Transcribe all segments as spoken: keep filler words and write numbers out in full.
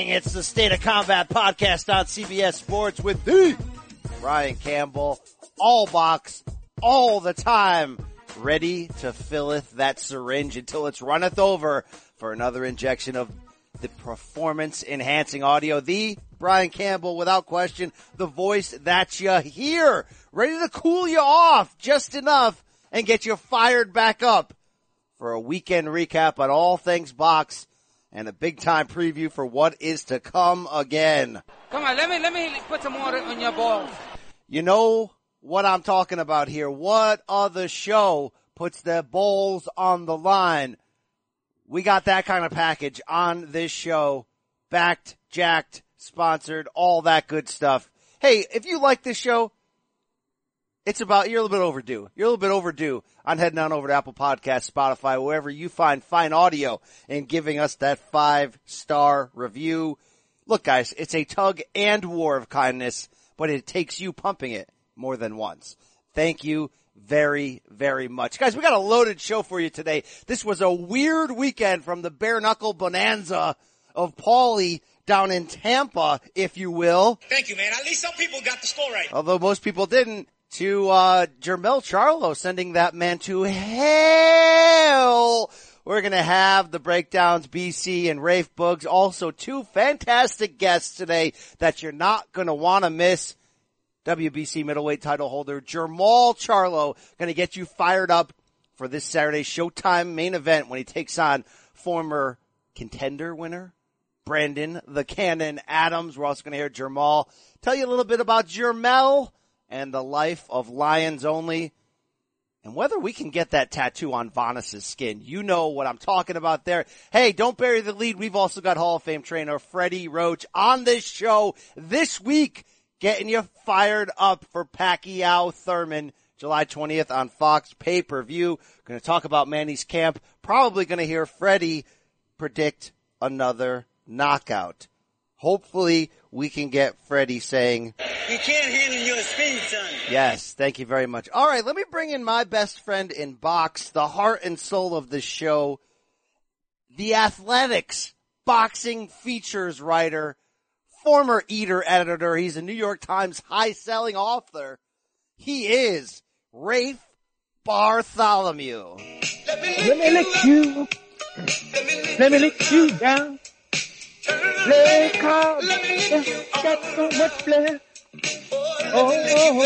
It's the State of Combat podcast on C B S Sports with the Brian Campbell. All box, all the time, ready to filleth that syringe until it's runneth over for another injection of the performance-enhancing audio. The Brian Campbell, without question, the voice that you hear, ready to cool you off just enough and get you fired back up for a weekend recap on all things box and a big-time preview for what is to come again. Come on, let me let me put some water on your balls. You know what I'm talking about here. What other show puts their bowls on the line? We got that kind of package on this show. Backed, jacked, sponsored, all that good stuff. Hey, if you like this show, it's about, you're a little bit overdue. You're a little bit overdue on heading on over to Apple Podcasts, Spotify, wherever you find fine audio, and giving us that five-star review. Look, guys, it's a tug and war of kindness, but it takes you pumping it more than once. Thank you very, very much. Guys, we got a loaded show for you today. This was a weird weekend from the bare knuckle bonanza of Paulie down in Tampa, if you will. Thank you, man. At least some people got the score right. Although most people didn't. To uh Jermel Charlo, sending that man to hell. We're going to have the breakdowns, B C and Rafe Boogs. Also two fantastic guests today that you're not going to want to miss. W B C middleweight title holder Jermel Charlo going to get you fired up for this Saturday Showtime main event when he takes on former contender winner Brandon the Cannon Adams. We're also going to hear Jermel tell you a little bit about Jermel and the life of Lions Only, and whether we can get that tattoo on Vanis's skin. You know what I'm talking about there. Hey, don't bury the lead. We've also got Hall of Fame trainer Freddie Roach on this show this week, getting you fired up for Pacquiao Thurman, July twentieth on Fox pay-per-view. Going to talk about Manny's camp. Probably going to hear Freddie predict another knockout. Hopefully, we can get Freddie saying, "You can't handle your spin, son." Yes, thank you very much. All right, let me bring in my best friend in box, the heart and soul of the show, the Athletics boxing features writer, former Eater editor. He's a New York Times high-selling author. He is Rafe Bartholomew. Let me lick you. Let me lick you down. Play card, got so much flair. Oh, oh,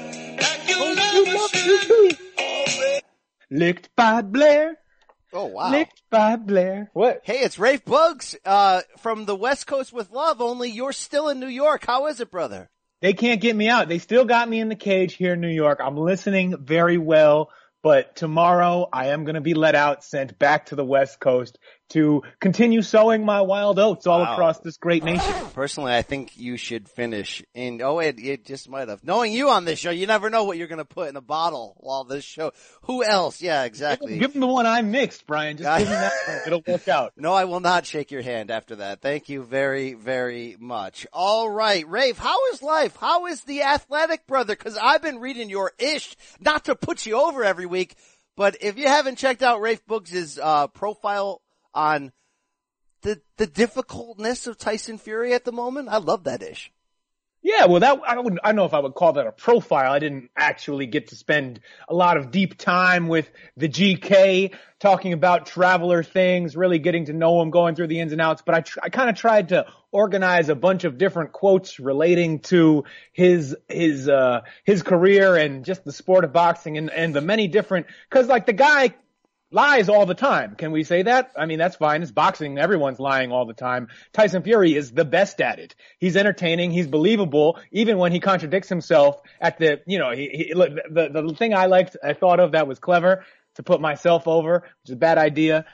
oh, you love to be licked by Blair. Oh, wow. Licked by Blair. What? Hey, it's Rafe Boogs, uh, from the West Coast with Love, only you're still in New York. How is it, brother? They can't get me out. They still got me in the cage here in New York. I'm listening very well, but tomorrow I am going to be let out, sent back to the West Coast to continue sowing my wild oats all wow. across this great nation. Personally, I think you should finish in, oh, it, it just might have. Knowing you on this show, you never know what you're going to put in a bottle while this show. Who else? Yeah, exactly. Give him the one I mixed, Brian. Just give him that one. It'll work out. No, I will not shake your hand after that. Thank you very, very much. All right, Rafe, how is life? How is the Athletic, brother? Because I've been reading your ish, not to put you over every week, but if you haven't checked out Rafe Boogs' uh, profile on the the difficultness of Tyson Fury at the moment, I love that ish. Yeah, well, that I wouldn't. I don't know if I would call that a profile. I didn't actually get to spend a lot of deep time with the G K talking about Traveler things, really getting to know him, going through the ins and outs. But I, tr- I kind of tried to organize a bunch of different quotes relating to his his uh his career and just the sport of boxing and and the many different. Because like the guy lies all the time. Can we say that? I mean, that's fine. It's boxing. Everyone's lying all the time. Tyson Fury is the best at it. He's entertaining. He's believable, even when he contradicts himself at the, you know, he, he, the, the, the thing I liked, I thought of that was clever to put myself over, which is a bad idea,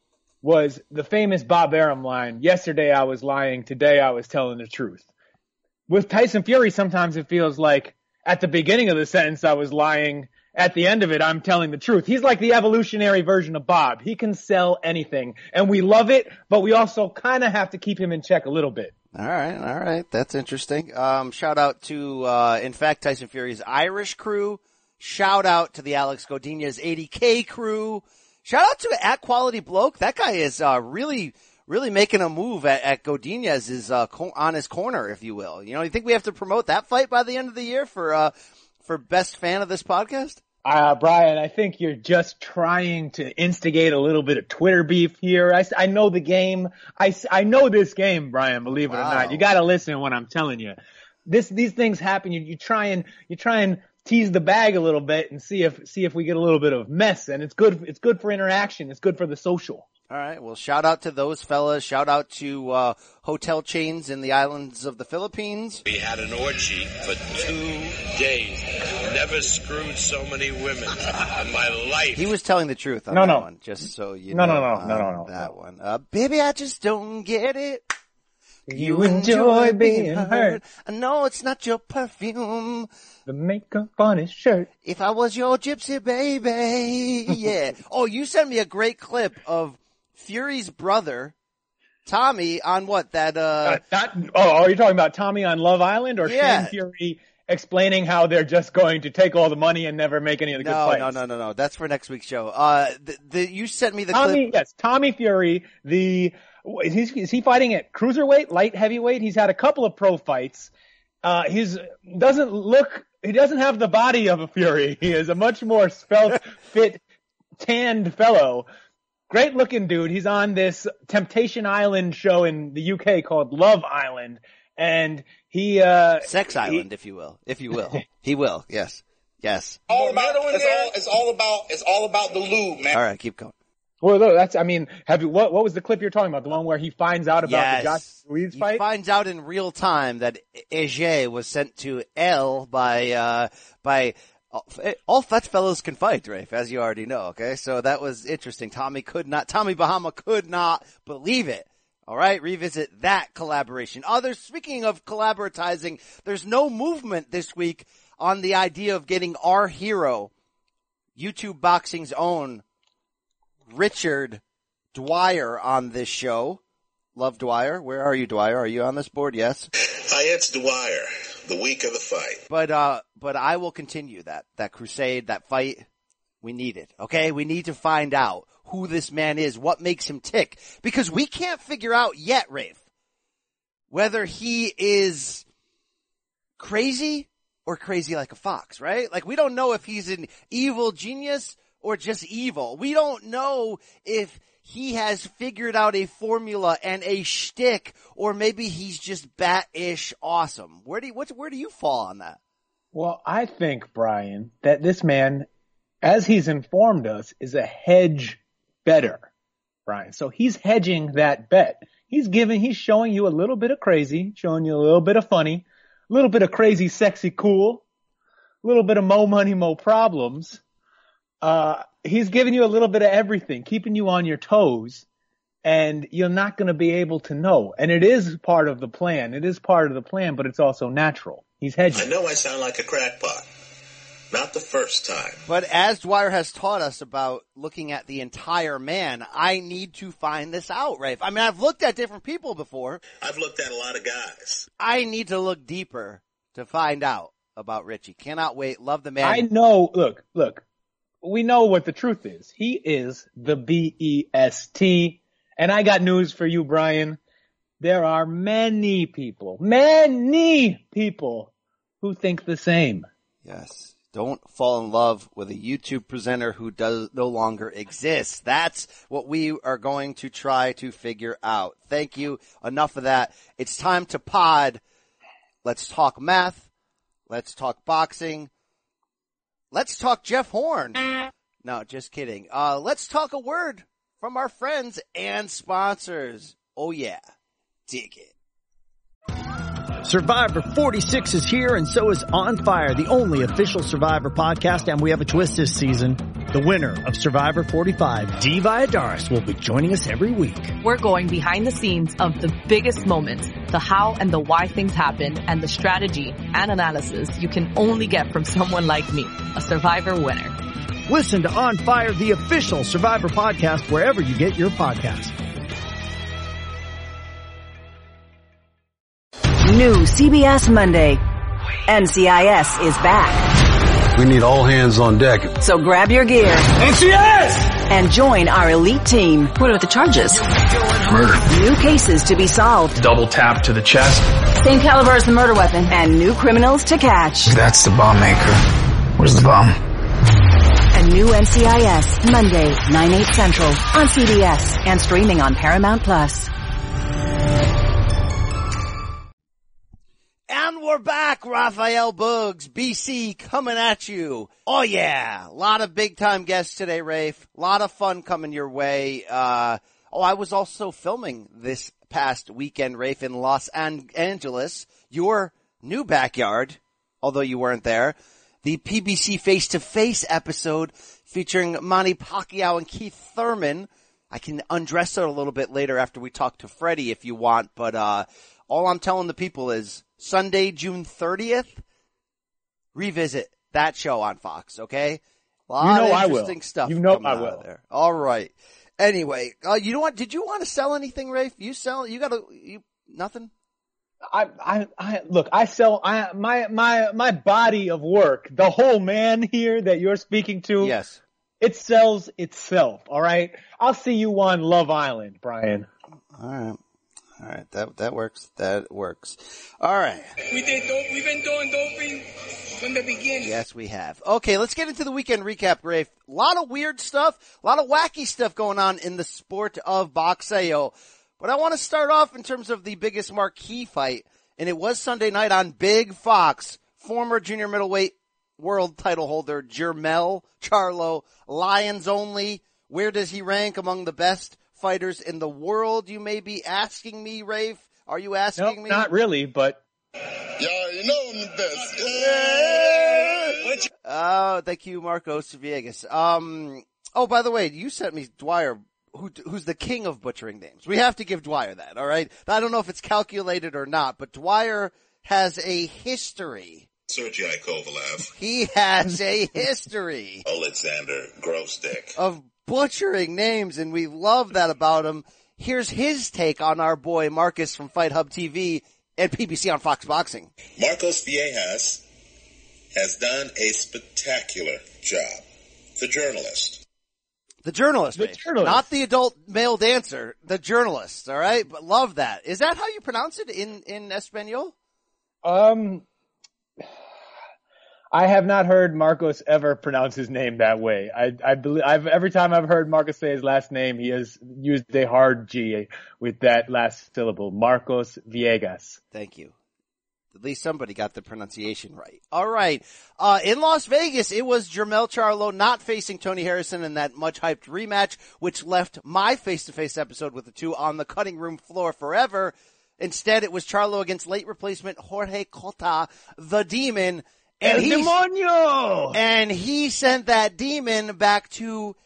was the famous Bob Arum line, "Yesterday I was lying. Today I was telling the truth." With Tyson Fury, sometimes it feels like at the beginning of the sentence I was lying. At the end of it, I'm telling the truth. He's like the evolutionary version of Bob. He can sell anything, and we love it, but we also kind of have to keep him in check a little bit. All right, all right. That's interesting. Um, shout out to, uh, in fact, Tyson Fury's Irish crew. Shout out to the Alex Godinez eighty K crew. Shout out to At Quality Bloke. That guy is, uh, really really making a move at, at Godinez's, uh, co- on his corner, if you will. You know, you think we have to promote that fight by the end of the year for, uh, for best fan of this podcast? Uh, Brian, I think you're just trying to instigate a little bit of Twitter beef here. I, I know the game. I, I know this game, Brian, believe it Wow. or not. You gotta listen when I'm telling you. This, these things happen. You, you try and, you try and tease the bag a little bit and see if, see if we get a little bit of mess. And it's good, it's good for interaction. It's good for the social. All right. Well, shout out to those fellas. Shout out to, uh, hotel chains in the islands of the Philippines. We had an orgy for two days. Never screwed so many women in my life. He was telling the truth on No, that no. one, just so you No, know. no, no, uh, no, no, no, That no. one. Uh, baby, I just don't get it. You enjoy being hurt. I know it's not your perfume. The makeup on his shirt. If I was your gypsy baby, yeah. Oh, you sent me a great clip of Fury's brother, Tommy, on what, that, uh, Uh, not, oh, are you talking about Tommy on Love Island or Yeah. Shane Fury explaining how they're just going to take all the money and never make any of the good no, fights? no, no, no, no. That's for next week's show. Uh, the, the, you sent me the Tommy, clip. yes, Tommy Fury, the, is he, is he fighting at cruiserweight, light heavyweight? He's had a couple of pro fights. Uh, he's, doesn't look, he doesn't have the body of a Fury. He is a much more svelte, fit, tanned fellow. Great looking dude. He's on this Temptation Island show in the U K called Love Island. And he, uh, Sex Island, if you will. If you will. He will. Yes. Yes. All about, it's, all, it's all about, it's all about the lube, man. All right. Keep going. well, no, that's, I mean, have you, what, what was the clip you're talking about? The one where he finds out about Yes. the Josh Ruiz He fight? finds out in real time that Ege was sent to L by, uh, by, all fat fellows can fight, Rafe, as you already know, okay? So that was interesting. Tommy could not, Tommy Bahama could not believe it. All right, revisit that collaboration. Others, speaking of collaboratizing, there's no movement this week on the idea of getting our hero, YouTube Boxing's own Richard Dwyer on this show. Love Dwyer. Where are you, Dwyer? Are you on this board? Yes. Hi, it's Dwyer, the week of the fight. But, uh, but I will continue that, that crusade, that fight. We need it. Okay. We need to find out who this man is, what makes him tick, because we can't figure out yet, Rafe, whether he is crazy or crazy like a fox, right? Like we don't know if he's an evil genius or just evil. We don't know if he has figured out a formula and a shtick, or maybe he's just bat-ish awesome. Where do you, what, where do you fall on that? Well, I think, Brian, that this man, as he's informed us, is a hedge better, Brian. So he's hedging that bet. He's giving, he's showing you a little bit of crazy, showing you a little bit of funny, a little bit of crazy, sexy, cool, a little bit of mo money, mo problems. Uh, he's giving you a little bit of everything, keeping you on your toes, and you're not going to be able to know. And it is part of the plan. It is part of the plan, but it's also natural. He's hedging. I know I sound like a crackpot. Not the first time. But as Dwyer has taught us about looking at the entire man, I need to find this out, Rafe. I mean, I've looked at different people before. I've looked at a lot of guys. I need to look deeper to find out about Richie. Cannot wait. Love the man. I know, look, look, we know what the truth is. He is the B E S T. And I got news for you, Brian. There are many people, many people who think the same. Yes. Don't fall in love with a YouTube presenter who does no longer exists. That's what we are going to try to figure out. Thank you. Enough of that. It's time to pod. Let's talk math. Let's talk boxing. Let's talk Jeff Horn. No, just kidding. Uh, let's talk a word from our friends and sponsors. Oh yeah. Dig it. Survivor forty-six is here, and so is On Fire, the only official Survivor podcast, and we have a twist this season. The winner of Survivor forty-five, Dee Valladares, will be joining us every week. We're going behind the scenes of the biggest moments, the how and the why things happen, and the strategy and analysis you can only get from someone like me, a Survivor winner. Listen to On Fire, the official Survivor podcast, wherever you get your podcasts. New C B S Monday. N C I S is back. We need all hands on deck. So grab your gear. N C I S! And join our elite team. What are the charges? Murder. New cases to be solved. Double tap to the chest. Same caliber as the murder weapon. And new criminals to catch. That's the bomb maker. Where's the bomb? A new N C I S, Monday, nine, eight Central, on C B S, and streaming on Paramount Plus. And we're back, Raphael Buggs, B C, coming at you. Oh yeah, a lot of big time guests today, Rafe. A lot of fun coming your way. Uh, oh, I was also filming this past weekend, Rafe, in Los Angeles, your new backyard, although you weren't there. The P B C Face to Face episode featuring Manny Pacquiao and Keith Thurman. I can undress it a little bit later after we talk to Freddie if you want, but uh, all I'm telling the people is Sunday, June thirtieth, revisit that show on Fox, okay? A lot you know of interesting I will. stuff you know coming I out will. of there. All right. Anyway, uh, you know what? Did you want to sell anything, Rafe? You sell? You got to? You nothing? I, I, I, look, I sell, I, my, my, my body of work, the whole man here that you're speaking to. Yes. It sells itself. All right. I'll see you on Love Island, Brian. All right. All right. That, that works. That works. All right. We did dope. We've been doing doping from the beginning. Yes, we have. Okay. Let's get into the weekend recap, Rafe. A lot of weird stuff, a lot of wacky stuff going on in the sport of boxeo. But I want to start off in terms of the biggest marquee fight, and it was Sunday night on Big Fox. Former junior middleweight world title holder Jermell Charlo, Lions only. Where does he rank among the best fighters in the world, you may be asking me, Rafe? Are you asking nope, me? Not really, but... Y'all, you know I'm the best. Yeah. Oh, thank you, Marcos Viegas. Um, oh, by the way, you sent me Dwyer, who, who's the king of butchering names. We have to give Dwyer that, all right? I don't know if it's calculated or not, but Dwyer has a history. Sergei Kovalev. He has a history. Alexander Grosdick. Of butchering names, and we love that about him. Here's his take on our boy Marcus from Fight Hub T V and P B C on Fox Boxing. Marcos Viegas has done a spectacular job. The journalist. The journalist, the journalist, not the adult male dancer, the journalist, all right? But love that. Is that how you pronounce it in, in Espanol? Um, I have not heard Marcos ever pronounce his name that way. I, I believe, I've, every time I've heard Marcos say his last name, he has used a hard G with that last syllable. Marcos Viegas. Thank you. At least somebody got the pronunciation right. All right. Uh, in Las Vegas, it was Jermell Charlo not facing Tony Harrison in that much-hyped rematch, which left my face-to-face episode with the two on the cutting room floor forever. Instead, it was Charlo against late replacement Jorge Cota, the Demon. And El he, Demonio! And he sent that demon back to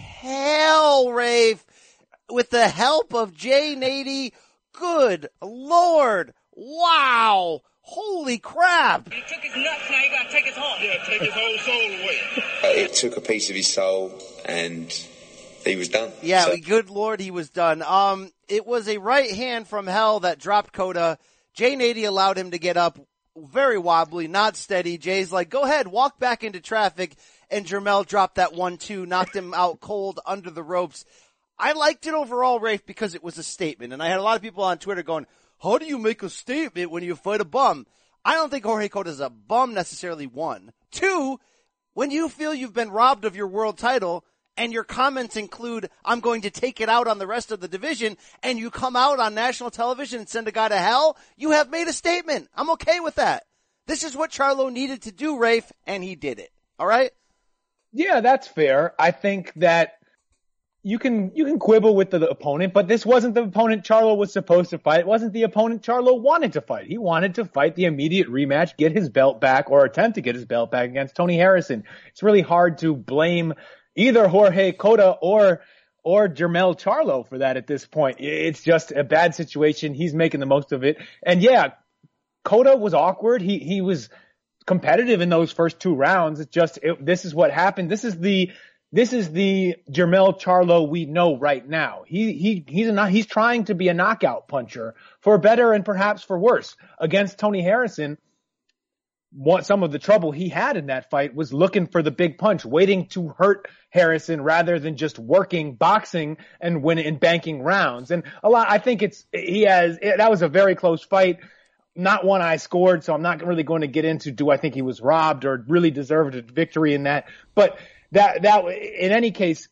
hell, Rafe, with the help of Jay Nady. Good Lord. Wow. Holy crap. He took his nuts, now you gotta take his heart. Yeah, take his whole soul away. It took a piece of his soul, and he was done. Yeah, so. Good Lord, he was done. Um, it was a right hand from hell that dropped Cota. Jay Nady allowed him to get up very wobbly, not steady. Jay's like, go ahead, walk back into traffic. And Jermell dropped that one, two, knocked him out cold under the ropes. I liked it overall, Rafe, because it was a statement. And I had a lot of people on Twitter going, how do you make a statement when you fight a bum? I don't think Jorge Cota is a bum necessarily, one. Two, when you feel you've been robbed of your world title and your comments include, I'm going to take it out on the rest of the division, and you come out on national television and send a guy to hell, you have made a statement. I'm okay with that. This is what Charlo needed to do, Rafe, and he did it. All right? Yeah, that's fair. I think that You can, you can quibble with the, the opponent, but this wasn't the opponent Charlo was supposed to fight. It wasn't the opponent Charlo wanted to fight. He wanted to fight the immediate rematch, get his belt back, or attempt to get his belt back against Tony Harrison. It's really hard to blame either Jorge Cota or, or Jermell Charlo for that at this point. It's just a bad situation. He's making the most of it. And yeah, Cota was awkward. He, he was competitive in those first two rounds. It's just, it, this is what happened. This is the, This is the Jermell Charlo we know right now. He, he, he's not, he's trying to be a knockout puncher for better and perhaps for worse against Tony Harrison. what some of the trouble he had in that fight was looking for the big punch, waiting to hurt Harrison rather than just working boxing and winning and banking rounds. And a lot, I think it's, he has, it, that was a very close fight. Not one I scored, so I'm not really going to get into do I think he was robbed or really deserved a victory in that. But that, that, in any case,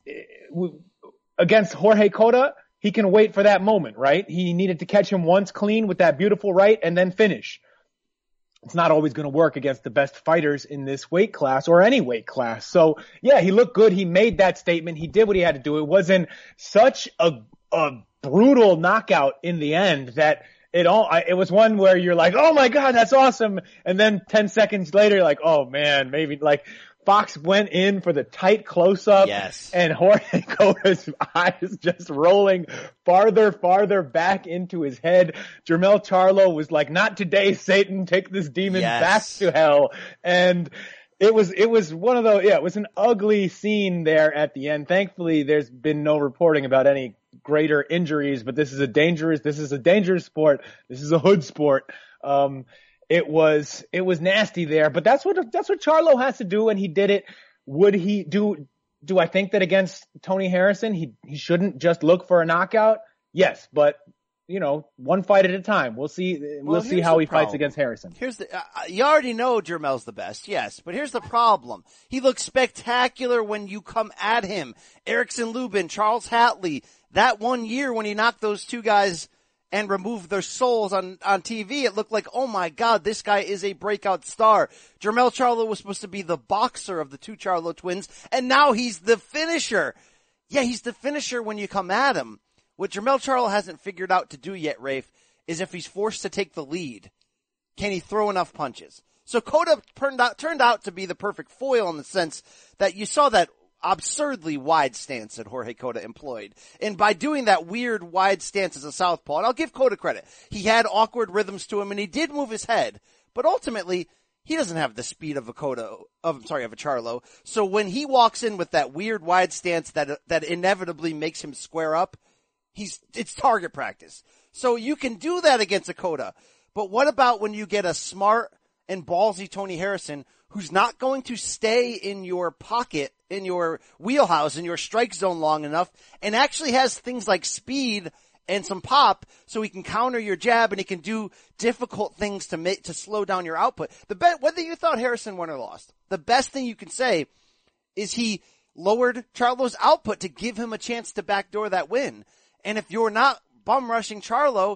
against Jorge Cota, he can wait for that moment, right? He needed to catch him once clean with that beautiful right and then finish. It's not always going to work against the best fighters in this weight class or any weight class. So yeah, he looked good. He made that statement. He did what he had to do. It wasn't such a, a brutal knockout in the end that it all, it was one where you're like, oh my God, that's awesome. And then ten seconds later, you're like, oh man, maybe like Fox went in for the tight close up. Yes. And Jorge Cota's eyes just rolling farther, farther back into his head. Jermell Charlo was like, not today, Satan, take this demon yes. back to hell. And it was, it was one of those, yeah, it was an ugly scene there at the end. Thankfully, there's been no reporting about any greater injuries, but this is a dangerous, this is a dangerous sport. This is a hood sport. Um, It was, it was nasty there, but that's what, that's what Charlo has to do, and he did it. Would he do, do I think that against Tony Harrison, he, he shouldn't just look for a knockout? Yes, but, you know, one fight at a time. We'll see, we'll, well, see how he problem. fights against Harrison. Here's the, uh, you already know Jermell's the best, yes, but here's the problem. He looks spectacular when you come at him. Erickson Lubin, Charles Hatley, that one year when he knocked those two guys and removed their souls on, on T V, it looked like, oh my God, this guy is a breakout star. Jermell Charlo was supposed to be the boxer of the two Charlo twins, and now he's the finisher. Yeah, he's the finisher when you come at him. What Jermell Charlo hasn't figured out to do yet, Rafe, is if he's forced to take the lead, can he throw enough punches? So Cota turned out, turned out to be the perfect foil in the sense that you saw that absurdly wide stance that Jorge Cota employed. And by doing that weird wide stance as a southpaw, and I'll give Cota credit, he had awkward rhythms to him and he did move his head, but ultimately he doesn't have the speed of a Cota, of, I'm sorry, of a Charlo. So when he walks in with that weird wide stance that, that inevitably makes him square up, he's, it's target practice. So you can do that against a Cota. But what about when you get a smart and ballsy Tony Harrison who's not going to stay in your pocket, in your wheelhouse, in your strike zone long enough, and actually has things like speed and some pop so he can counter your jab and he can do difficult things to make, to slow down your output. The bet, whether you thought Harrison won or lost, the best thing you can say is he lowered Charlo's output to give him a chance to backdoor that win. And if you're not bum rushing Charlo,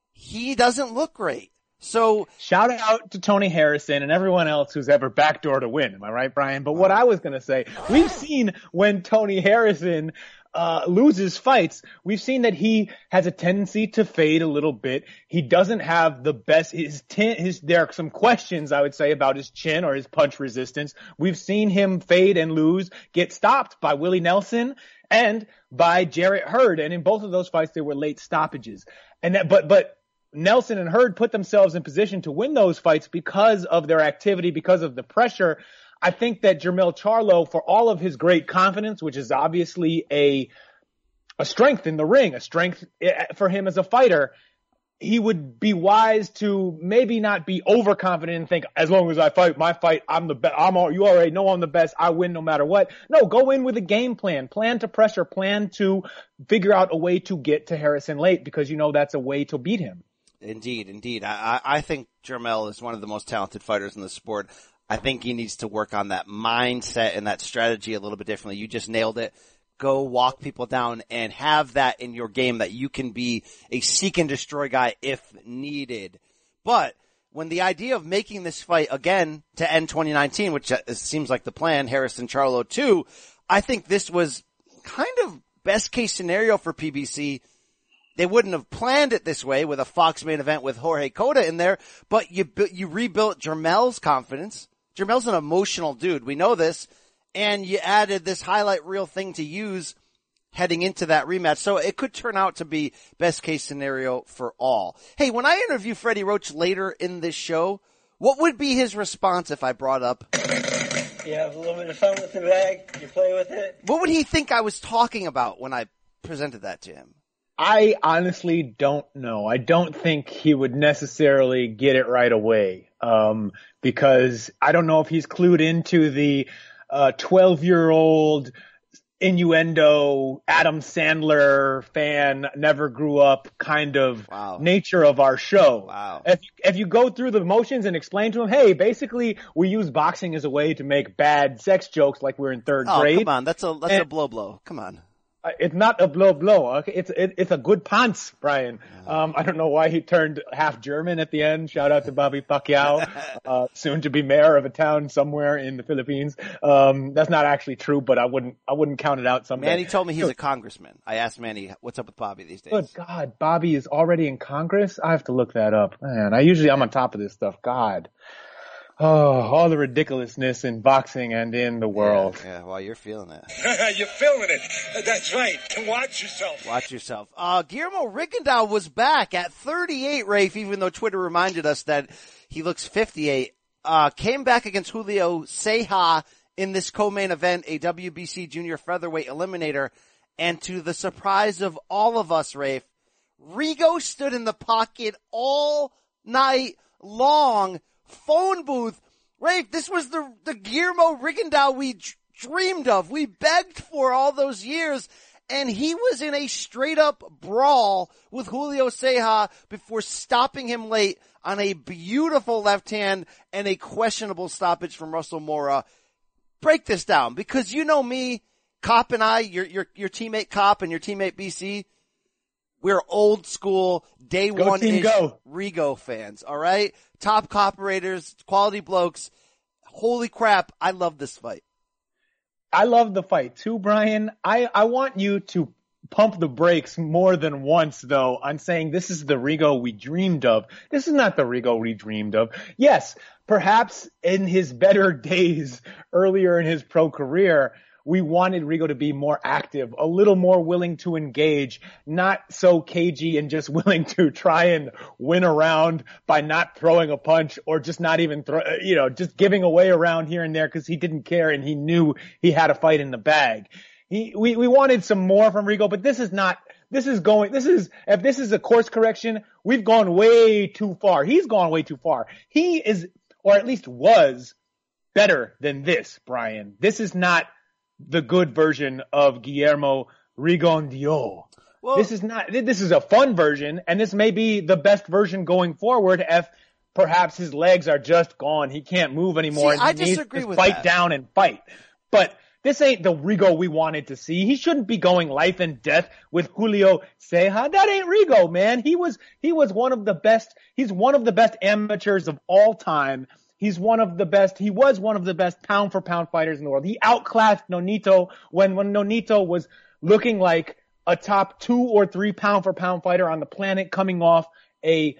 he doesn't look great. So shout out to Tony Harrison and everyone else who's ever backdoored a win. Am I right, Brian? But what I was going to say, we've seen when Tony Harrison uh loses fights, we've seen that he has a tendency to fade a little bit. He doesn't have the best, his, tin, his, there are some questions I would say about his chin or his punch resistance. We've seen him fade and lose, get stopped by Willie Nelson and by Jarrett Hurd. And in both of those fights, they were late stoppages. And that, but, but, Nelson and Hurd put themselves in position to win those fights because of their activity, because of the pressure. I think that Jermell Charlo, for all of his great confidence, which is obviously a, a strength in the ring, a strength for him as a fighter, he would be wise to maybe not be overconfident and think, as long as I fight my fight, I'm the best. I'm all, you already know I'm the best. I win no matter what. No, go in with a game plan, plan to pressure, plan to figure out a way to get to Harrison late because you know that's a way to beat him. Indeed, indeed. I, I think Jermell is one of the most talented fighters in the sport. I think he needs to work on that mindset and that strategy a little bit differently. You just nailed it. Go walk people down and have that in your game that you can be a seek and destroy guy if needed. But when the idea of making this fight again to end twenty nineteen, which seems like the plan, Harrison Charlo two, I think this was kind of best case scenario for P B C. They wouldn't have planned it this way with a Fox main event with Jorge Cota in there, but you you rebuilt Jermell's confidence. Jermell's an emotional dude. We know this. And you added this highlight reel thing to use heading into that rematch. So it could turn out to be best case scenario for all. Hey, when I interview Freddie Roach later in this show, what would be his response if I brought up? You have a little bit of fun with the bag? You play with it? What would he think I was talking about when I presented that to him? I honestly don't know. I don't think he would necessarily get it right away, um, because I don't know if he's clued into the uh twelve-year-old innuendo, Adam Sandler fan, never grew up kind of wow. nature of our show. Wow. If, if you go through the motions and explain to him, hey, basically we use boxing as a way to make bad sex jokes like we're in third oh, grade. Come on, that's a that's and, a blow blow. Come on. It's not a blow blow. Okay, it's it, it's a good pants, Brian. Um, I don't know why he turned half German at the end. Shout out to Bobby Pacquiao, uh, soon to be mayor of a town somewhere in the Philippines. Um, that's not actually true, but I wouldn't I wouldn't count it out someday. Manny told me he's a congressman. I asked Manny, what's up with Bobby these days? Good God, Bobby is already in Congress? I have to look that up. Man, I usually I'm on top of this stuff. God. Oh, all the ridiculousness in boxing and in the world. Yeah, yeah well, you're feeling it. You're feeling it. That's right. Watch yourself. Watch yourself. Uh, Guillermo Rigondeaux was back at thirty-eight, Rafe, even though Twitter reminded us that he looks fifty-eight. Uh, came back against Julio Ceja in this co-main event, a W B C Junior Featherweight Eliminator. And to the surprise of all of us, Rafe, Rigo stood in the pocket all night long. Phone booth. Rafe, this was the, the Guillermo Rigondeaux we d- dreamed of. We begged for all those years, and he was in a straight up brawl with Julio Ceja before stopping him late on a beautiful left hand and a questionable stoppage from Russell Mora. Break this down, because you know me, Cop and I, your, your, your teammate Cop and your teammate B C, we're old school, day go one-ish go. Rigo fans, alright? Top cooperators, quality blokes. Holy crap, I love this fight. I love the fight too, Brian. I, I want you to pump the brakes more than once, though, on saying this is the Rigo we dreamed of. This is not the Rigo we dreamed of. Yes, perhaps in his better days earlier in his pro career, we wanted Rigo to be more active, a little more willing to engage, not so cagey and just willing to try and win a round by not throwing a punch or just not even throw, you know, just giving away a round here and there because he didn't care and he knew he had a fight in the bag. He, we, we wanted some more from Rigo, but this is not, this is going, this is, if this is a course correction, we've gone way too far. He's gone way too far. He is, or at least was, better than this, Brian. This is not the good version of Guillermo Rigondeaux. Well, this is not, this is a fun version, and this may be the best version going forward if perhaps his legs are just gone. He can't move anymore. See, I and he disagree needs to with fight that. down and fight. But this ain't the Rigo we wanted to see. He shouldn't be going life and death with Julio Ceja. That ain't Rigo, man. He was, he was one of the best, he's one of the best amateurs of all time. He's one of the best, he was one of the best pound for pound fighters in the world. He outclassed Nonito when, when Nonito was looking like a top two or three pound for pound fighter on the planet coming off a,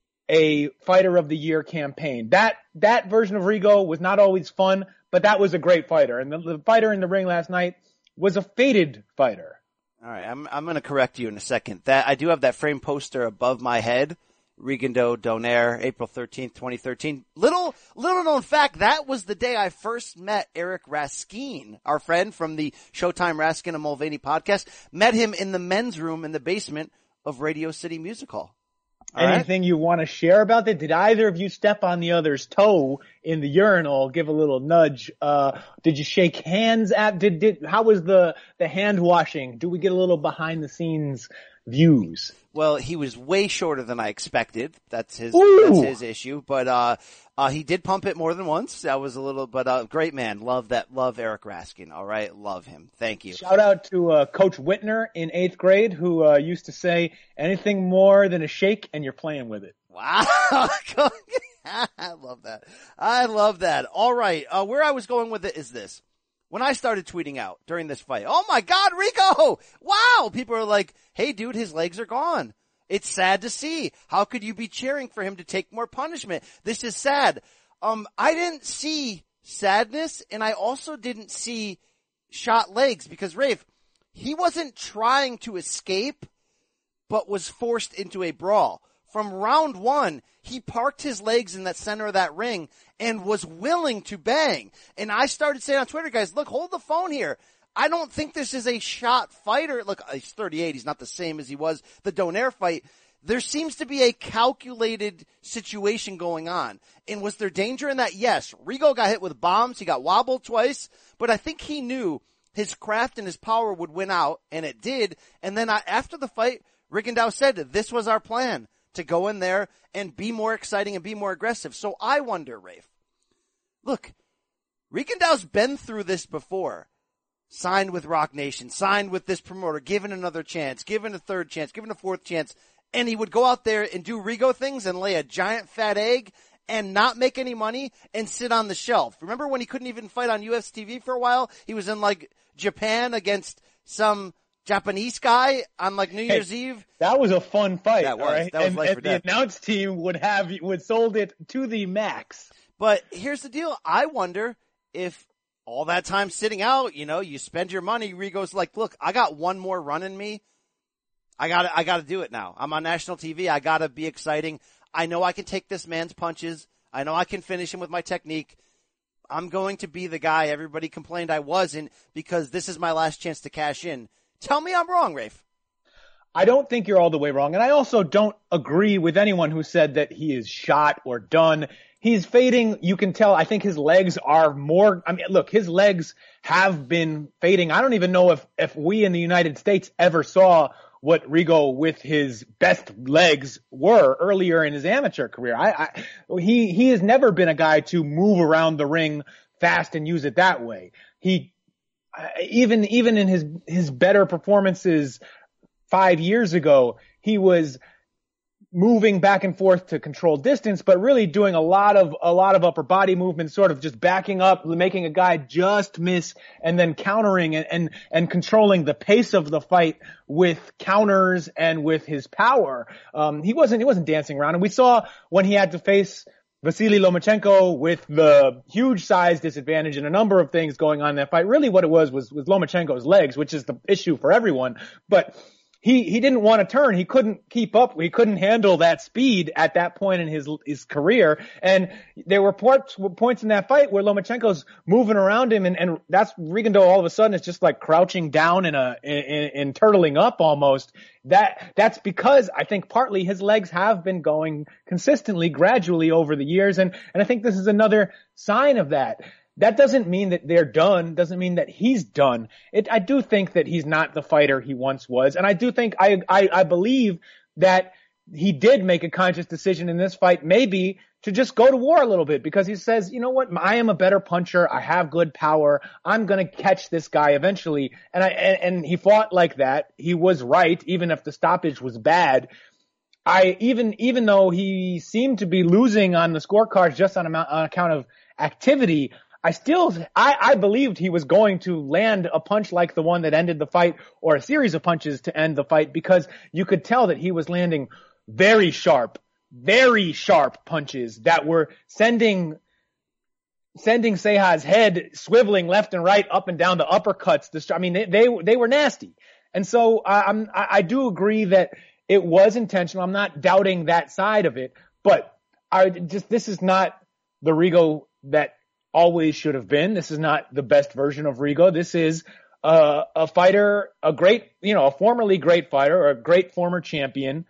a fighter of the year campaign. That, that version of Rigo was not always fun, but that was a great fighter. And the, the fighter in the ring last night was a faded fighter. All right. I'm, I'm going to correct you in a second. That, I do have that frame poster above my head. Rigondeaux Donaire, April thirteenth, twenty thirteen. Little, little known fact, that was the day I first met Eric Raskin, our friend from the Showtime Raskin and Mulvaney podcast. Met him in the men's room in the basement of Radio City Music Hall. All Anything right? you want to share about that? Did either of you step on the other's toe in the urinal? Give a little nudge. Uh, did you shake hands at, did, did, how was the, the hand washing? Do we get a little behind the scenes views? Well, he was way shorter than I expected. That's his, Ooh. that's his issue. But, uh, uh, he did pump it more than once. That was a little, but, uh, great man. Love that, love Eric Raskin. All right. Love him. Thank you. Shout out to, uh, Coach Whitner in eighth grade who, uh, used to say anything more than a shake and you're playing with it. Wow. I love that. I love that. All right. Uh, where I was going with it is this. When I started tweeting out during this fight, oh my God, Rigo! Wow! People are like, hey dude, his legs are gone. It's sad to see. How could you be cheering for him to take more punishment? This is sad. Um, I didn't see sadness, and I also didn't see shot legs because, Rafe, he wasn't trying to escape, but was forced into a brawl. From round one, he parked his legs in that center of that ring and was willing to bang. And I started saying on Twitter, guys, look, hold the phone here. I don't think this is a shot fighter. Look, he's thirty-eight. He's not the same as he was the Donaire fight. There seems to be a calculated situation going on. And was there danger in that? Yes. Rigo got hit with bombs. He got wobbled twice. But I think he knew his craft and his power would win out, and it did. And then I, after the fight, Rigondeaux said this was our plan, to go in there and be more exciting and be more aggressive. So I wonder, Rafe, look, Rigondeaux's been through this before. Signed with Rock Nation, signed with this promoter, given another chance, given a third chance, given a fourth chance, and he would go out there and do Rigo things and lay a giant fat egg and not make any money and sit on the shelf. Remember when he couldn't even fight on U F C T V for a while? He was in like Japan against some Japanese guy on like New Year's hey, Eve. That was a fun fight. That was. Right? That was and, life and or the death. announce team would have would sold it to the max. But here's the deal. I wonder if all that time sitting out, you know, you spend your money. Rigo's like, look, I got one more run in me. I got I got to do it now. I'm on national T V. I got to be exciting. I know I can take this man's punches. I know I can finish him with my technique. I'm going to be the guy everybody complained I wasn't because this is my last chance to cash in. Tell me I'm wrong, Rafe. I don't think you're all the way wrong. And I also don't agree with anyone who said that he is shot or done. He's fading. You can tell. I think his legs are more, I mean, look, his legs have been fading. I don't even know if, if we in the United States ever saw what Rigo with his best legs were earlier in his amateur career. I, I, he, he has never been a guy to move around the ring fast and use it that way. He, even, even in his, his better performances five years ago, he was moving back and forth to control distance, but really doing a lot of, a lot of upper body movement, sort of just backing up, making a guy just miss and then countering and, and, and controlling the pace of the fight with counters and with his power. Um, he wasn't, he wasn't dancing around. And we saw when he had to face Vasily Lomachenko with the huge size disadvantage and a number of things going on in that fight. Really what it was was, was Lomachenko's legs, which is the issue for everyone. But He, he didn't want to turn. He couldn't keep up. He couldn't handle that speed at that point in his, his career. And there were points, points in that fight where Lomachenko's moving around him and, and that's Rigondeaux all of a sudden is just like crouching down in a, in, in turtling up almost. That, that's because I think partly his legs have been going consistently, gradually over the years. And, and I think this is another sign of that. That doesn't mean that they're done, doesn't mean that he's done. It, I do think that he's not the fighter he once was. And I do think, I, I, I believe that he did make a conscious decision in this fight, maybe to just go to war a little bit because he says, you know what? I am a better puncher. I have good power. I'm going to catch this guy eventually. And I, and, and he fought like that. He was right, even if the stoppage was bad. I, even, even though he seemed to be losing on the scorecards just on, amount, on account of activity, I still, I, I believed he was going to land a punch like the one that ended the fight or a series of punches to end the fight because you could tell that he was landing very sharp, very sharp punches that were sending, sending Ceja's head swiveling left and right, up and down the uppercuts. I mean, they, they, they were nasty. And so I, I'm, I do agree that it was intentional. I'm not doubting that side of it, but I just, this is not the Rigo that always should have been. This is not the best version of Rigo. This is uh, a fighter, a great, you know, a formerly great fighter or a great former champion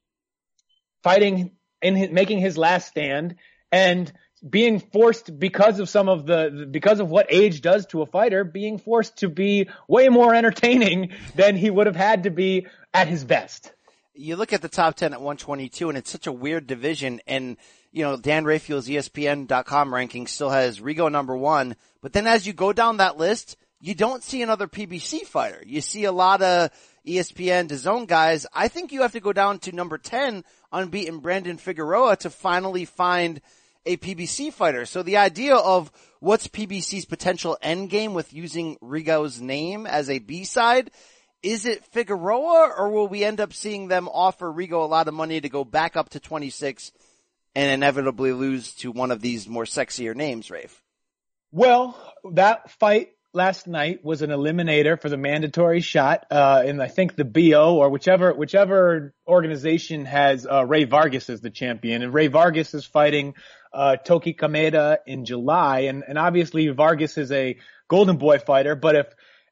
fighting in his, making his last stand and being forced because of some of the, because of what age does to a fighter, being forced to be way more entertaining than he would have had to be at his best. You look at the top ten at one twenty-two and it's such a weird division and you know, Dan Rayfield's E S P N dot com ranking still has Rigo number one, but then as you go down that list, you don't see another P B C fighter. You see a lot of E S P N D A Z N guys. I think you have to go down to number ten, unbeaten Brandon Figueroa, to finally find a P B C fighter. So the idea of what's P B C's potential end game with using Rigo's name as a B-side, is it Figueroa or will we end up seeing them offer Rigo a lot of money to go back up to twenty-six and inevitably lose to one of these more sexier names, Rafe? Well, that fight last night was an eliminator for the mandatory shot, uh, in I think the B O or whichever, whichever organization has, uh, Ray Vargas as the champion. And Ray Vargas is fighting, uh, Toki Kameda in July. And, and obviously Vargas is a Golden Boy fighter, but if,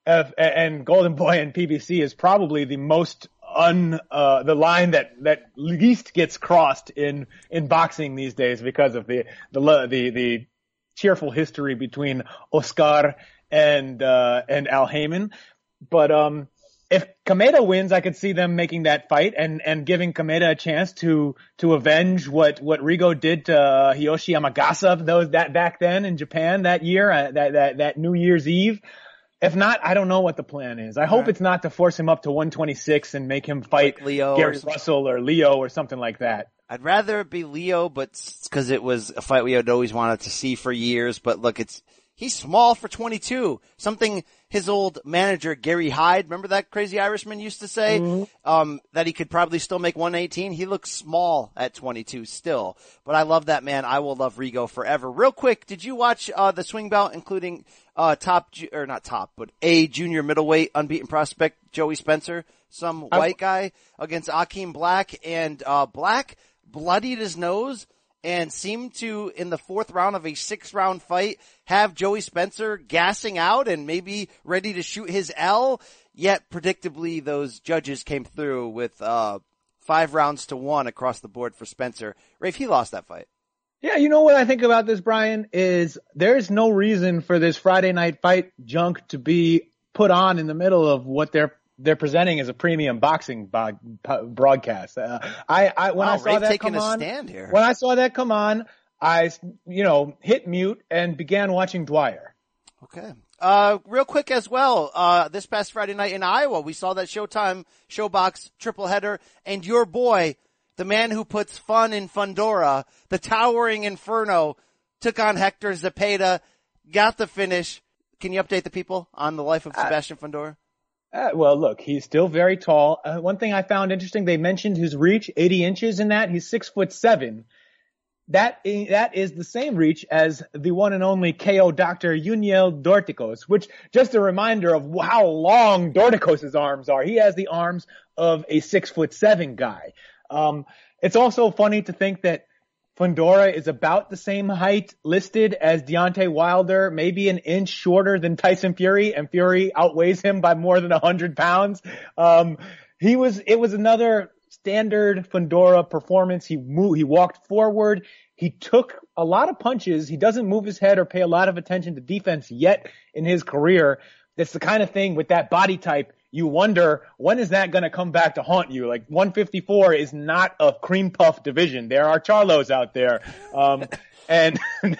If, and Golden Boy and P B C is probably the most un, uh, the line that, that least gets crossed in, in boxing these days because of the, the, the, the cheerful history between Oscar and, uh, and Al Heyman. But, um, if Kameda wins, I could see them making that fight and, and giving Kameda a chance to, to avenge what, what Rigo did to uh, Hiyoshi Yamagasa, those, that back then in Japan that year, uh, that, that, that New Year's Eve. If not, I don't know what the plan is. I hope right. it's not to force him up to one twenty-six and make him fight like Leo Gary or Russell or Leo or something like that. I'd rather it be Leo, but because it was a fight we had always wanted to see for years. But look, it's he's small for twenty-two. Something his old manager Gary Hyde, remember that crazy Irishman, used to say mm-hmm. um that he could probably still make one eighteen. He looks small at twenty-two still. But I love that man. I will love Rigo forever. Real quick, did you watch uh the swing bout, including uh top or not top, but a junior middleweight unbeaten prospect Joey Spencer, some white guy against Akeem Black, and uh Black bloodied his nose and seemed to, in the fourth round of a six-round fight, have Joey Spencer gassing out and maybe ready to shoot his L. Yet, predictably, those judges came through with uh five rounds to one across the board for Spencer. Rafe, he lost that fight. Yeah, you know what I think about this, Brian, is there's no reason for this Friday night fight junk to be put on in the middle of what they're they're presenting as a premium boxing bo- broadcast. Uh, I, I, when wow, I saw Rafe that come on, stand here. when I saw that come on, I, you know, hit mute and began watching Dwyer. Okay. Uh, real quick as well, uh, this past Friday night in Iowa, we saw that Showtime Showbox triple header, and your boy, the man who puts fun in Fundora, the towering Inferno, took on Hector Zepeda, got the finish. Can you update the people on the life of Sebastian uh, Fundora? Uh, well, look, he's still very tall. Uh, one thing I found interesting, they mentioned his reach, eighty inches in that. He's six foot seven. That, that is the same reach as the one and only K O Doctor Yuniel Dorticos, which, just a reminder of how long Dorticos' arms are. He has the arms of a six foot seven guy. Um, it's also funny to think that Fundora is about the same height listed as Deontay Wilder, maybe an inch shorter than Tyson Fury, and Fury outweighs him by more than a hundred pounds. Um, he was, it was another standard Fundora performance. He moved, he walked forward. He took a lot of punches. He doesn't move his head or pay a lot of attention to defense yet in his career. That's the kind of thing with that body type. You wonder, when is that going to come back to haunt you? Like, one fifty-four is not a cream puff division. There are Charlos out there. Um, and,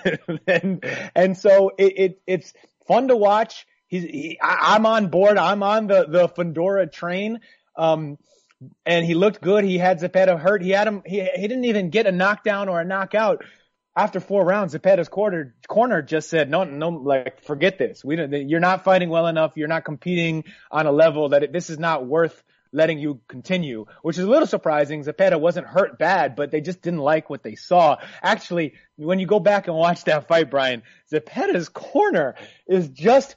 and, and so it, it, it's fun to watch. He's, he, I, I'm on board. I'm on the, the Fundora train. Um, and he looked good. He had Zepeda hurt. He had him, he, he didn't even get a knockdown or a knockout. After four rounds, Zepeda's corner, corner just said, no, no, like, forget this. We don't, you're not fighting well enough. You're not competing on a level that it, this is not worth letting you continue, which is a little surprising. Zepeda wasn't hurt bad, but they just didn't like what they saw. Actually, when you go back and watch that fight, Brian, Zepeda's corner is just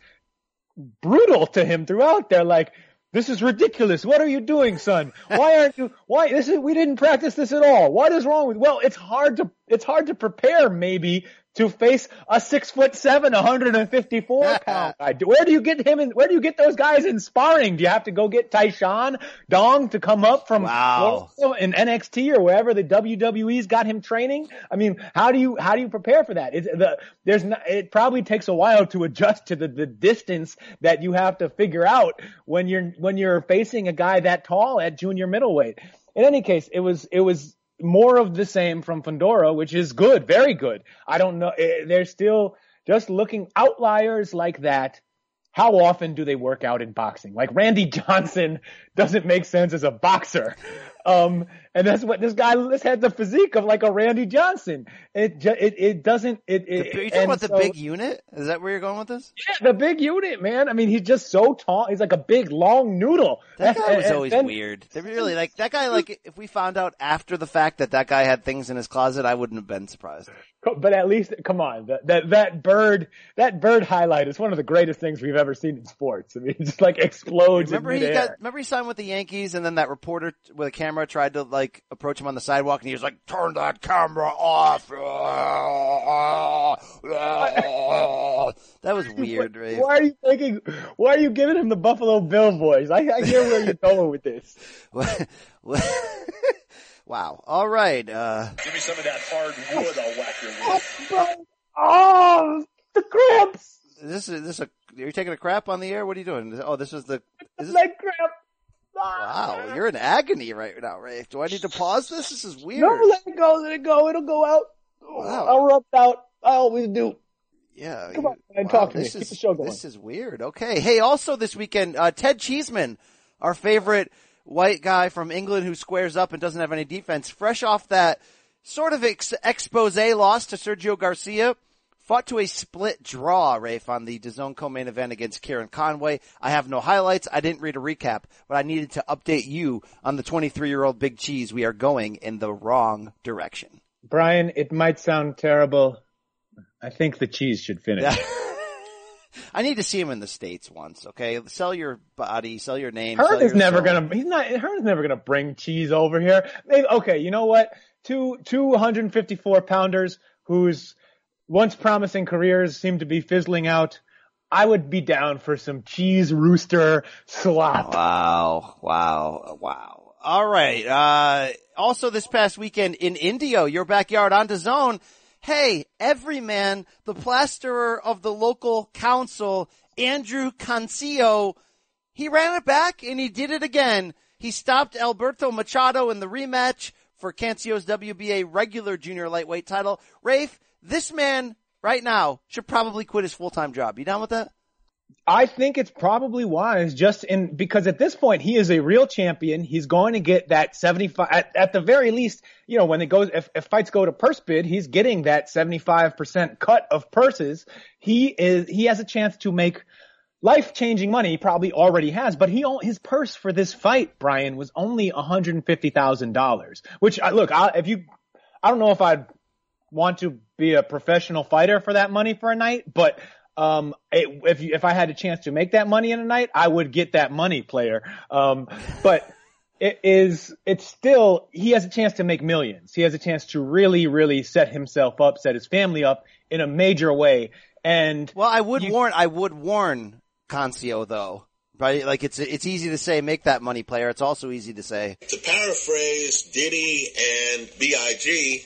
brutal to him throughout. They're like, this is ridiculous. What are you doing, son? Why aren't you, why, this is, we didn't practice this at all. What is wrong with, well, it's hard to, it's hard to prepare maybe to face a six foot seven, one hundred fifty-four pound guy. Where do you get him in, where do you get those guys in sparring? Do you have to go get Tyshawn Dong to come up from wow. in N X T or wherever the W W E's got him training? I mean, how do you, how do you prepare for that? It's the, there's not, it probably takes a while to adjust to the, the distance that you have to figure out when you're, when you're facing a guy that tall at junior middleweight. In any case, it was, it was, more of the same from Fundora, which is good, very good. I don't know. They're still just looking outliers like that. How often do they work out in boxing? Like Randy Johnson doesn't make sense as a boxer. Um, and that's what this guy, this had the physique of like a Randy Johnson. It, it, it doesn't, it, it Are you talking about so, the big unit? Is that where you're going with this? Yeah, the big unit, man. I mean, he's just so tall. He's like a big, long noodle. That guy was and, always and, weird. They really, like, that guy, like, if we found out after the fact that that guy had things in his closet, I wouldn't have been surprised. But at least, come on, that, that, that bird, that bird highlight is one of the greatest things we've ever seen in sports. I mean, it just like explodes remember in he midair. got, remember he signed with the Yankees and then that reporter with a camera tried to like approach him on the sidewalk and he was like, turn that camera off. That was weird, right? Why do you think making? Why are you giving him the Buffalo Bill voice? I, I hear where you're going with this. Wow. All right. Uh, Give me some of that hard wood. I'll whack your with. Oh, the cramps. Is this is this a? Are you taking a crap on the air? What are you doing? Oh, this is the. Is this, Leg cramp. Wow, you're in agony right now, Rafe. Do I need to pause this? This is weird. No, let it go. Let it go. It'll go out. Wow. I'll rub it out. I always do. Yeah. Come on, man, wow, talk to me. Is, Keep the show going. This is weird. Okay. Hey, also this weekend, uh, Ted Cheeseman, our favorite white guy from England who squares up and doesn't have any defense, fresh off that sort of ex- expose loss to Sergio Garcia, fought to a split draw, Rafe, on the DAZN co-main event against Kieran Conway. I have no highlights. I didn't read a recap, but I needed to update you on the twenty-three-year-old Big Cheese. We are going in the wrong direction. Brian, it might sound terrible. I think the cheese should finish. I need to see him in the States once, okay? Sell your body, sell your name. Hearn sell is your never soul. gonna, he's not, Hearn's never gonna bring cheese over here. Maybe, okay, you know what? Two, two one fifty-four pounders whose once promising careers seem to be fizzling out. I would be down for some cheese rooster slop. Wow, wow, wow. All right. Uh, also this past weekend in Indio, your backyard on DAZN. Hey, everyman, the plasterer of the local council, Andrew Cancio, he ran it back and he did it again. He stopped Alberto Machado in the rematch for Cancio's W B A regular junior lightweight title. Rafe, this man right now should probably quit his full-time job. You down with that? I think it's probably wise just in, because at this point he is a real champion. He's going to get that seventy-five, at, at the very least, you know, when it goes, if, if fights go to purse bid, he's getting that seventy-five percent cut of purses. He is, he has a chance to make life-changing money. He probably already has, but he, his purse for this fight, Brian, was only one hundred fifty thousand dollars, which, look, I, if you, I don't know if I'd want to be a professional fighter for that money for a night, but Um, it, if you, if I had a chance to make that money in a night, I would get that money, player. Um, but it is, it's still, he has a chance to make millions. He has a chance to really, really set himself up, set his family up in a major way. And well, I would you, warn, I would warn Cancio though, right? Like it's, it's easy to say make that money, player. It's also easy to say, to paraphrase Diddy and B I G,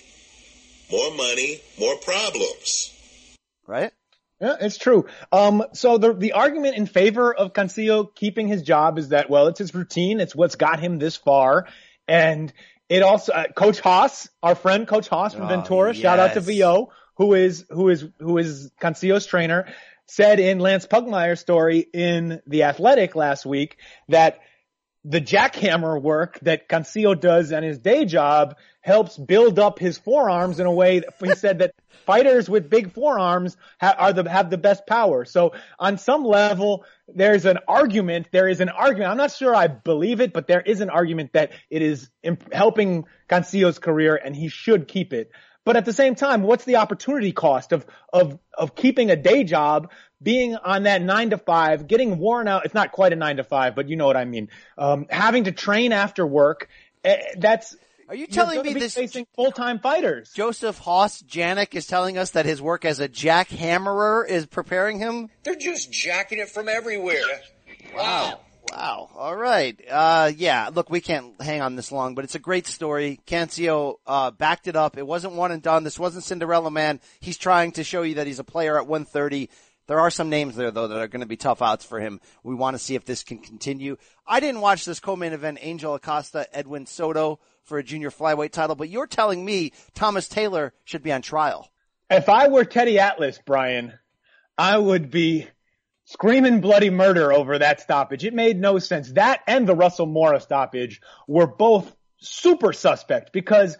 more money, more problems. Right? Yeah, it's true. Um, so the, the argument in favor of Cancio keeping his job is that, well, it's his routine. It's what's got him this far. And it also, uh, Coach Haas, our friend Coach Haas from oh, Ventura, yes. shout out to V O, who is, who is, who is Cancio's trainer, said in Lance Pugmire's story in The Athletic last week that the jackhammer work that Cancio does on his day job helps build up his forearms in a way that he said that fighters with big forearms ha- are the, have the best power. So on some level, there's an argument, there is an argument. I'm not sure I believe it, but there is an argument that it is imp- helping Cancio's career and he should keep it. But at the same time, what's the opportunity cost of, of, of keeping a day job, being on that nine to five, getting worn out? It's not quite a nine to five, but you know what I mean. Um, having to train after work. Uh, that's, Are you telling me this facing full-time fighters? Joseph Haas Janik is telling us that his work as a jackhammerer is preparing him? They're just jacking it from everywhere. Wow. Wow. All right. Uh, yeah, look, we can't hang on this long, but it's a great story. Cancio, uh, backed it up. It wasn't one and done. This wasn't Cinderella Man. He's trying to show you that he's a player at one thirty. There are some names there, though, that are going to be tough outs for him. We want to see if this can continue. I didn't watch this co-main event, Angel Acosta, Edwin Soto for a junior flyweight title, but you're telling me Thomas Taylor should be on trial. If I were Teddy Atlas, Brian, I would be screaming bloody murder over that stoppage. It made no sense. That and the Russell Mora stoppage were both super suspect because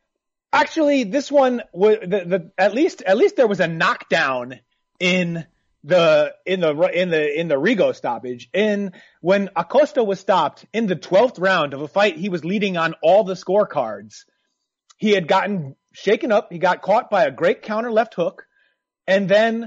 actually this one was the, the at least at least there was a knockdown in the in the in the in the Rigo stoppage. In when Acosta was stopped in the twelfth round of a fight he was leading on all the scorecards, he had gotten shaken up. He got caught by a great counter left hook, and then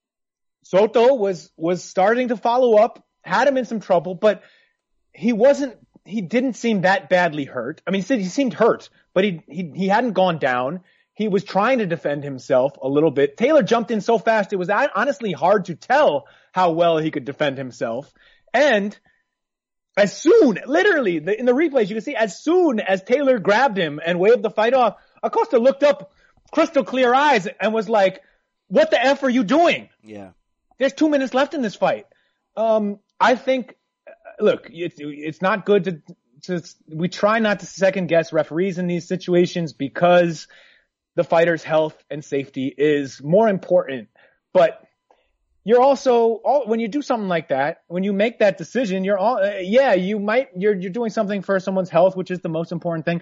Soto was was starting to follow up, had him in some trouble, but he wasn't. He didn't seem that badly hurt. I mean, he seemed hurt, but he he he hadn't gone down. he was trying to defend himself a little bit. Taylor jumped in so fast, it was honestly hard to tell how well he could defend himself. And as soon, literally, in the replays, you can see as soon as Taylor grabbed him and waved the fight off, Acosta looked up, crystal clear eyes, and was like, what the F are you doing? Yeah. There's two minutes left in this fight. Um, I think, look, it's, it's not good to, to, we try not to second guess referees in these situations because the fighter's health and safety is more important. But you're also, all, when you do something like that, when you make that decision, you're all, uh, yeah, you might, you're, you're doing something for someone's health, which is the most important thing.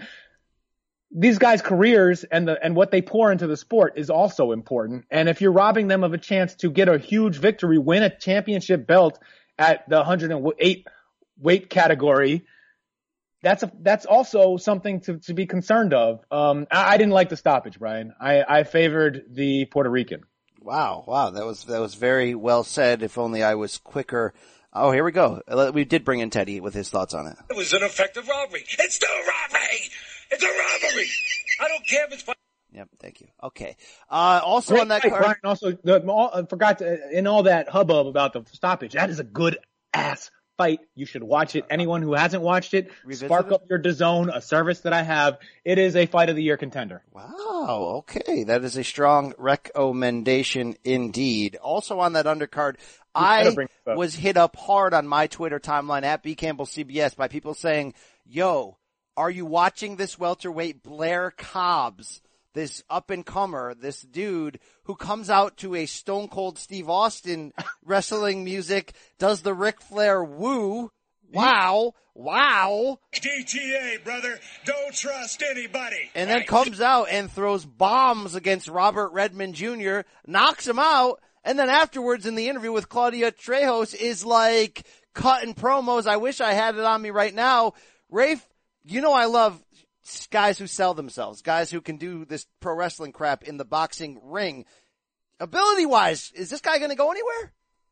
These guys' careers and the, and what they pour into the sport is also important. And if you're robbing them of a chance to get a huge victory, win a championship belt at the one hundred eight weight category, that's a, that's also something to, to be concerned of. Um, I, I didn't like the stoppage, Brian. I, I favored the Puerto Rican. Wow, wow, that was that was very well said. If only I was quicker. Oh, here we go. We did bring in Teddy with his thoughts on it. It was an effective robbery. It's still a robbery. It's a robbery. I don't care if it's. Yep, thank you. Okay. Uh, also Great on that fight, card, Brian, also, the, all, I forgot to, in all that hubbub about the stoppage, that is a good ass fight. You should watch it. Anyone who hasn't watched it, Revisit spark it? up your DAZN, a service that I have. It is a fight of the year contender. Wow, okay. That is a strong recommendation indeed. Also on that undercard, I was hit up hard on my Twitter timeline at B Campbell C B S by people saying, yo, are you watching this welterweight Blair Cobbs, this up-and-comer, this dude who comes out to a Stone Cold Steve Austin wrestling music, does the Ric Flair woo? Wow. Wow. D T A, brother. Don't trust anybody. And then comes out and throws bombs against Robert Redmond Junior, knocks him out, and then afterwards in the interview with Claudia Trejos is like cutting promos. I wish I had it on me right now. Rafe, you know I love guys who sell themselves, guys who can do this pro wrestling crap in the boxing ring. Ability-wise, is this guy going to go anywhere?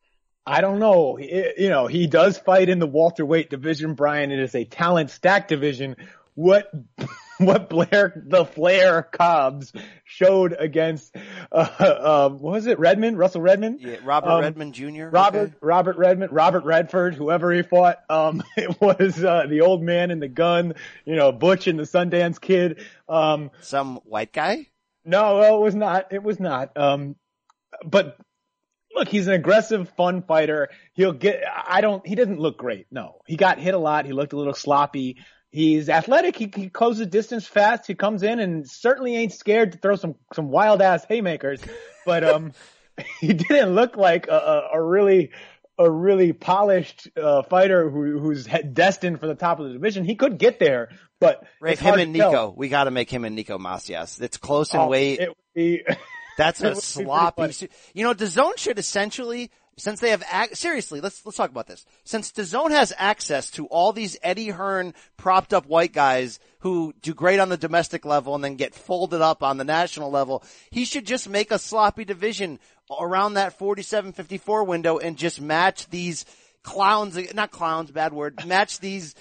I don't know. He, you know, he does fight in the welterweight division, Brian. It is a talent stack division. What, what Blair, the Flair Cobbs showed against, uh, uh, what was it? Redmond? Russell Redmond? Yeah, Robert um, Redmond Junior Robert, okay. Robert Redmond, Robert Redford, whoever he fought. Um, it was, uh, the old man and the gun, you know, Butch and the Sundance Kid. Um, some white guy? No, well, it was not. It was not. Um, but, look, he's an aggressive, fun fighter. He'll get, I don't, he doesn't look great. No, he got hit a lot. He looked a little sloppy. He's athletic. He, he closes distance fast. He comes in and certainly ain't scared to throw some, some wild ass haymakers. But, um, he didn't look like a, a, a really, a really polished, uh, fighter who, who's destined for the top of the division. He could get there, but Rafe, him and Nico, tell. we gotta make him and Nico Macias. It's close in oh, weight. It would be, That's a sloppy, you know, DAZN should essentially, since they have, ac- seriously, let's, let's talk about this. Since DAZN has access to all these Eddie Hearn propped up white guys who do great on the domestic level and then get folded up on the national level, he should just make a sloppy division around that forty-seven fifty-four window and just match these clowns, not clowns, bad word, match these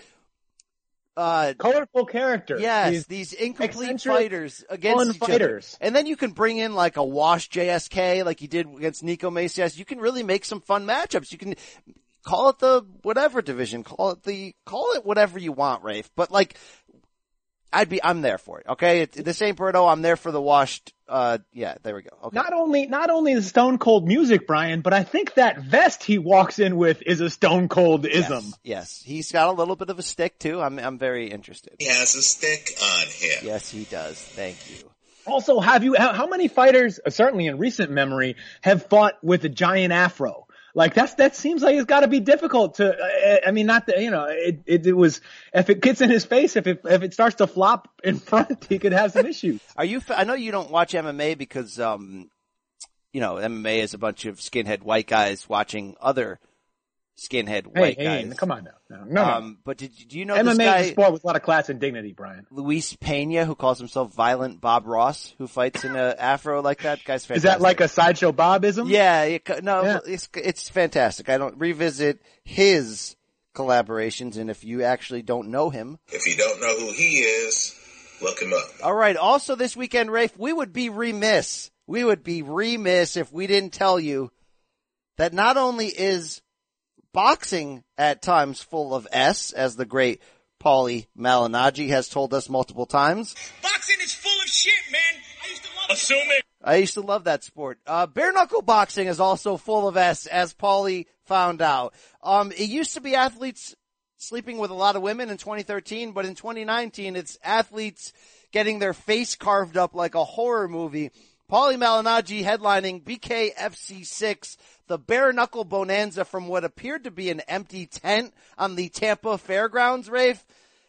Uh, colorful characters. Yes, these, these incomplete fighters against each fighters. other. And then you can bring in like a wash J S K like you did against Nico Macias. You can really make some fun matchups. You can call it the whatever division, call it the, call it whatever you want, Rafe. But like, I'd be, I'm there for it. Okay. It's the Saint Berto. I'm there for the washed. Uh, yeah, there we go. Okay. Not only, not only the Stone Cold music, Brian, but I think that vest he walks in with is a Stone Cold ism. Yes, yes. He's got a little bit of a stick too. I'm, I'm very interested. He has a stick on him. Yes, he does. Thank you. Also, have you, how many fighters, certainly in recent memory, have fought with a giant afro? Like that's, that seems like it's gotta be difficult to, uh, I mean, not that, you know, it, it, it was, if it gets in his face, if it, if it starts to flop in front, he could have some issues. Are you, I know you don't watch M M A because, um, you know, M M A is a bunch of skinhead white guys watching other skinhead white hey, guys. Hey, come on now. No, no, um, no. But did, do you know M M A this guy? is a sport with a lot of class and dignity, Brian. Luis Pena, who calls himself Violent Bob Ross, who fights in a afro like that. Guy's fantastic. Is that like a Sideshow Bobism? Yeah, it, no, yeah. it's, it's fantastic. I don't revisit his collaborations, and if you actually don't know him. If you don't know who he is, Look him up. All right. Also this weekend, Rafe, we would be remiss. We would be remiss if we didn't tell you that not only is boxing at times full of S, as the great Paulie Malignaggi has told us multiple times. Boxing is full of shit, man. I used to love it. Assuming. I used to love that sport. Uh, bare knuckle boxing is also full of S, as Paulie found out. Um, it used to be athletes sleeping with a lot of women in twenty thirteen, but in twenty nineteen, it's athletes getting their face carved up like a horror movie. Paulie Malignaggi headlining B K F C six, the bare knuckle bonanza from what appeared to be an empty tent on the Tampa Fairgrounds, Rafe.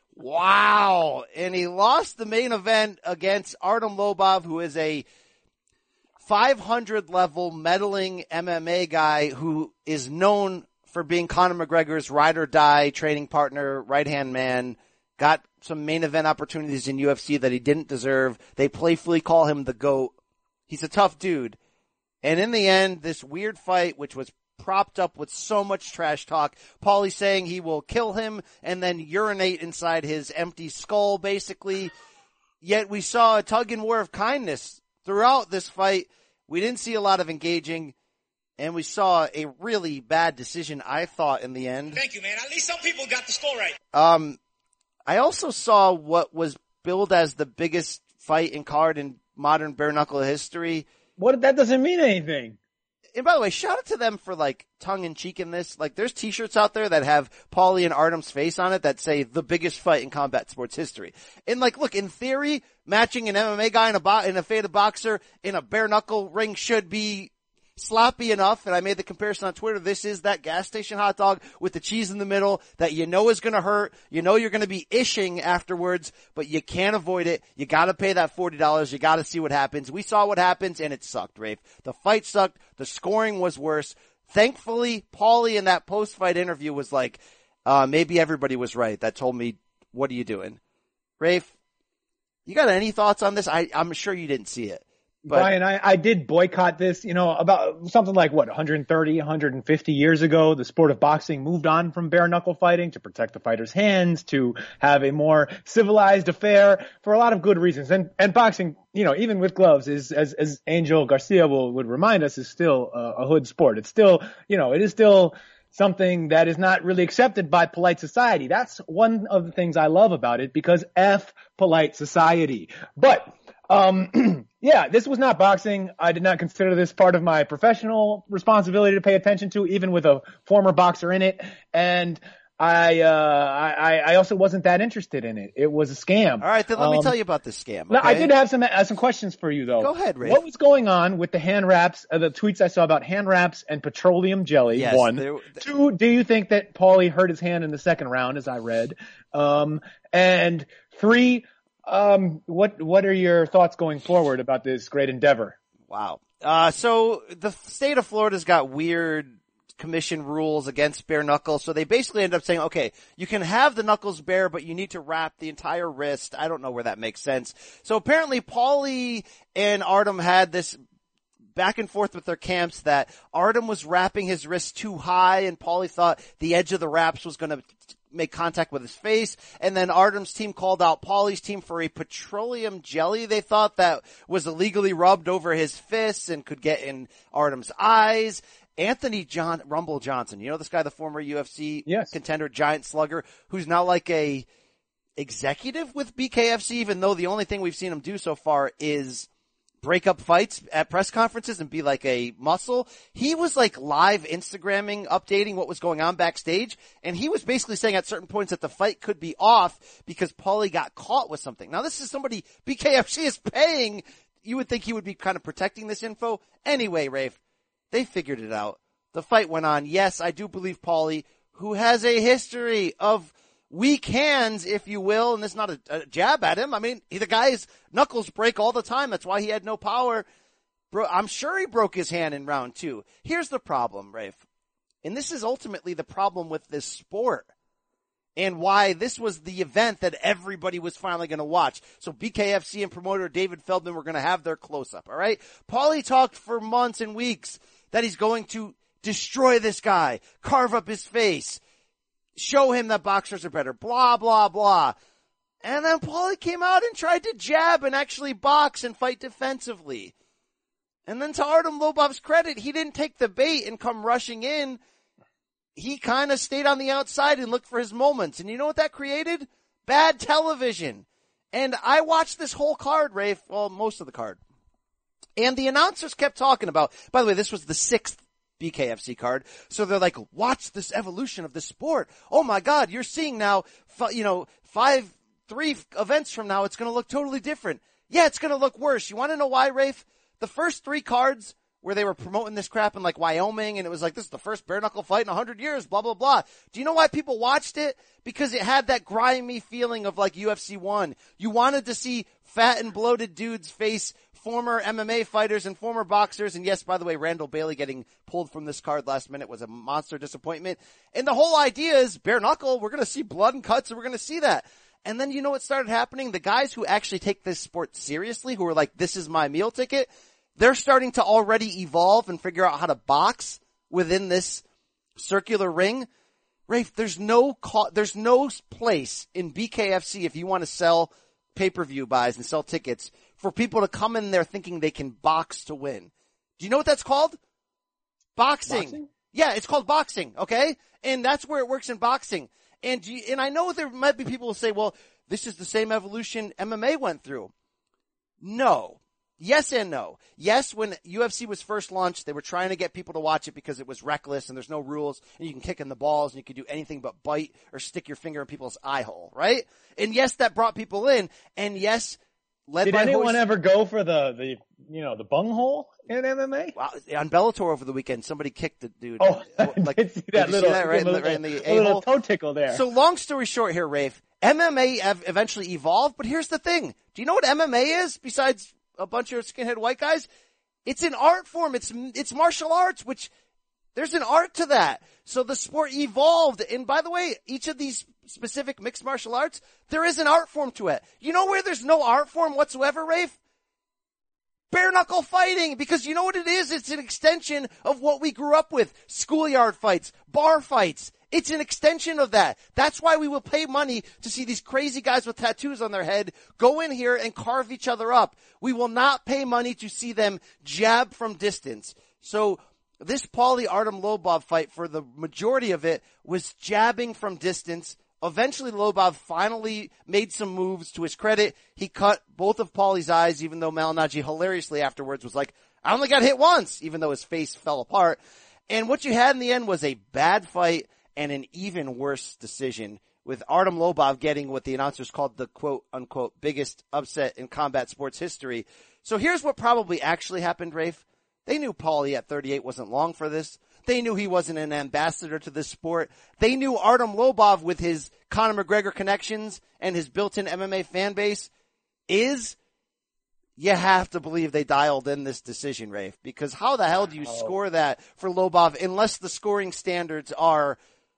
Wow. And he lost the main event against Artem Lobov, who is a five hundred level meddling M M A guy who is known for being Conor McGregor's ride or die training partner, right-hand man, got some main event opportunities in U F C that he didn't deserve. They playfully call him the GOAT. He's a tough dude. And in the end, this weird fight, which was propped up with so much trash talk, Paulie saying he will kill him and then urinate inside his empty skull, basically. Yet we saw a tug and war of kindness throughout this fight. We didn't see a lot of engaging, and we saw a really bad decision, I thought, in the end. Thank you, man. At least some people got the score right. Um, I also saw what was billed as the biggest fight in card in modern bare knuckle history. What? That doesn't mean anything. And by the way, shout out to them for like tongue in cheek in this. Like there's t-shirts out there that have Paulie and Artem's face on it that say the biggest fight in combat sports history. And like, look, in theory, matching an M M A guy and a bo- and a faded boxer in a bare knuckle ring should be sloppy enough. And I made the comparison on Twitter. This is that gas station hot dog with the cheese in the middle that you know is going to hurt. You know you're going to be ishing afterwards, but you can't avoid it. You got to pay that forty dollars. You got to see what happens. We saw what happens, and it sucked, Rafe. The fight sucked. The scoring was worse. Thankfully, Paulie in that post-fight interview was like, uh, maybe everybody was right. That told me, what are you doing? Rafe, you got any thoughts on this? I, I'm sure you didn't see it. But, Brian, I, I did boycott this, you know, about something like what, one hundred thirty, one hundred fifty years ago, the sport of boxing moved on from bare knuckle fighting to protect the fighter's hands, to have a more civilized affair for a lot of good reasons. And, and boxing, you know, even with gloves is, as, as Angel Garcia will, would remind us, is still a, a hood sport. It's still, you know, it is still something that is not really accepted by polite society. That's one of the things I love about it, because F polite society. But, um, yeah, this was not boxing. I did not consider this part of my professional responsibility to pay attention to, even with a former boxer in it. And I, uh, I, I also wasn't that interested in it. It was a scam. All right, then let um, me tell you about this scam. Okay? I did have some, uh, some questions for you though. Go ahead, Ray. What was going on with the hand wraps, uh, the tweets I saw about hand wraps and petroleum jelly? Yes, One. there, Two, do you think that Paulie hurt his hand in the second round, as I read? Um, and three, Um, what, what are your thoughts going forward about this great endeavor? Wow. Uh, so the state of Florida's got weird commission rules against bare knuckles. So they basically end up saying, okay, you can have the knuckles bare, but you need to wrap the entire wrist. I don't know where that makes sense. So apparently Paulie and Artem had this back and forth with their camps that Artem was wrapping his wrist too high, and Paulie thought the edge of the wraps was going to make contact with his face. And then Artem's team called out Paulie's team for a petroleum jelly they thought that was illegally rubbed over his fists and could get in Artem's eyes. Anthony John Rumble Johnson, you know this guy, the former U F C yes. contender, giant slugger, who's now like a executive with B K F C, even though the only thing we've seen him do so far is break up fights at press conferences and be like a muscle. He was like live Instagramming, updating what was going on backstage. And he was basically saying at certain points that the fight could be off because Paulie got caught with something. Now this is somebody B K F C is paying. You would think he would be kind of protecting this info. Anyway, Rafe, they figured it out. The fight went on. Yes, I do believe Paulie, who has a history of weak hands, if you will, and this is not a, a jab at him. I mean, he, the guy's knuckles break all the time. That's why he had no power. Bro, I'm sure he broke his hand in round two. Here's the problem, Rafe. And this is ultimately the problem with this sport and why this was the event that everybody was finally going to watch. So B K F C and promoter David Feldman were going to have their close-up, all right? Paulie talked for months and weeks that he's going to destroy this guy, carve up his face, show him that boxers are better, blah, blah, blah. And then Paulie came out and tried to jab and actually box and fight defensively. And then to Artem Lobov's credit, he didn't take the bait and come rushing in. He kind of stayed on the outside and looked for his moments. And you know what that created? Bad television. And I watched this whole card, Rafe, well, most of the card. And the announcers kept talking about, by the way, this was the sixth B K F C card. So they're like, watch this evolution of the sport. Oh my God, you're seeing now, you know, five, three events from now, it's going to look totally different. Yeah, it's going to look worse. You want to know why, Rafe? The first three cards where they were promoting this crap in like Wyoming and it was like, this is the first bare knuckle fight in a hundred years, blah, blah, blah. Do you know why people watched it? Because it had that grimy feeling of like U F C one. You wanted to see fat and bloated dudes face former M M A fighters and former boxers. And yes, by the way, Randall Bailey getting pulled from this card last minute was a monster disappointment. And the whole idea is bare knuckle. We're going to see blood and cuts and we're going to see that. And then you know what started happening? The guys who actually take this sport seriously, who are like, this is my meal ticket, they're starting to already evolve and figure out how to box within this circular ring. Rafe, there's no co- there's no place in B K F C if you want to sell pay-per-view buys and sell tickets for people to come in there thinking they can box to win. Do you know what that's called? Boxing. Boxing? Yeah, it's called boxing, okay? And that's where it works in boxing. And you, and I know there might be people who say, well, this is the same evolution M M A went through. No. Yes and no. Yes, when U F C was first launched, they were trying to get people to watch it because it was reckless and there's no rules and you can kick in the balls and you can do anything but bite or stick your finger in people's eye hole, right? And yes, that brought people in. And yes, led Did by anyone Horst- ever go for the, the, you know, the bung hole in M M A? Wow, on Bellator over the weekend, somebody kicked the dude. Oh, like, I did see that did little, see that right, little, in the, right in the a little a-hole? toe tickle there. So long story short here, Rafe, M M A ev- eventually evolved, but here's the thing. Do you know what M M A is besides a bunch of skinhead white guys? It's an art form. It's, it's martial arts, which there's an art to that. So the sport evolved. And by the way, each of these specific mixed martial arts, there is an art form to it. You know where there's no art form whatsoever, Rafe? Bare knuckle fighting, because you know what it is? It's an extension of what we grew up with. Schoolyard fights, bar fights. It's an extension of that. That's why we will pay money to see these crazy guys with tattoos on their head go in here and carve each other up. We will not pay money to see them jab from distance. So this Paulie Artem Lobov fight, for the majority of it, was jabbing from distance. Eventually Lobov finally made some moves. To his credit, he cut both of Paulie's eyes, even though Malignaggi hilariously afterwards was like, I only got hit once, even though his face fell apart. And what you had in the end was a bad fight and an even worse decision, with Artem Lobov getting what the announcers called the quote-unquote biggest upset in combat sports history. So here's what probably actually happened, Rafe. They knew Paulie at thirty-eight wasn't long for this. They knew he wasn't an ambassador to this sport. They knew Artem Lobov, with his Conor McGregor connections and his built-in M M A fan base, is... You have to believe they dialed in this decision, Rafe, because how the hell do you score that for Lobov unless the scoring standards are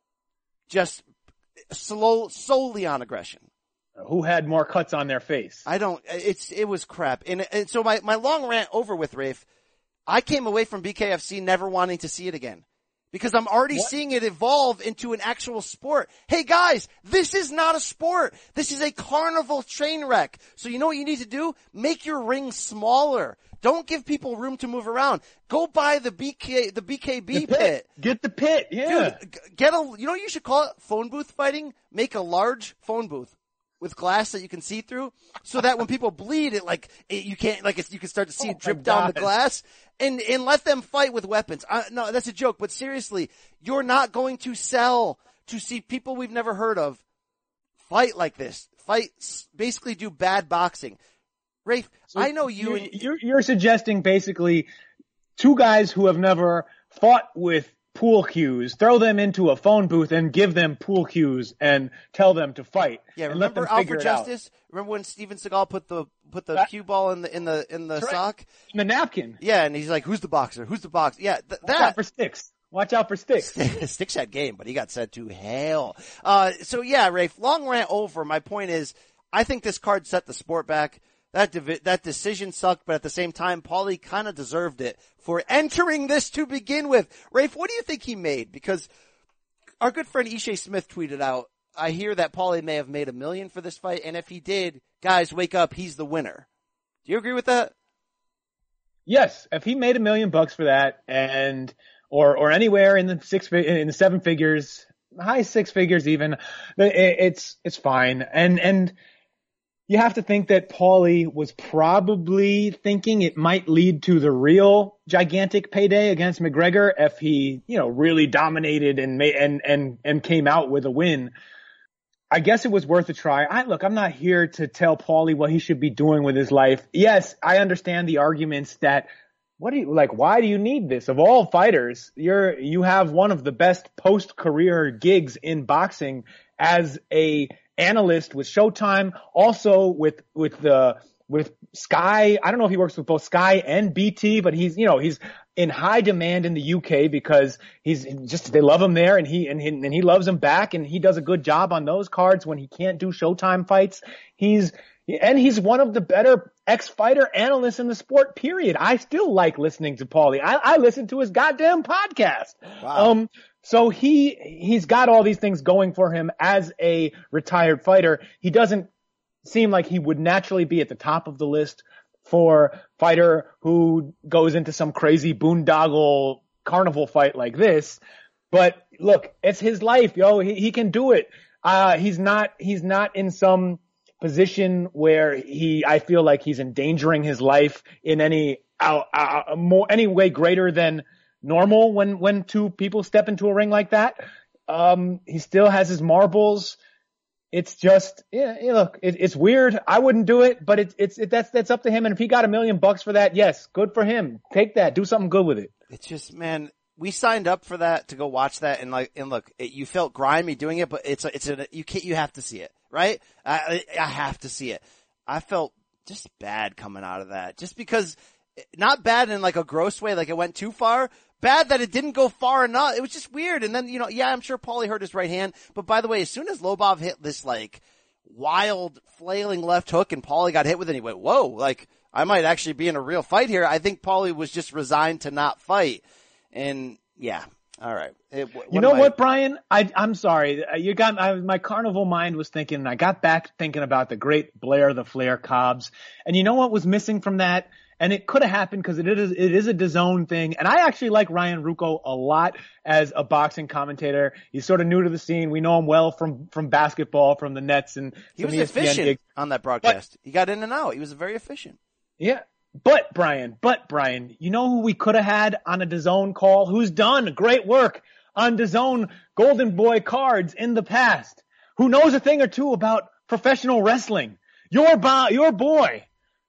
just slow, solely on aggression? Who had more cuts on their face? I don't, it's, it was crap. And, and so my, my long rant over with, Rafe, I came away from B K F C never wanting to see it again. Because I'm already what? seeing it evolve into an actual sport. Hey guys, this is not a sport. This is a carnival train wreck. So you know what you need to do? Make your ring smaller. Don't give people room to move around. Go buy the B K, the B K B the pit. pit. Get the pit, yeah. Dude, get a, you know what you should call it? Phone booth fighting? Make a large phone booth with glass that you can see through, so that when people bleed, it like, it, you can't, like it's, you can start to see oh it drip down the glass. And, and let them fight with weapons. Uh, no, that's a joke, but seriously, you're not going to sell to see people we've never heard of fight like this. Fight, basically do bad boxing. Rafe, so I know you you're, and you're, you're suggesting basically two guys who have never fought with pool cues, throw them into a phone booth and give them pool cues and tell them to fight. Yeah, and remember let them Alfred Justice? Out. Remember when Steven Seagal put the put the that, cue ball in the in the in the right. sock? In the napkin. Yeah, and he's like, "Who's the boxer? Who's the boxer?" Yeah, th- Watch that. out for Sticks. Watch out for Sticks. Sticks had game, but he got sent to hell. Uh, so yeah, Rafe, long rant over. My point is, I think this card set the sport back. That divi- that decision sucked, but at the same time, Paulie kind of deserved it for entering this to begin with. Rafe, what do you think he made? Because our good friend Ishe Smith tweeted out I hear that Paulie may have made a million for this fight, and if he did, guys, wake up, he's the winner. Do you agree with that? Yes, if he made a million bucks for that, and or or anywhere in the six in the seven figures, high six figures even, it's it's fine. And and you have to think that Paulie was probably thinking it might lead to the real gigantic payday against McGregor if he, you know, really dominated and made and and and came out with a win. I guess it was worth a try. I look, I'm not here to tell Paulie what he should be doing with his life. Yes, I understand the arguments that what do you like, why do you need this? Of all fighters, you're you have one of the best post-career gigs in boxing as a analyst with Showtime, also with with the with Sky. I don't know if he works with both Sky and B T, but he's you know he's in high demand in the U K because he's just they love him there, and he and he, and he loves him back, and he does a good job on those cards when he can't do Showtime fights. He's and he's one of the better ex-fighter analysts in the sport. Period. I still like listening to Paulie. I, I listen to his goddamn podcast. Wow. Um. So he, he's got all these things going for him as a retired fighter. He doesn't seem like he would naturally be at the top of the list for fighter who goes into some crazy boondoggle carnival fight like this. But look, it's his life, yo. He, he can do it. Uh, he's not, he's not in some position where he, I feel like he's endangering his life in any, uh, uh, more, any way greater than normal when, when two people step into a ring like that. Um, he still has his marbles. It's just, yeah, yeah look, it, it's weird. I wouldn't do it, but it's, it's, it, that's, that's up to him. And if he got a million bucks for that, yes, good for him. Take that. Do something good with it. It's just, man, we signed up for that to go watch that. And like, and look, it, you felt grimy doing it, but it's a, it's a, you can't, you have to see it, right? I, I have to see it. I felt just bad coming out of that just because not bad in like a gross way, like it went too far. Bad that it didn't go far enough. It was just weird. And then, you know, yeah, I'm sure Paulie hurt his right hand. But by the way, as soon as Lobov hit this like wild flailing left hook and Paulie got hit with it, he went, whoa, like I might actually be in a real fight here. I think Paulie was just resigned to not fight. And yeah. All right. It, what you know I... what, Brian? I, I'm sorry. You got I, my carnival mind was thinking, and I got back thinking about the great Blair the Flair Cobbs. And you know what was missing from that? And it could have happened because it is, it is a DAZN thing. And I actually like Ryan Ruocco a lot as a boxing commentator. He's sort of new to the scene. We know him well from, from basketball, from the Nets and he was efficient on that broadcast. But, he got in and out. He was very efficient. Yeah. But Brian, but Brian, you know who we could have had on a DAZN call? Who's done great work on DAZN Golden Boy cards in the past? Who knows a thing or two about professional wrestling? Your bo- your boy,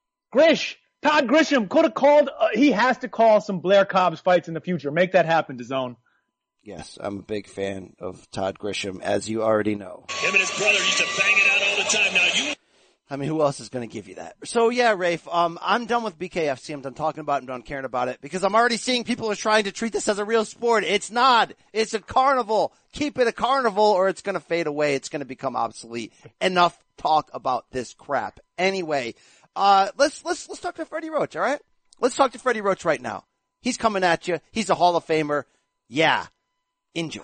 Grish. Todd Grisham could have called, uh, he has to call some Blair Cobbs fights in the future. Make that happen, DAZN. Yes, I'm a big fan of Todd Grisham, as you already know. Him and his brother used to bang it out all the time. Now you... I mean, who else is going to give you that? So yeah, Rafe, um, I'm done with B K F C. I'm done talking about it. I'm done caring about it because I'm already seeing people are trying to treat this as a real sport. It's not. It's a carnival. Keep it a carnival or it's going to fade away. It's going to become obsolete. Enough talk about this crap. Anyway, Uh, let's, let's, let's talk to Freddie Roach, all right? Let's talk to Freddie Roach right now. He's coming at you. He's a Hall of Famer. Yeah. Enjoy.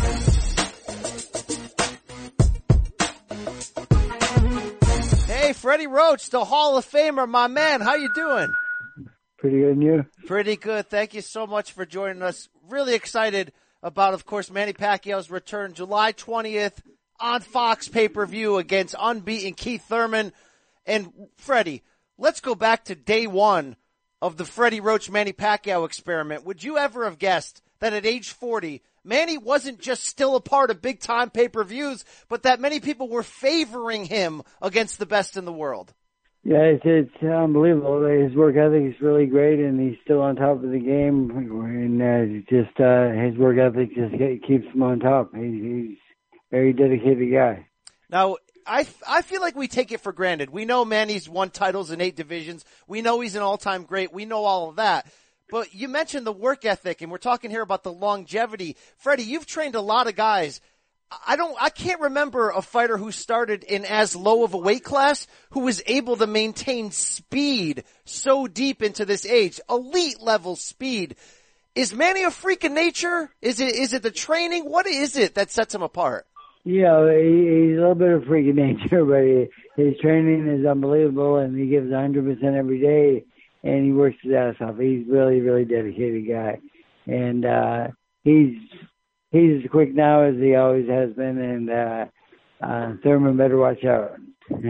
Hey, Freddie Roach, the Hall of Famer, my man. How you doing? Pretty good, and you? Pretty good. Thank you so much for joining us. Really excited about, of course, Manny Pacquiao's return July twentieth on Fox pay-per-view against unbeaten Keith Thurman. And Freddie, let's go back to day one of the Freddie Roach Manny Pacquiao experiment. Would you ever have guessed that at age forty, Manny wasn't just still a part of big time pay-per-views, but that many people were favoring him against the best in the world? Yeah, it's, it's unbelievable. His work ethic is really great, and he's still on top of the game. And uh, just uh, his work ethic just keeps him on top. He, he's a very dedicated guy. Now, I, I feel like we take it for granted. We know Manny's won titles in eight divisions. We know he's an all-time great. We know all of that. But you mentioned the work ethic, and we're talking here about the longevity. Freddie, you've trained a lot of guys. I don't, I can't remember a fighter who started in as low of a weight class who was able to maintain speed so deep into this age. Elite level speed. Is Manny a freak of nature? Is it, is it the training? What is it that sets him apart? You know, he, he's a little bit of freak of nature, but he, his training is unbelievable, and he gives one hundred percent every day, and he works his ass off. He's really, really dedicated guy. And uh, he's he's as quick now as he always has been, and uh, uh, Thurman better watch out.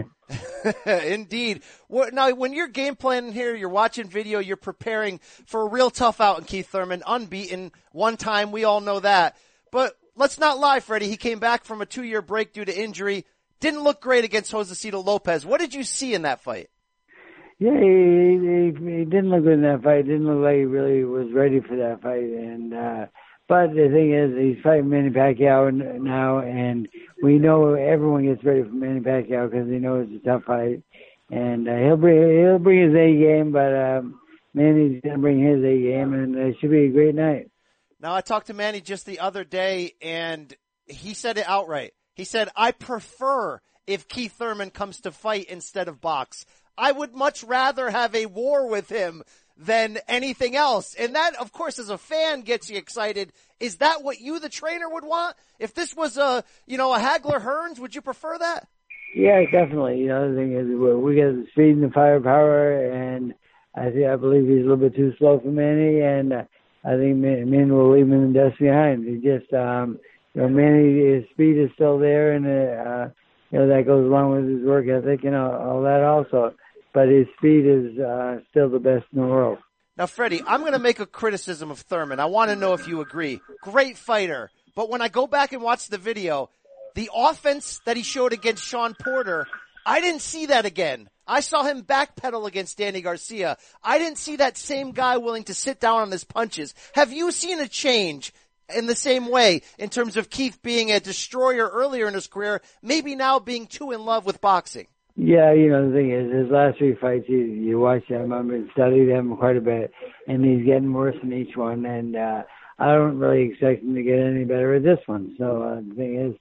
Indeed. Now, when you're game planning here, you're watching video, you're preparing for a real tough out in Keith Thurman, unbeaten, one time, we all know that. But let's not lie, Freddie, he came back from a two-year break due to injury, didn't look great against Josecito Lopez. What did you see in that fight? Yeah, he, he, he didn't look good in that fight. Didn't look like he really was ready for that fight. And uh, but the thing is, he's fighting Manny Pacquiao now, and we know everyone gets ready for Manny Pacquiao because they know it's a tough fight. And uh, he'll bring he'll bring his A game, but um, Manny's gonna bring his A game, and it should be a great night. Now, I talked to Manny just the other day, and he said it outright. He said, "I prefer if Keith Thurman comes to fight instead of box. I would much rather have a war with him than anything else." And that, of course, as a fan gets you excited. Is that what you, the trainer, would want? If this was a, you know, a Hagler Hearns, would you prefer that? Yeah, definitely. You know, the thing is, we got the speed and the firepower, and I think, I believe he's a little bit too slow for Manny, and uh, I think Manny will leave him in the dust behind. He just, um, you know, Manny, his speed is still there, and, uh, you know, that goes along with his work ethic and all, all that also. But his speed is uh, still the best in the world. Now, Freddie, I'm going to make a criticism of Thurman. I want to know if you agree. Great fighter. But when I go back and watch the video, the offense that he showed against Sean Porter, I didn't see that again. I saw him backpedal against Danny Garcia. I didn't see that same guy willing to sit down on his punches. Have you seen a change in the same way in terms of Keith being a destroyer earlier in his career, maybe now being too in love with boxing? Yeah, you know, the thing is, his last three fights, you, you watch them, I mean, studied them quite a bit, and he's getting worse in each one, and uh, I don't really expect him to get any better at this one. So uh, the thing is,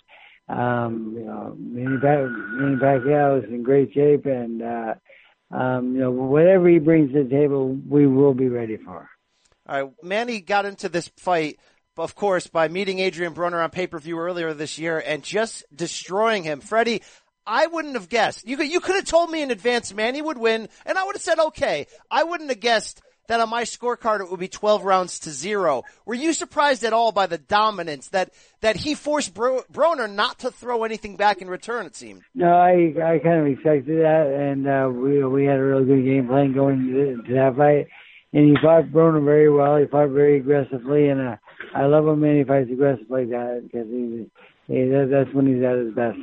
um, you know, Manny, pa- Manny Pacquiao is in great shape, and, uh, um, you know, whatever he brings to the table, we will be ready for. All right, Manny got into this fight, of course, by meeting Adrian Broner on pay-per-view earlier this year and just destroying him. Freddie, I wouldn't have guessed. You could, you could have told me in advance Manny would win, and I would have said, okay. I wouldn't have guessed that on my scorecard it would be twelve rounds to zero. Were you surprised at all by the dominance that, that he forced Bro, Broner not to throw anything back in return, it seemed? No, I, I kind of expected that, and, uh, we, we had a real good game plan going to, to that fight. And he fought Broner very well. He fought very aggressively, and, uh, I love when Manny fights aggressive like that, because he, he, that's when he's at his best.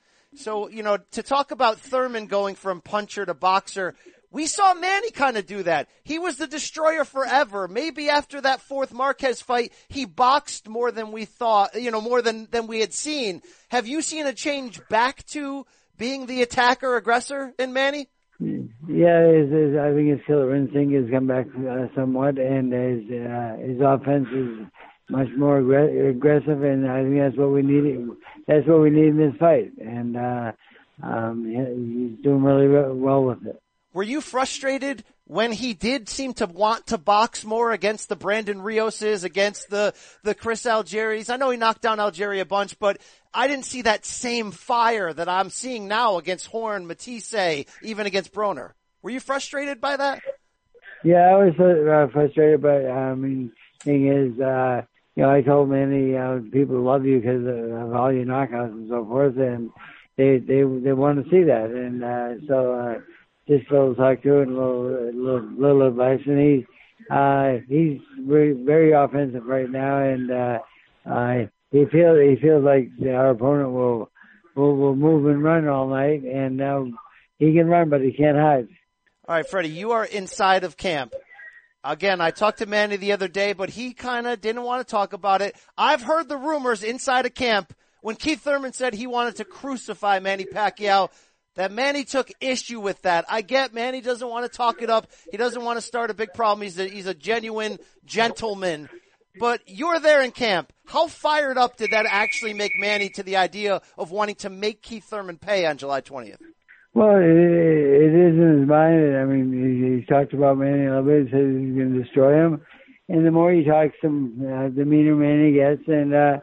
So, you know, to talk about Thurman going from puncher to boxer, we saw Manny kind of do that. He was the destroyer forever. Maybe after that fourth Marquez fight, he boxed more than we thought, you know, more than, than we had seen. Have you seen a change back to being the attacker, aggressor in Manny? Yeah, his, his, I think his killer instinct has come back uh, somewhat, and his, uh, his offense is much more aggr- aggressive, and I think that's what we needed. That's what we need in this fight, and uh, um, he's doing really well with it. Were you frustrated when he did seem to want to box more against the Brandon Rioses, against the the Chris Algieri's? I know he knocked down Algieri a bunch, but I didn't see that same fire that I'm seeing now against Horn, Matisse, even against Broner. Were you frustrated by that? Yeah, I was uh, frustrated, but I mean, thing is. Uh, You know, I told Manny, uh, people love you because of all your knockouts and so forth, and they they they want to see that. And uh, so uh, just a little talk to it, a little little, little advice. And he uh, he's very, very offensive right now, and uh, uh, he feels he feels like our opponent will will will move and run all night, and uh, he can run, but he can't hide. All right, Freddie, you are inside of camp. Again, I talked to Manny the other day, but he kind of didn't want to talk about it. I've heard the rumors inside of camp when Keith Thurman said he wanted to crucify Manny Pacquiao, that Manny took issue with that. I get Manny doesn't want to talk it up. He doesn't want to start a big problem. He's a, he's a genuine gentleman. But you're there in camp. How fired up did that actually make Manny to the idea of wanting to make Keith Thurman pay on July twentieth? Well, it, it is in his mind. I mean, he, he's talked about Manny a little bit. He says he's going to destroy him. And the more he talks, the, uh, the meaner Manny gets. And uh,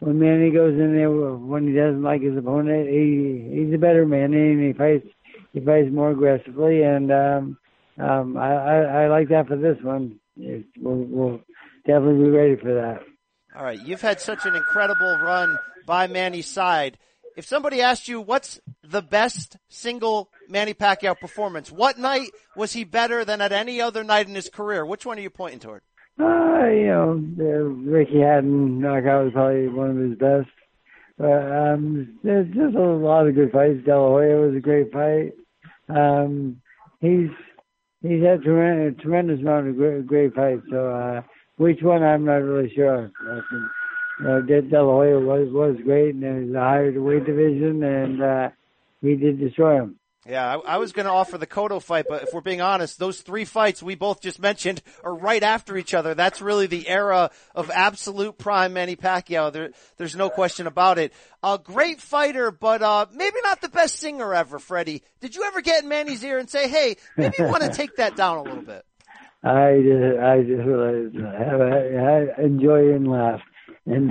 when Manny goes in there, when he doesn't like his opponent, he he's a better Manny, and he fights he fights more aggressively, and um, um, I, I I like that for this one. It, we'll, we'll definitely be ready for that. All right, you've had such an incredible run by Manny's side. If somebody asked you what's the best single Manny Pacquiao performance, what night was he better than at any other night in his career? Which one are you pointing toward? Uh, you know, the Ricky Hatton knockout was probably one of his best. But um, there's just a lot of good fights. De La Hoya was a great fight. Um, he's he's had tremendous, tremendous amount of great, great fights. So uh, which one I'm not really sure. I think, you know, De La Hoya was was great, and it was a higher weight division, and uh, he did destroy him. Yeah, I, I was going to offer the Cotto fight, but if we're being honest, those three fights we both just mentioned are right after each other. That's really the era of absolute prime Manny Pacquiao. There, there's no question about it. A great fighter, but uh maybe not the best singer ever, Freddie. Did you ever get in Manny's ear and say, hey, maybe you want to take that down a little bit? I just, I just really have a, I enjoy and laugh. And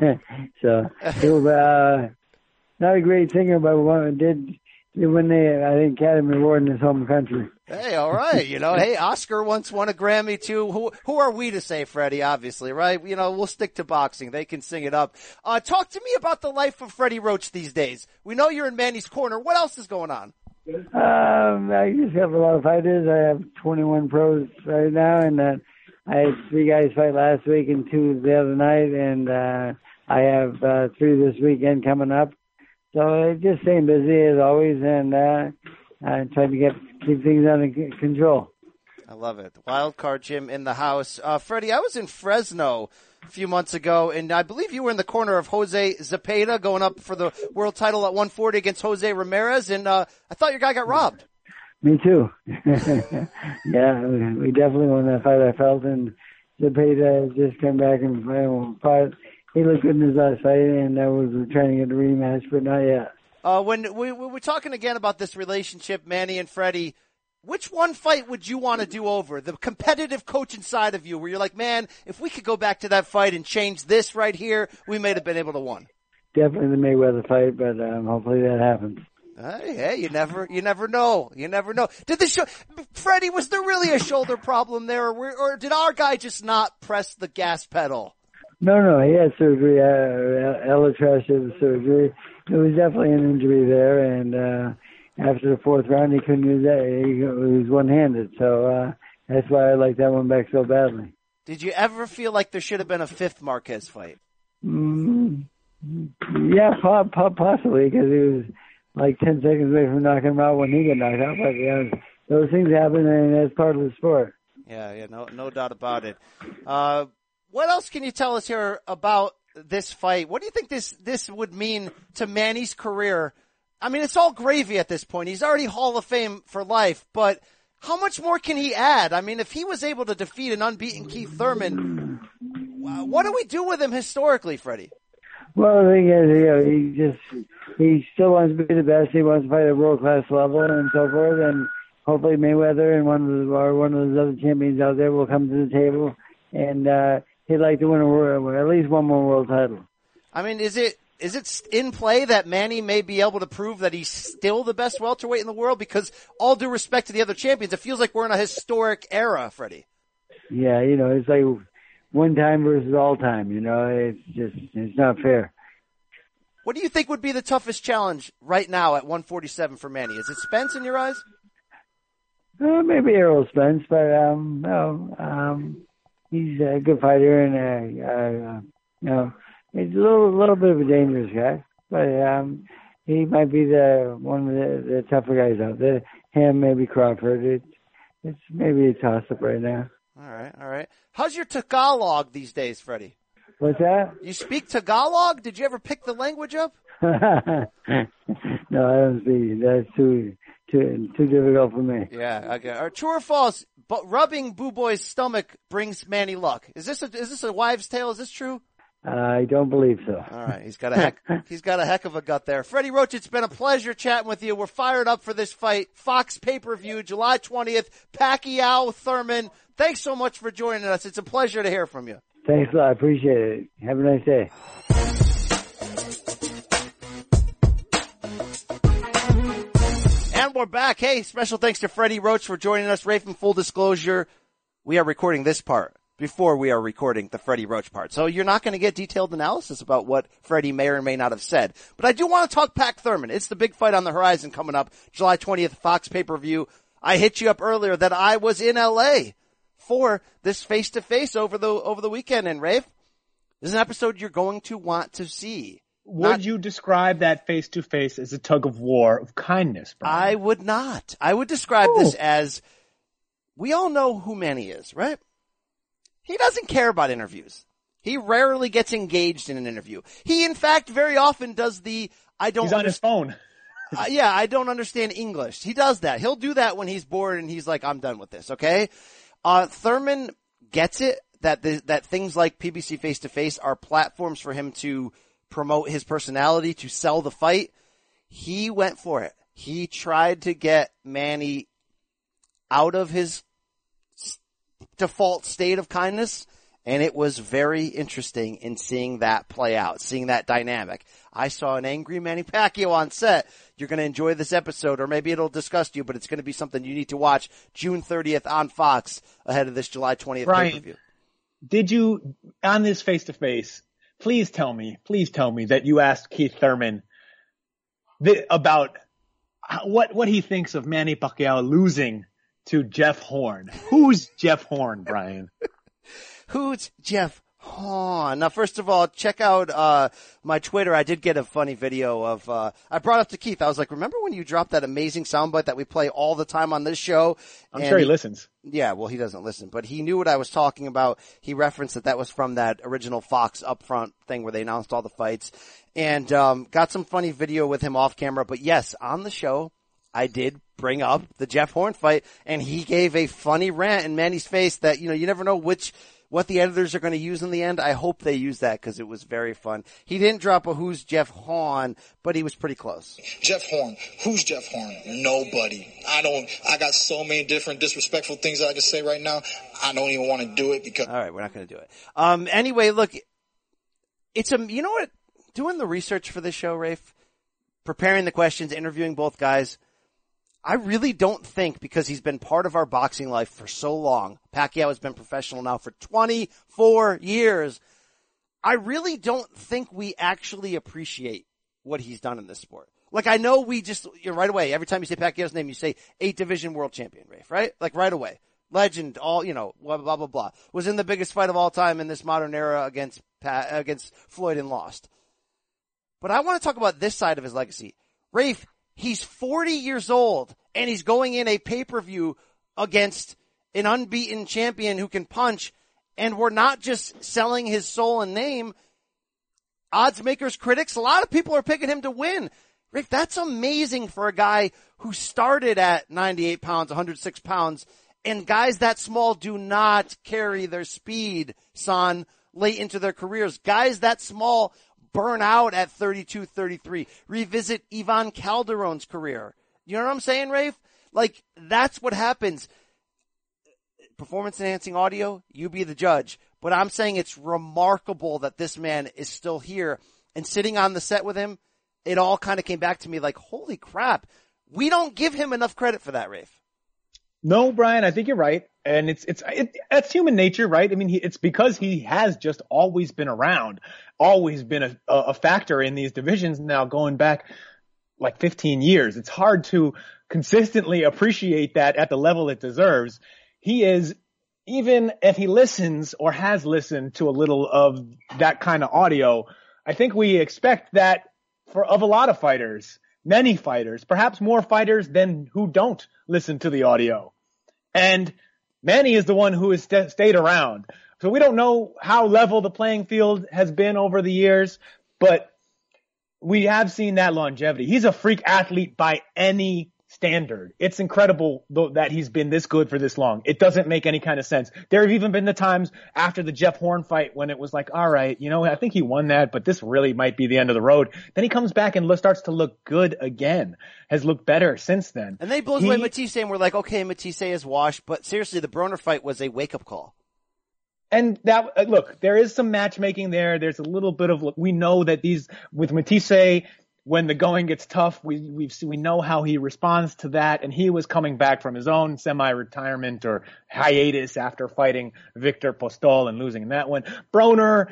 so, he was, uh, not a great singer, but one did, did win the, I think, Academy Award in his home country. Hey, all right. You know, hey, Oscar once won a Grammy too. Who, who are we to say, Freddie, obviously, right? You know, we'll stick to boxing. They can sing it up. Uh, talk to me about the life of Freddie Roach these days. We know you're in Manny's corner. What else is going on? Um, I just have a lot of fighters. I have twenty-one pros right now, and uh, I had three guys fight last week and two the other night, and uh, I have uh, three this weekend coming up. So uh, just staying busy as always, and uh, I'm trying to get keep things under control. I love it. Wild Card Jim in the house. Uh, Freddie, I was in Fresno a few months ago, and I believe you were in the corner of Jose Zepeda going up for the world title at one forty against Jose Ramirez, and uh, I thought your guy got robbed. Me too. Yeah, we definitely won that fight, I felt, and Zepeda just came back and fought. He looked good in his last fight, and I was trying to get a rematch, but not yet. Uh, when we, we we're talking again about this relationship, Manny and Freddie, which one fight would you want to do over? The competitive coach inside of you where you're like, man, if we could go back to that fight and change this right here, we may have been able to win. Definitely the Mayweather fight, but um, hopefully that happens. Hey, hey, you never, you never know. You never know. Did the show, Freddie, was there really a shoulder problem there, or, or did our guy just not press the gas pedal? No, no, he had surgery. Uh, Elatrash had the surgery. It was definitely an injury there, and uh, after the fourth round, he couldn't use that. He, he was one-handed, so uh, that's why I like that one back so badly. Did you ever feel like there should have been a fifth Marquez fight? Mm, yeah, po- po- possibly, because he was like ten seconds away from knocking him out when he got knocked out. But yeah, those things happen, and that's part of the sport. Yeah, yeah, no, no doubt about it. Uh, what else can you tell us here about this fight? What do you think this this would mean to Manny's career? I mean, it's all gravy at this point. He's already Hall of Fame for life, but how much more can he add? I mean, if he was able to defeat an unbeaten Keith Thurman, what do we do with him historically, Freddie? Well, the thing is, you know, he just, he still wants to be the best. He wants to fight at world-class level and so forth, and hopefully Mayweather and one of, the, or one of those other champions out there will come to the table, and uh, he'd like to win a world, at least one more world title. I mean, is it is it in play that Manny may be able to prove that he's still the best welterweight in the world? Because all due respect to the other champions, it feels like we're in a historic era, Freddie. Yeah, you know, it's like one time versus all time, you know, it's just, it's not fair. What do you think would be the toughest challenge right now at one forty-seven for Manny? Is it Spence in your eyes? Uh, maybe Errol Spence, but, um, no, um, he's a good fighter and, uh, uh, you know, he's a little, little bit of a dangerous guy, but, um, he might be the, one of the, the tougher guys out there. Him, maybe Crawford. It, it's maybe a toss-up right now. All right, all right. How's your Tagalog these days, Freddie? What's that? You speak Tagalog? Did you ever pick the language up? No, I don't speak. That's too too too difficult for me. Yeah, okay. Or true or false? But rubbing Boo Boy's stomach brings Manny luck. Is this a is this a wives' tale? Is this true? I don't believe so. All right, he's got a heck he's got a heck of a gut there. Freddie Roach, it's been a pleasure chatting with you. We're fired up for this fight. Fox pay-per-view, July twentieth. Pacquiao Thurman. Thanks so much for joining us. It's a pleasure to hear from you. Thanks a lot. I appreciate it. Have a nice day. we're back. Hey, special thanks to Freddie Roach for joining us. Rafe, in full disclosure, we are recording this part before we are recording the Freddie Roach part. So you're not going to get detailed analysis about what Freddie may or may not have said. But I do want to talk Pac Thurman. It's the big fight on the horizon coming up, July twentieth, Fox pay-per-view. I hit you up earlier that I was in L A for this face-to-face over the over the weekend. And Rafe, this is an episode you're going to want to see. Would Not, you describe that face-to-face as a tug of war of kindness, Brian? I would not. I would describe Ooh. this as, we all know who Manny is, right? He doesn't care about interviews. He rarely gets engaged in an interview. He, in fact, very often does the, I don't He's on his phone. uh, yeah, I don't understand English. He does that. He'll do that when he's bored and he's like, I'm done with this, okay? Uh, Thurman gets it, that the, that things like P B C Face to Face are platforms for him to promote his personality, to sell the fight. He went for it. He tried to get Manny out of his default state of kindness, and it was very interesting in seeing that play out, seeing that dynamic. I saw an angry Manny Pacquiao on set. You're going to enjoy this episode, or maybe it'll disgust you, but it's going to be something you need to watch June thirtieth on Fox ahead of this July twentieth Brian, pay-per-view. Did you, on this face-to-face, please tell me, please tell me that you asked Keith Thurman th- about what what he thinks of Manny Pacquiao losing to Jeff Horn. Who's Jeff Horn, Brian? Who's Jeff Horn? Now, first of all, check out uh my Twitter. I did get a funny video of, uh I brought up to Keith. I was like, remember when you dropped that amazing soundbite that we play all the time on this show? I'm and sure he, he listens. Yeah, well, he doesn't listen, but he knew what I was talking about. He referenced that that was from that original Fox upfront thing where they announced all the fights, and um got some funny video with him off camera. But yes, on the show, I did bring up the Jeff Horn fight, and he gave a funny rant in Manny's face that, you know, you never know which, what the editors are going to use in the end. I hope they use that because it was very fun. He didn't drop a who's Jeff Horn, but he was pretty close. Jeff Horn. Who's Jeff Horn? Nobody. I don't, I got so many different disrespectful things that I can say right now. I don't even want to do it because. All right, we're not going to do it. Um, anyway, look, it's a, you know what, doing the research for this show, Rafe, preparing the questions, interviewing both guys, I really don't think, because he's been part of our boxing life for so long, Pacquiao has been professional now for twenty-four years, I really don't think we actually appreciate what he's done in this sport. Like, I know we just, you know, right away, every time you say Pacquiao's name, you say eight division world champion, Rafe, right? Like, right away. Legend, all, you know, blah, blah, blah, blah. Was in the biggest fight of all time in this modern era against Pat, against Floyd and lost. But I want to talk about this side of his legacy. Rafe, he's forty years old, and he's going in a pay-per-view against an unbeaten champion who can punch, and we're not just selling his soul and name. Odds makers, critics, a lot of people are picking him to win. Rick, that's amazing for a guy who started at ninety-eight pounds, one hundred six pounds, and guys that small do not carry their speed, son, late into their careers. Guys that small burn out at thirty-two, thirty-three. Revisit Ivan Calderon's career. You know what I'm saying, Rafe? Like, that's what happens. Performance enhancing audio, you be the judge. But I'm saying it's remarkable that this man is still here. And sitting on the set with him, it all kind of came back to me like, holy crap. We don't give him enough credit for that, Rafe. No, Brian, I think you're right. And it's, it's, it, that's human nature, right? I mean, he, it's because he has just always been around, always been a, a factor in these divisions now going back like fifteen years. It's hard to consistently appreciate that at the level it deserves. He is, even if he listens or has listened to a little of that kind of audio, I think we expect that for, of a lot of fighters, many fighters, perhaps more fighters than who don't listen to the audio. And Manny is the one who has st- stayed around. So we don't know how level the playing field has been over the years, but we have seen that longevity. He's a freak athlete by any standard. It's incredible though that he's been this good for this long. It doesn't make any kind of sense. There have even been the times after the Jeff Horn fight when it was like, all right, you know, I think he won that, but this really might be the end of the road. Then he comes back and starts to look good again, has looked better since then. And they blows he, away Matisse and we're like, okay, Matisse is washed, but seriously, the Broner fight was a wake-up call. And that, look, there is some matchmaking there. There's a little bit of, we know that these, with Matisse, when the going gets tough, we we we know how he responds to that, and he was coming back from his own semi-retirement or hiatus after fighting Victor Postol and losing in that one. Broner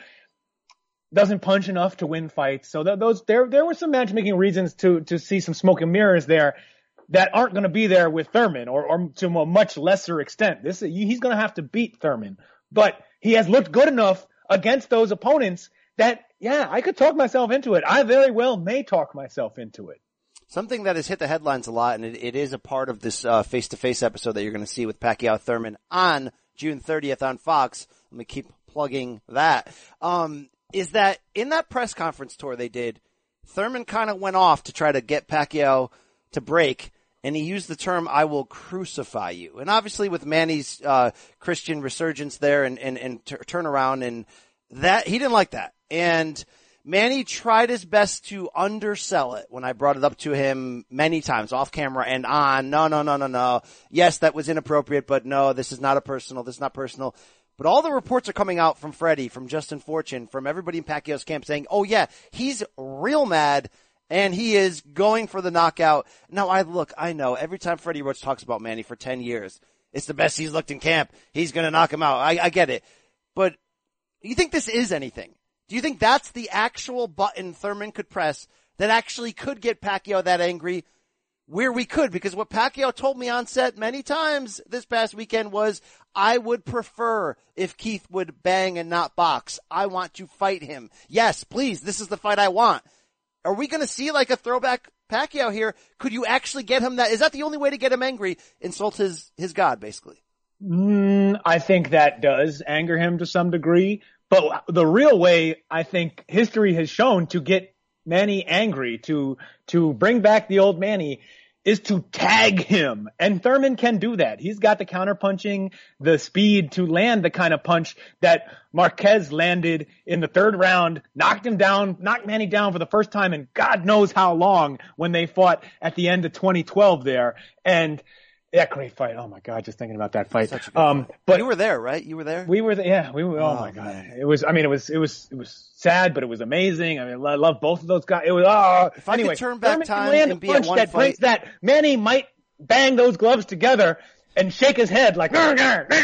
doesn't punch enough to win fights, so th- those there there were some matchmaking reasons to to see some smoke and mirrors there that aren't going to be there with Thurman, or, or to a much lesser extent. This he's going to have to beat Thurman, but he has looked good enough against those opponents that, yeah, I could talk myself into it. I very well may talk myself into it. Something that has hit the headlines a lot, and it, it is a part of this uh, face-to-face episode that you're going to see with Pacquiao Thurman on June thirtieth on Fox. Let me keep plugging that. Um, is that in that press conference tour they did, Thurman kind of went off to try to get Pacquiao to break, and he used the term, I will crucify you. And obviously with Manny's uh, Christian resurgence there and, and, and t- turnaround, and that, he didn't like that. And Manny tried his best to undersell it when I brought it up to him many times, off camera and on. No, no, no, no, no. Yes, that was inappropriate, but no, this is not a personal, this is not personal. But all the reports are coming out from Freddie, from Justin Fortune, from everybody in Pacquiao's camp saying, oh yeah, he's real mad. And he is going for the knockout. Now, I look, I know every time Freddie Roach talks about Manny for ten years, it's the best he's looked in camp. He's going to knock him out. I, I get it. But do you think this is anything? Do you think that's the actual button Thurman could press that actually could get Pacquiao that angry where we could? Because what Pacquiao told me on set many times this past weekend was, I would prefer if Keith would bang and not box. I want to fight him. Yes, please. This is the fight I want. Are we going to see like a throwback Pacquiao here? Could you actually get him that? Is that the only way to get him angry? Insult his, his God, basically. Mm, I think that does anger him to some degree. But the real way, I think history has shown to get Manny angry, to, to bring back the old Manny, is to tag him. And Thurman can do that. He's got the counterpunching, the speed to land the kind of punch that Marquez landed in the third round, knocked him down, knocked Manny down for the first time in God knows how long when they fought at the end of twenty twelve there. And that great fight. Oh my God, just thinking about that fight. Um, fight. But you were there, right? You were there? We were there. Yeah, we were. Oh, oh my God. Man. It was, I mean, it was, it was, it was sad, but it was amazing. I mean, I love both of those guys. It was, oh, if anyway, I could turn back Thurman time and be at one that fight. Brings that Manny might bang those gloves together and shake his head like, time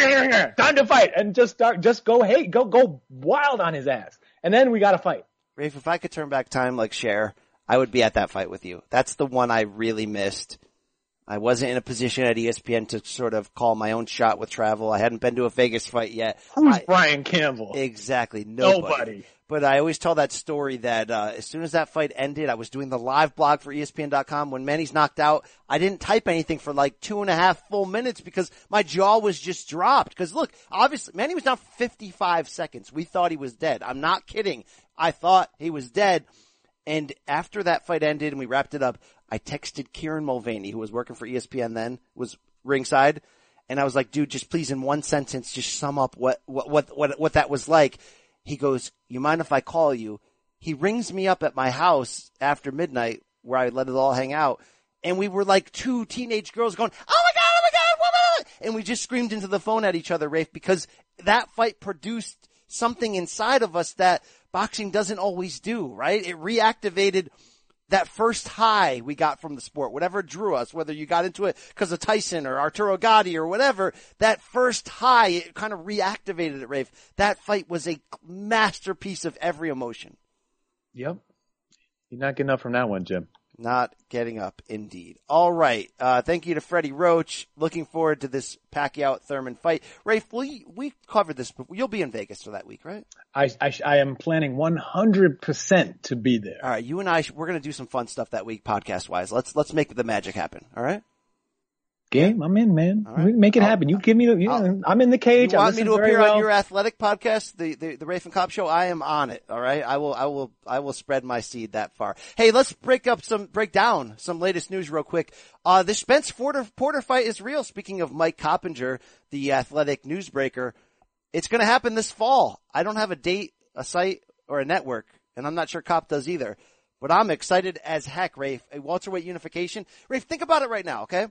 to fight, and just start, just go, hey, go, go wild on his ass. And then we got to fight. Rafe, if I could turn back time like Cher, I would be at that fight with you. That's the one I really missed. I wasn't in a position at E S P N to sort of call my own shot with travel. I hadn't been to a Vegas fight yet. Who's I, Brian Campbell? Exactly. Nobody. Nobody. But I always tell that story that, uh, as soon as that fight ended, I was doing the live blog for E S P N dot com. When Manny's knocked out, I didn't type anything for like two and a half full minutes because my jaw was just dropped. Cause look, obviously, Manny was down fifty-five seconds. We thought he was dead. I'm not kidding. I thought he was dead. And after that fight ended and we wrapped it up, I texted Kieran Mulvaney, who was working for E S P N then, was ringside, and I was like, dude, just please in one sentence, just sum up what, what, what, what, what that was like. He goes, you mind if I call you? He rings me up at my house after midnight where I let it all hang out, and we were like two teenage girls going, oh my God, oh my God, woman! And we just screamed into the phone at each other, Rafe, because that fight produced something inside of us that boxing doesn't always do, right? It reactivated that first high we got from the sport, whatever drew us, whether you got into it because of Tyson or Arturo Gatti or whatever, that first high, it kind of reactivated it, Rafe. That fight was a masterpiece of every emotion. Yep. You're not getting up from that one, Jim. Not getting up, indeed. All right. Uh, thank you to Freddie Roach. Looking forward to this Pacquiao-Thurman fight. Rafe, we, we covered this, but you'll be in Vegas for that week, right? I, I, I am planning one hundred percent to be there. All right. You and I, we're going to do some fun stuff that week podcast-wise. Let's, let's make the magic happen. All right? Game, I'm in, man. Right. We make it I'll, happen. You give me the, you know, I'm in the cage. You I want me to appear well. on your athletic podcast, the, the, the Rafe and Cobb show? I am on it. All right. I will, I will, I will spread my seed that far. Hey, let's break up some, break down some latest news real quick. Uh, the Spence Porter, Porter fight is real. Speaking of Mike Coppinger, the athletic newsbreaker, it's going to happen this fall. I don't have a date, a site, or a network, and I'm not sure Cop does either, but I'm excited as heck, Rafe. A welterweight unification. Rafe, think about it right now, okay?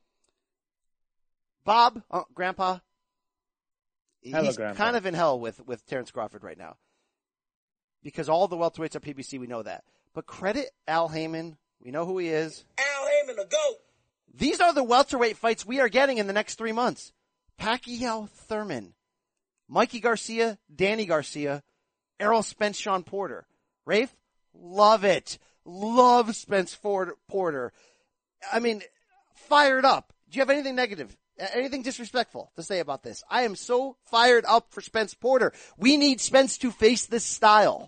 Bob, uh, Grandpa, Hello, he's Grandpa. kind of in hell with, with Terrence Crawford right now. because all the welterweights are P B C, we know that. But credit Al Heyman. We know who he is. Al Heyman, the GOAT. These are the welterweight fights we are getting in the next three months. Pacquiao Thurman, Mikey Garcia, Danny Garcia, Errol Spence, Sean Porter. Rafe, love it. Love Spence Ford, Porter. I mean, fired up. Do you have anything negative, anything disrespectful to say about this? I am so fired up for Spence Porter. We need Spence to face this style.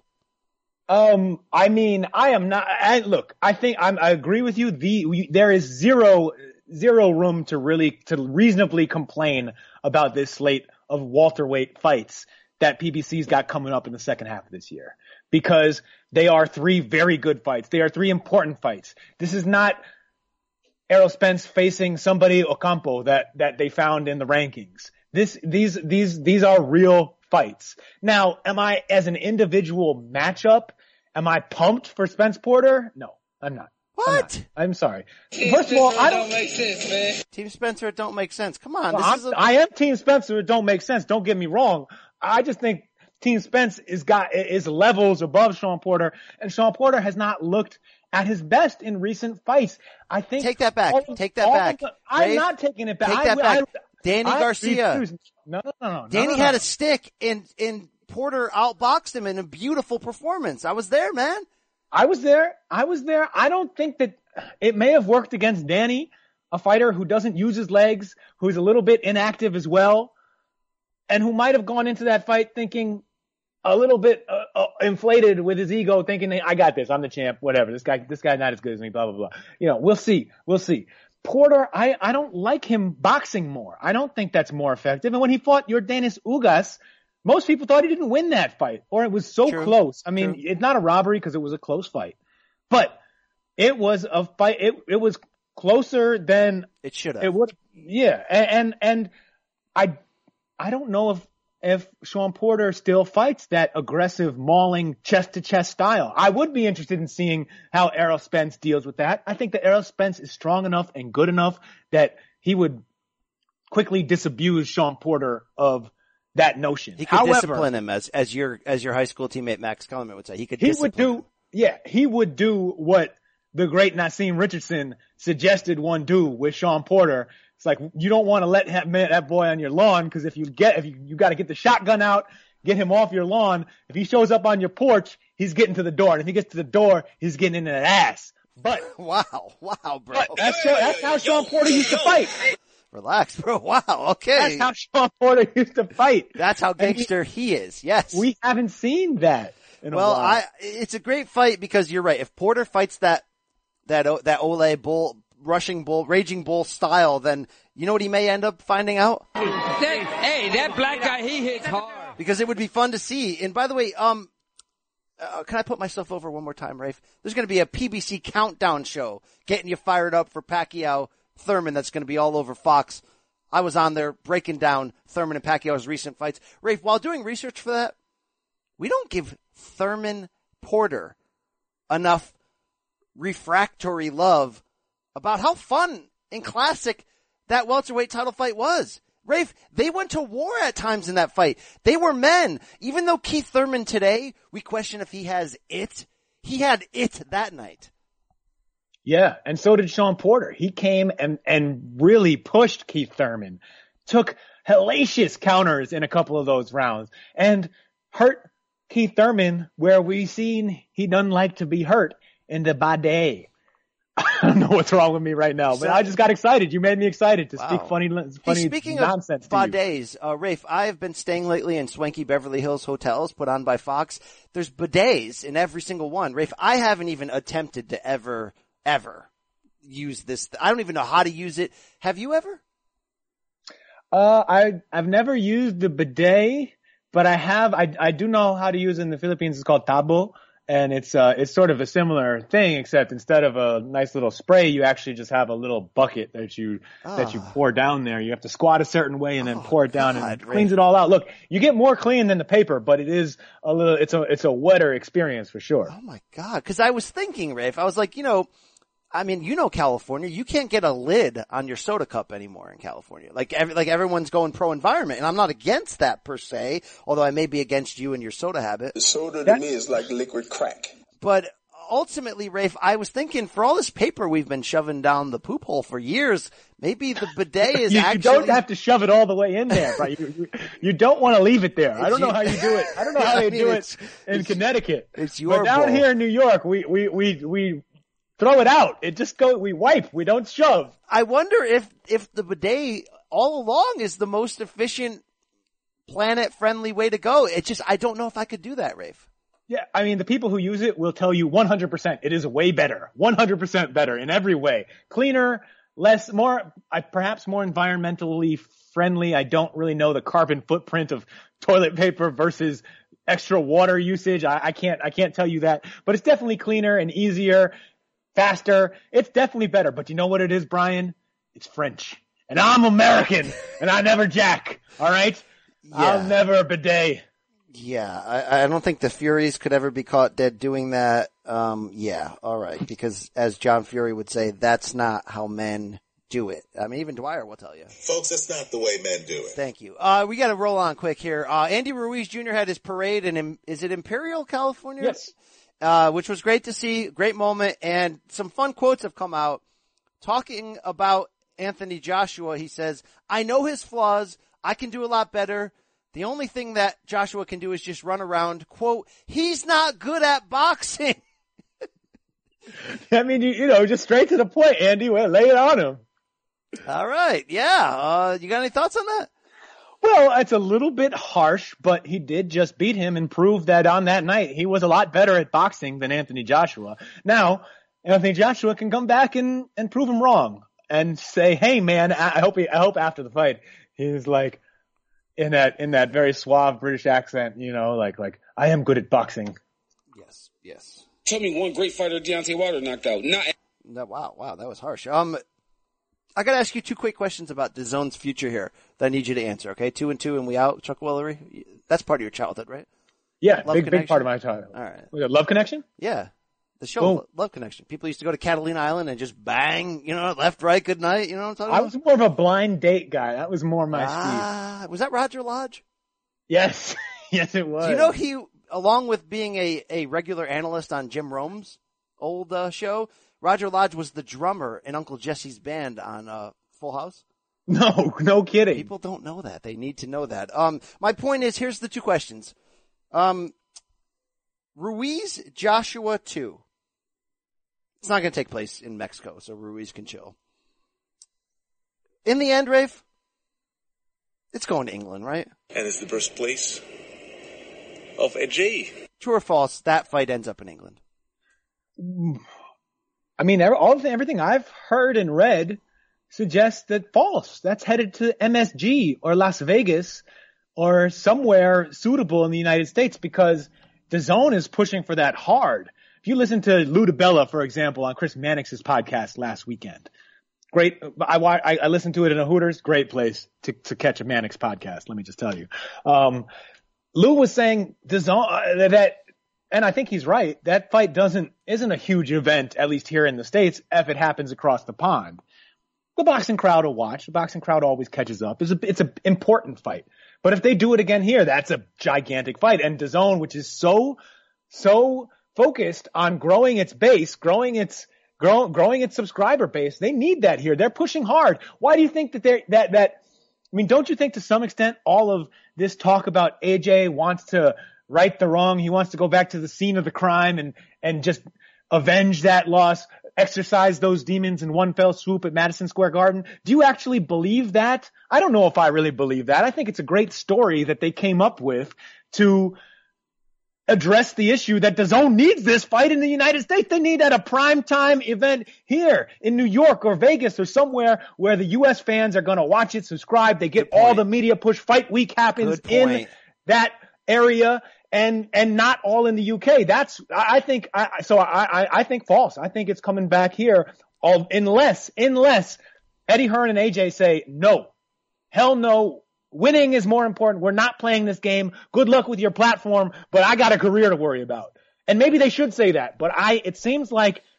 Um, I mean, I am not, I, look, I think I'm, I agree with you. The, we, there is zero, zero room to really, to reasonably complain about this slate of welterweight fights that P B C's got coming up in the second half of this year, because they are three very good fights. They are three important fights. This is not Errol Spence facing somebody Ocampo that, that they found in the rankings. This, these, these, these are real fights. Now, am I, as an individual matchup, am I pumped for Spence Porter? No, I'm not. What? I'm, not. I'm sorry. First of all, I don't, don't make sense, man. Team Spencer, it don't make sense. Come on. Well, this is a- I am Team Spencer. It don't make sense. Don't get me wrong. I just think Team Spence is got, is levels above Sean Porter, and Sean Porter has not looked at his best in recent fights. I think. Take that back. all, Take that back. The, I'm Ray, not taking it back. Take that I, back. I, Danny I Garcia. refuse. No, no, no, no. Danny no, no, had no. a stick and, and Porter outboxed him in a beautiful performance. I was there, man. I was there. I was there. I don't think that it may have worked against Danny, a fighter who doesn't use his legs, who's a little bit inactive as well, and who might have gone into that fight thinking a little bit uh, uh, inflated with his ego, thinking, I got this. I'm the champ. Whatever. This guy, this guy's not as good as me. Blah, blah, blah. You know, we'll see. We'll see. Porter, I, I don't like him boxing more. I don't think that's more effective. And when he fought Yordenis Ugas, most people thought he didn't win that fight, or it was so True. close. I mean, True. it's not a robbery because it was a close fight, but it was a fight. It, it was closer than it should have. It would. Yeah. And, and, and I, I don't know if, if Sean Porter still fights that aggressive, mauling, chest-to-chest style. I would be interested in seeing how Errol Spence deals with that. I think that Errol Spence is strong enough and good enough that he would quickly disabuse Sean Porter of that notion. He could However, discipline him as, as your, as your high school teammate Max Kellerman would say. He could he discipline would do, him. yeah, he would do what the great Nassim Richardson suggested one do with Sean Porter. It's like, you don't want to let that, man, that boy on your lawn, because if you get, if you, you got to get the shotgun out, get him off your lawn. If he shows up on your porch, he's getting to the door. And if he gets to the door, he's getting into that ass. But wow, wow, bro. But that's, that's how Sean Porter used to fight. Relax, bro. Wow. Okay. That's how Sean Porter used to fight. That's how gangster he, he is. Yes. We haven't seen that in a well, while. I, it's a great fight because you're right. If Porter fights that, that, that Ole bull, rushing bull, raging bull style, then you know what he may end up finding out? That, hey, that black guy, he hits hard. Because it would be fun to see. And by the way, um, uh, can I put myself over one more time, Rafe? There's going to be a P B C countdown show getting you fired up for Pacquiao Thurman. That's going to be all over Fox. I was on there breaking down Thurman and Pacquiao's recent fights. Rafe, while doing research for that, we don't give Thurman Porter enough refractory love about how fun and classic that welterweight title fight was. Rafe, they went to war at times in that fight. They were men. Even though Keith Thurman today, we question if he has it, he had it that night. Yeah, and so did Sean Porter. He came and, and really pushed Keith Thurman, took hellacious counters in a couple of those rounds, and hurt Keith Thurman where we seen he doesn't like to be hurt, in the bidet. I don't know what's wrong with me right now, but I just got excited. You made me excited to Wow. speak funny, funny hey, speaking nonsense of to you. bidets, uh, Rafe, I have been staying lately in swanky Beverly Hills hotels put on by Fox. There's bidets in every single one. Rafe, I haven't even attempted to ever, ever use this. I don't even know how to use it. Have you ever? Uh, I, I've never used the bidet, but I have, I, I do know how to use it in the Philippines. It's called tabo. And it's, uh, it's sort of a similar thing, except instead of a nice little spray, you actually just have a little bucket that you, oh. that you pour down there. You have to squat a certain way and then oh, pour it down, God, and it Ray. cleans it all out. Look, you get more clean than the paper, but it is a little, it's a, it's a wetter experience for sure. Oh my God. Cause I was thinking, Rafe, I was like, you know, I mean, you know California, you can't get a lid on your soda cup anymore in California. Like, every, like everyone's going pro-environment, and I'm not against that per se, although I may be against you and your soda habit. The soda to That- me is like liquid crack. But ultimately, Rafe, I was thinking for all this paper we've been shoving down the poop hole for years, maybe the bidet is you, actually... you don't have to shove it all the way in there, right? You, you, you don't want to leave it there. I don't know how you do it. I don't know how I they mean, do it's- it in Connecticut. It's your But down bowl. here in New York, we, we, we, we throw it out. It just go, we wipe. We don't shove. I wonder if, if the bidet all along is the most efficient, planet-friendly way to go. It just, I don't know if I could do that, Rafe. Yeah, I mean, the people who use it will tell you one hundred percent it is way better. one hundred percent better in every way. Cleaner, less, more, uh, perhaps more environmentally friendly. I don't really know the carbon footprint of toilet paper versus extra water usage. I, I can't, I can't tell you that, but it's definitely cleaner and easier, faster. It's definitely better. But you know what it is, Brian? It's French. And I'm American and I never jack. All right? Yeah. I'll never bidet. Yeah, I, I don't think the Furies could ever be caught dead doing that. Um, yeah, all right, because as John Fury would say, that's not how men do it. I mean, even Dwyer will tell you. Folks, that's not the way men do it. Thank you. Uh, we got to roll on quick here. Uh, Andy Ruiz Junior had his parade in, is it Imperial, California? Yes. Uh, which was great to see. Great moment. And some fun quotes have come out talking about Anthony Joshua. He says, I know his flaws. I can do a lot better. The only thing that Joshua can do is just run around. Quote, he's not good at boxing. I mean, you, you know, just straight to the point, Andy. Well, lay it on him. All right. Yeah. Uh, you got any thoughts on that? Well, it's a little bit harsh, but he did just beat him and prove that on that night he was a lot better at boxing than Anthony Joshua. Now, Anthony Joshua can come back and, and prove him wrong and say, hey, man, I hope he, I hope after the fight he's like, in that, in that very suave British accent, you know, like, like, I am good at boxing. Yes, yes. Tell me one great fighter Deontay Wilder knocked out. Not. No, wow, wow, that was harsh. Um, I gotta ask you two quick questions about DAZN's future here that I need you to answer, okay? Two and two and we out, Chuck Willery? That's part of your childhood, right? Yeah, Love big, Connection? big part of my childhood. All right. Was it Love Connection? Yeah. The show, Boom. Love Connection. People used to go to Catalina Island and just bang, you know, left, right, good night, you know what I'm talking I about? was more of a blind date guy. That was more my Ah, speed. was that Roger Lodge? Yes. Yes, it was. Do you know he, along with being a, a regular analyst on Jim Rome's old uh, show, Roger Lodge was the drummer in Uncle Jesse's band on uh, Full House? No, no kidding. People don't know that. They need to know that. Um, my point is, here's the two questions. Um, Ruiz, Joshua two. It's not going to take place in Mexico, so Ruiz can chill. In the end, Rafe, it's going to England, right? And it's the birthplace of A J. True or false, that fight ends up in England? I mean, all of the, everything I've heard and read suggests that false. That's headed to M S G or Las Vegas or somewhere suitable in the United States because DAZN is pushing for that hard. If you listen to Lou DiBella, for example, on Chris Mannix's podcast last weekend, great. I, I, I listened to it in a Hooters. Great place to, to catch a Mannix podcast. Let me just tell you. Um, Lou was saying DAZN, uh, that, and I think he's right, that fight doesn't, isn't a huge event, at least here in the States, if it happens across the pond. The boxing crowd will watch. The boxing crowd always catches up. It's a, it's an important fight. But if they do it again here, that's a gigantic fight. And DAZN, which is so, so focused on growing its base, growing its, grow, growing its subscriber base, they need that here. They're pushing hard. Why do you think that they're, that, that, I mean, don't you think to some extent all of this talk about A J wants to right the wrong? He wants to go back to the scene of the crime and, and just avenge that loss, exercise those demons in one fell swoop at Madison Square Garden. Do you actually believe that? I don't know if I really believe that. I think it's a great story that they came up with to address the issue that DAZN needs this fight in the United States. They need at a primetime event here in New York or Vegas or somewhere where the U S fans are going to watch it, subscribe. They get all the media push. Fight week happens in that area. And, and not all in the U K. That's, I think, I, so I, I, I think false. I think it's coming back here, all, unless, unless Eddie Hearn and A J say, no, hell no, winning is more important. We're not playing this game. Good luck with your platform, but I got a career to worry about. And maybe they should say that, but I, it seems like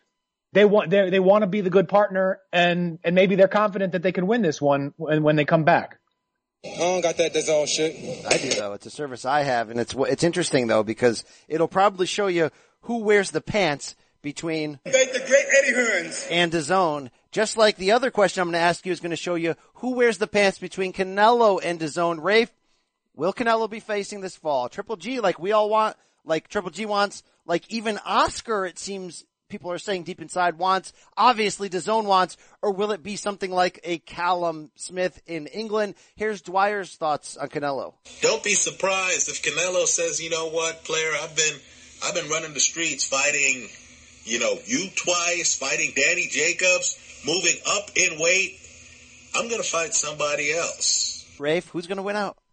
they want they they want to be the good partner, and and maybe they're confident that they can win this one when when they come back. I don't got that DAZN shit. I do though. It's a service I have, and it's it's interesting though because it'll probably show you who wears the pants between the great Eddie Hearns and DAZN. Just like the other question I'm going to ask you is going to show you who wears the pants between Canelo and DAZN. Rafe, will Canelo be facing this fall? Triple G, like we all want, like Triple G wants, like even Oscar, it seems people are saying deep inside wants, obviously DAZN wants, or will it be something like a Callum Smith in England? Here's Dwyer's thoughts on Canelo. Don't be surprised if Canelo says, you know what, player, I've been, I've been running the streets fighting, you know, you twice, fighting Danny Jacobs, moving up in weight. I'm going to fight somebody else. Rafe, who's going to win out?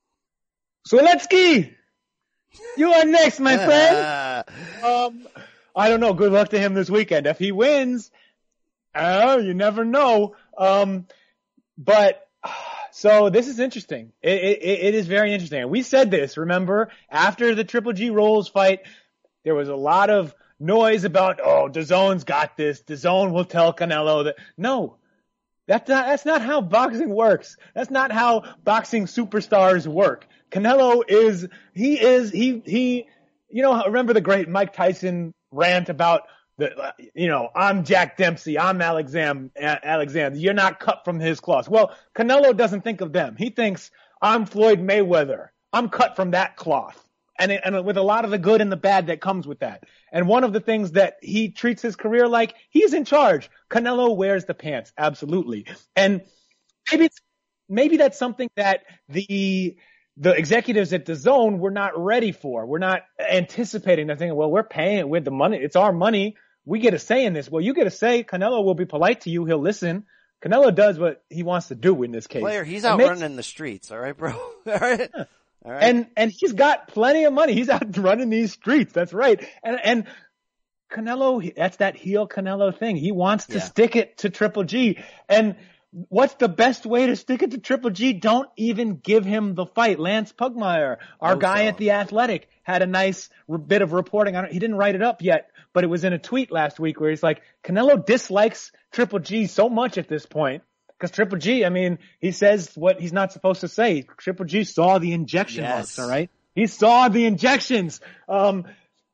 Swiletsky! You are next, my friend. um, I don't know. Good luck to him this weekend. If he wins, oh, you never know. Um, but so this is interesting. It, it, it is very interesting. We said this, remember, after the Triple G Rolls fight, there was a lot of noise about, oh, DAZN's got this. DAZN will tell Canelo that. No, that's not, that's not how boxing works. That's not how boxing superstars work. Canelo is, he is, he, he, you know, remember the great Mike Tyson rant about the, you know, I'm Jack Dempsey, I'm Alexander, Alexander, you're not cut from his cloth. Well, Canelo doesn't think of them. He thinks, I'm Floyd Mayweather, I'm cut from that cloth. And, it, and with a lot of the good and the bad that comes with that. And one of the things that he treats his career like, he's in charge. Canelo wears the pants, absolutely. And maybe it's, maybe that's something that the, the executives at DAZN were not ready for. We're not anticipating. They're thinking, well, we're paying with the money. It's our money. We get a say in this. Well, you get a say. Canelo will be polite to you. He'll listen. Canelo does what he wants to do in this case. Player, he's out makes, running the streets. All right, bro. All right. Yeah. All right. And, and he's got plenty of money. He's out running these streets. That's right. And, and Canelo, that's that heel Canelo thing. He wants to yeah. stick it to Triple G. And what's the best way to stick it to Triple G? Don't even give him the fight. Lance Pugmire, our no guy so. at The Athletic, had a nice r- bit of reporting on it. He didn't write it up yet, but it was in a tweet last week where he's like, Canelo dislikes Triple G so much at this point. Because Triple G, I mean, he says what he's not supposed to say. Triple G saw the injection yes. marks, all right? He saw the injections. Um,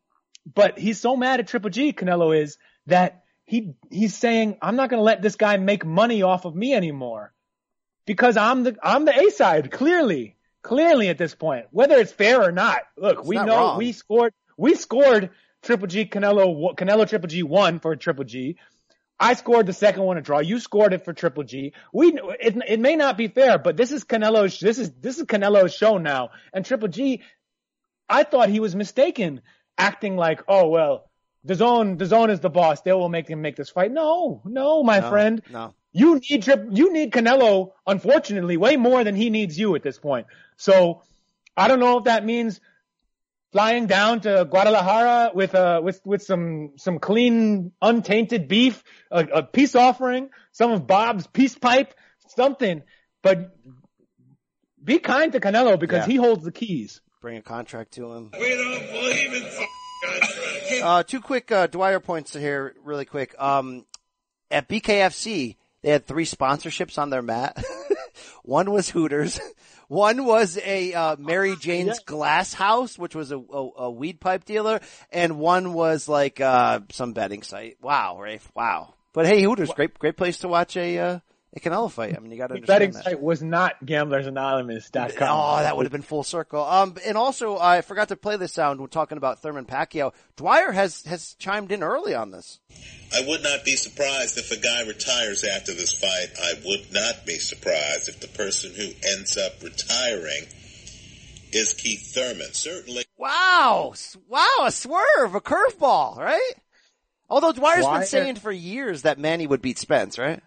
but he's so mad at Triple G, Canelo is, that he he's saying, I'm not going to let this guy make money off of me anymore. Because I'm the I'm the A side, clearly. Clearly at this point. Whether it's fair or not. Look, it's we not know wrong. we scored we scored Triple G, Canelo, Canelo Triple G one for Triple G. I scored the second one a draw. You scored it for Triple G. We, it, it may not be fair, but this is Canelo's, this is, this is Canelo's show now. And Triple G, I thought he was mistaken, acting like, oh, well, DAZN, DAZN is the boss. They will make him make this fight. No, no, my no, friend. No. You need, you need Canelo, unfortunately, way more than he needs you at this point. So, I don't know if that means flying down to Guadalajara with uh with with some some clean, untainted beef, a, a peace offering, some of Bob's peace pipe, something. But be kind to Canelo because yeah. he holds the keys. Bring a contract to him. We don't believe in contracts. Uh, two quick uh, Dwyer points here, really quick. Um, at B K F C, they had three sponsorships on their mat. One was Hooters. One was a uh, Mary Jane's yeah. Glass House, which was a, a, a weed pipe dealer, and one was like uh some betting site. Wow, Rafe, wow. But hey, Hooters, great great place to watch a uh, a Canelo fight. I mean, you got to understand betting that. site was not gamblers anonymous dot com. Oh, that would have been full circle. Um, and also I forgot to play this sound. We're talking about Thurman Pacquiao. Dwyer has has chimed in early on this. I would not be surprised if a guy retires after this fight. I would not be surprised if the person who ends up retiring is Keith Thurman. Certainly. Wow. Wow. A swerve, a curveball, right? Although Dwyer's Dwyer, been saying for years that Manny would beat Spence, right?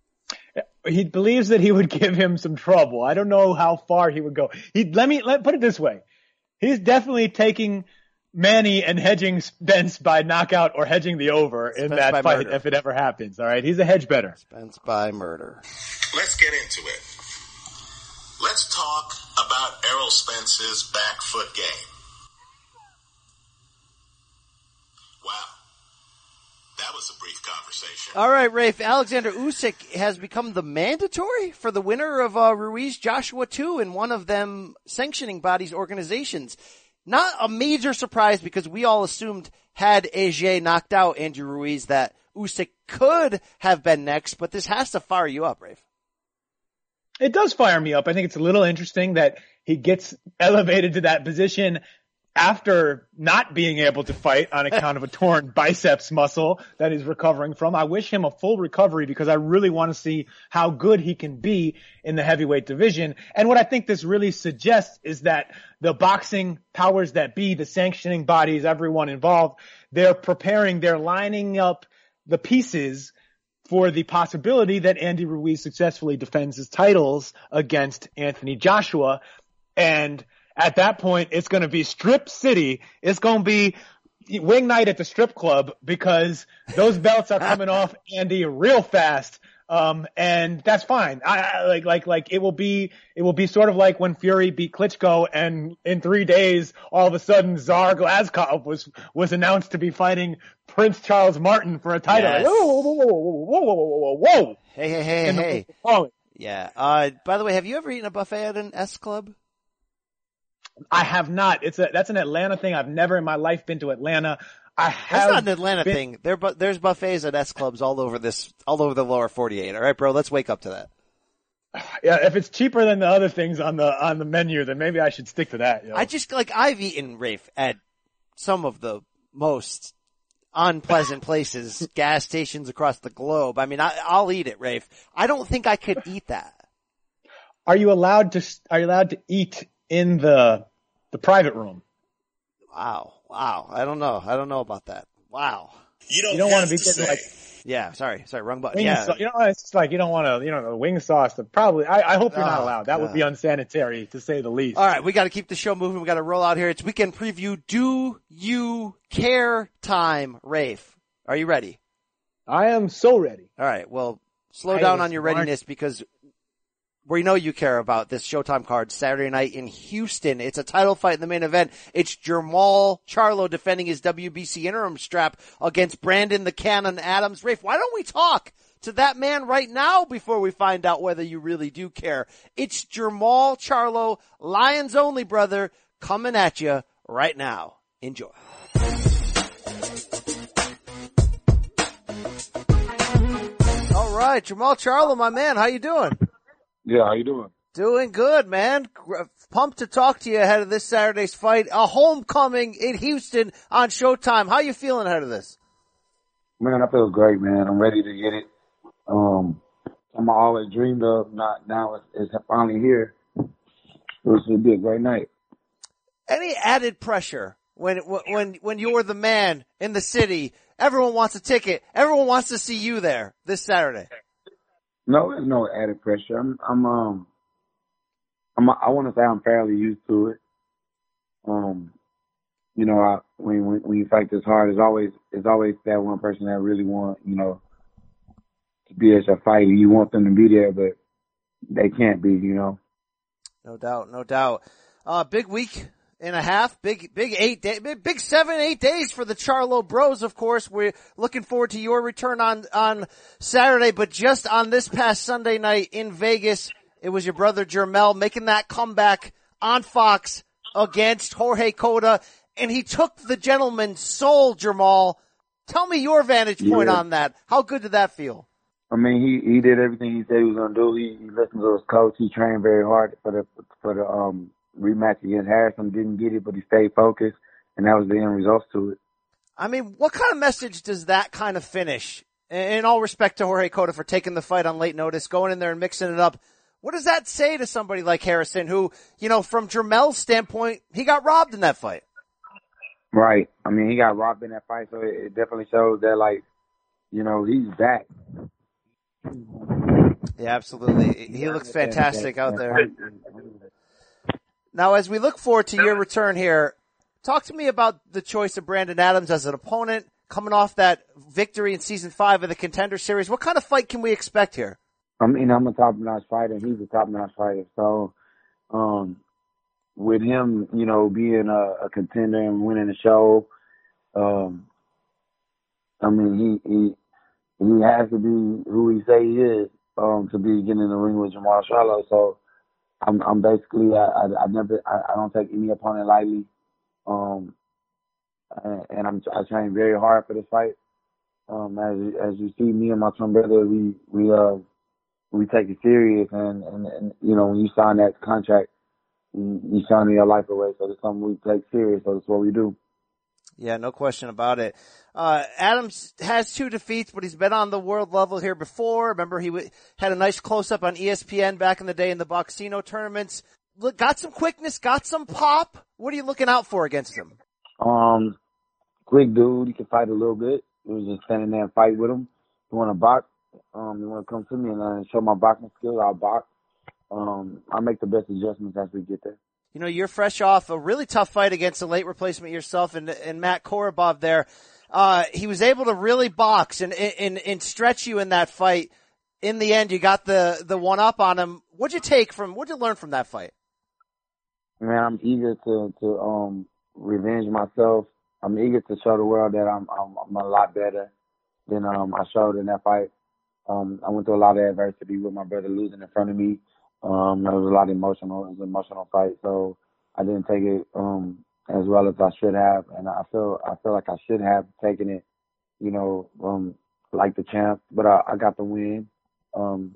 He believes that he would give him some trouble. I don't know how far he would go. He, let me, let, put it this way. He's definitely taking Manny and hedging Spence by knockout or hedging the over in Spence that fight murder. if it ever happens. All right. He's a hedge better. Spence by murder. Let's get into it. Let's talk about Errol Spence's back foot game. Wow. That was us a brief conversation. All right, Rafe. Alexander Usyk has become the mandatory for the winner of uh, Ruiz Joshua two in one of them sanctioning bodies organizations. Not a major surprise because we all assumed had A J knocked out Andrew Ruiz that Usyk could have been next, but this has to fire you up, Rafe. It does fire me up. I think it's a little interesting that he gets elevated to that position after not being able to fight on account of a torn biceps muscle that he's recovering from. I wish him a full recovery because I really want to see how good he can be in the heavyweight division. And what I think this really suggests is that the boxing powers that be, the sanctioning bodies, everyone involved, they're preparing, they're lining up the pieces for the possibility that Andy Ruiz successfully defends his titles against Anthony Joshua. And at that point, it's going to be Strip City. It's going to be wing night at the strip club because those belts are coming off Andy real fast. Um, and that's fine. I, I like, like, like it will be, it will be sort of like when Fury beat Klitschko and in three days, all of a sudden Tsar Glazkov was, was announced to be fighting Prince Charles Martin for a title. Yes. Like, whoa, whoa, whoa, whoa, whoa, whoa, whoa, whoa. Hey, hey, hey, hey. The- yeah. Uh, by the way, have you ever eaten a buffet at an S Club? I have not. It's a, that's an Atlanta thing. I've never in my life been to Atlanta. I have. That's not an Atlanta been, thing. There, but there's buffets at S clubs all over this, all over the lower forty-eight. All right, bro. Let's wake up to that. Yeah, if it's cheaper than the other things on the on the menu, then maybe I should stick to that. Yo. I just like I've eaten, Rafe, at some of the most unpleasant places, gas stations across the globe. I mean, I, I'll eat it, Rafe. I don't think I could eat that. Are you allowed to? Are you allowed to eat in the the private room? Wow, wow. I don't know. I don't know about that. Wow. You don't, you don't want to be getting say. like. Yeah, sorry, sorry, wrong button. Wing Yeah, so, you know, it's like you don't want to, you know, the wing sauce. The probably, I, I hope you're not Oh, allowed. That God. would be unsanitary to say the least. All right, we got to keep the show moving. We got to roll out here. It's weekend preview. Do you care time, Rafe? Are you ready? I am so ready. All right. Well, slow I down was on your smart. readiness because we know you care about this Showtime card Saturday night in Houston. It's a title fight in the main event. It's Jermall Charlo defending his W B C interim strap against Brandon the Cannon Adams. Rafe, why don't we talk to that man right now before we find out whether you really do care? It's Jermall Charlo, Lions only brother, coming at you right now. Enjoy. All right, Jermall Charlo, my man, how you doing? Yeah, how you doing? Doing good, man. Pumped to talk to you ahead of this Saturday's fight. A homecoming in Houston on Showtime. How you feeling ahead of this? Man, I feel great, man. I'm ready to get it. Um, something I always dreamed of. Not now, it's, it's finally here. This will be a great night. Any added pressure when when when you're the man in the city? Everyone wants a ticket. Everyone wants to see you there this Saturday. No, there's no added pressure. I'm, I'm, um, I'm, I want to say I'm fairly used to it. Um, you know, I, when, when when you fight this hard, there's always there's always that one person that really want, you know, to be at your fight. You want them to be there, but they can't be. You know. No doubt, no doubt. Uh, big week and a half, big, big eight day, big, big seven, eight days for the Charlo Bros. Of course, we're looking forward to your return on, on Saturday, but just on this past Sunday night in Vegas, it was your brother Jermell making that comeback on Fox against Jorge Cota, and he took the gentleman's soul, Jermall. Tell me your vantage point Yeah. on that. How good did that feel? I mean, he, he did everything he said he was gonna do. He, he listened to his coach. He trained very hard for the for the um rematch against Harrison. Didn't get it, but he stayed focused, and that was the end results to it. I mean, what kind of message does that kind of finish? In all respect to Jorge Cota for taking the fight on late notice, going in there and mixing it up. What does that say to somebody like Harrison who, you know, from Jermell's standpoint, he got robbed in that fight? Right. I mean, he got robbed in that fight, so it, it definitely shows that, like, you know, he's back. Yeah, absolutely. He looks fantastic out there. Now, as we look forward to your return here, talk to me about the choice of Brandon Adams as an opponent coming off that victory in season five of the Contender Series. What kind of fight can we expect here? I mean, I'm a top-notch fighter. He's a top-notch fighter. So, um, with him, you know, being a, a contender and winning the show, um, I mean, he he he has to be who he say he is um, to be getting in the ring with Jermall Charlo. So I'm I'm basically I I, I never I, I don't take any opponent lightly, um, and, and I'm I train very hard for this fight. Um, as as you see, me and my twin brother, we we uh we take it serious, and, and, and you know, when you sign that contract, you, you sign your life away. So it's something we take serious. So that's what we do. Yeah, no question about it. Uh, Adams has two defeats, but he's been on the world level here before. Remember, he w- had a nice close-up on E S P N back in the day in the Boxino tournaments. Look, got some quickness, got some pop. What are you looking out for against him? Um, quick dude. He can fight a little bit. He was just standing there and fight with him. You want to box? Um, you want to come to me and uh, show my boxing skills? I'll box. Um, I'll make the best adjustments as we get there. You know, you're fresh off a really tough fight against a late replacement yourself and, and Matt Korobov there. Uh, he was able to really box and, and, and stretch you in that fight. In the end, you got the, the one up on him. What'd you take from, what'd you learn from that fight? Man, I'm eager to, to, um, revenge myself. I'm eager to show the world that I'm, I'm, I'm a lot better than, um, I showed in that fight. Um, I went through a lot of adversity with my brother losing in front of me. Um, it was a lot of emotional. It was an emotional fight, so I didn't take it um, as well as I should have, and I feel I feel like I should have taken it, you know, um, like the champ. But I, I got the win. Um,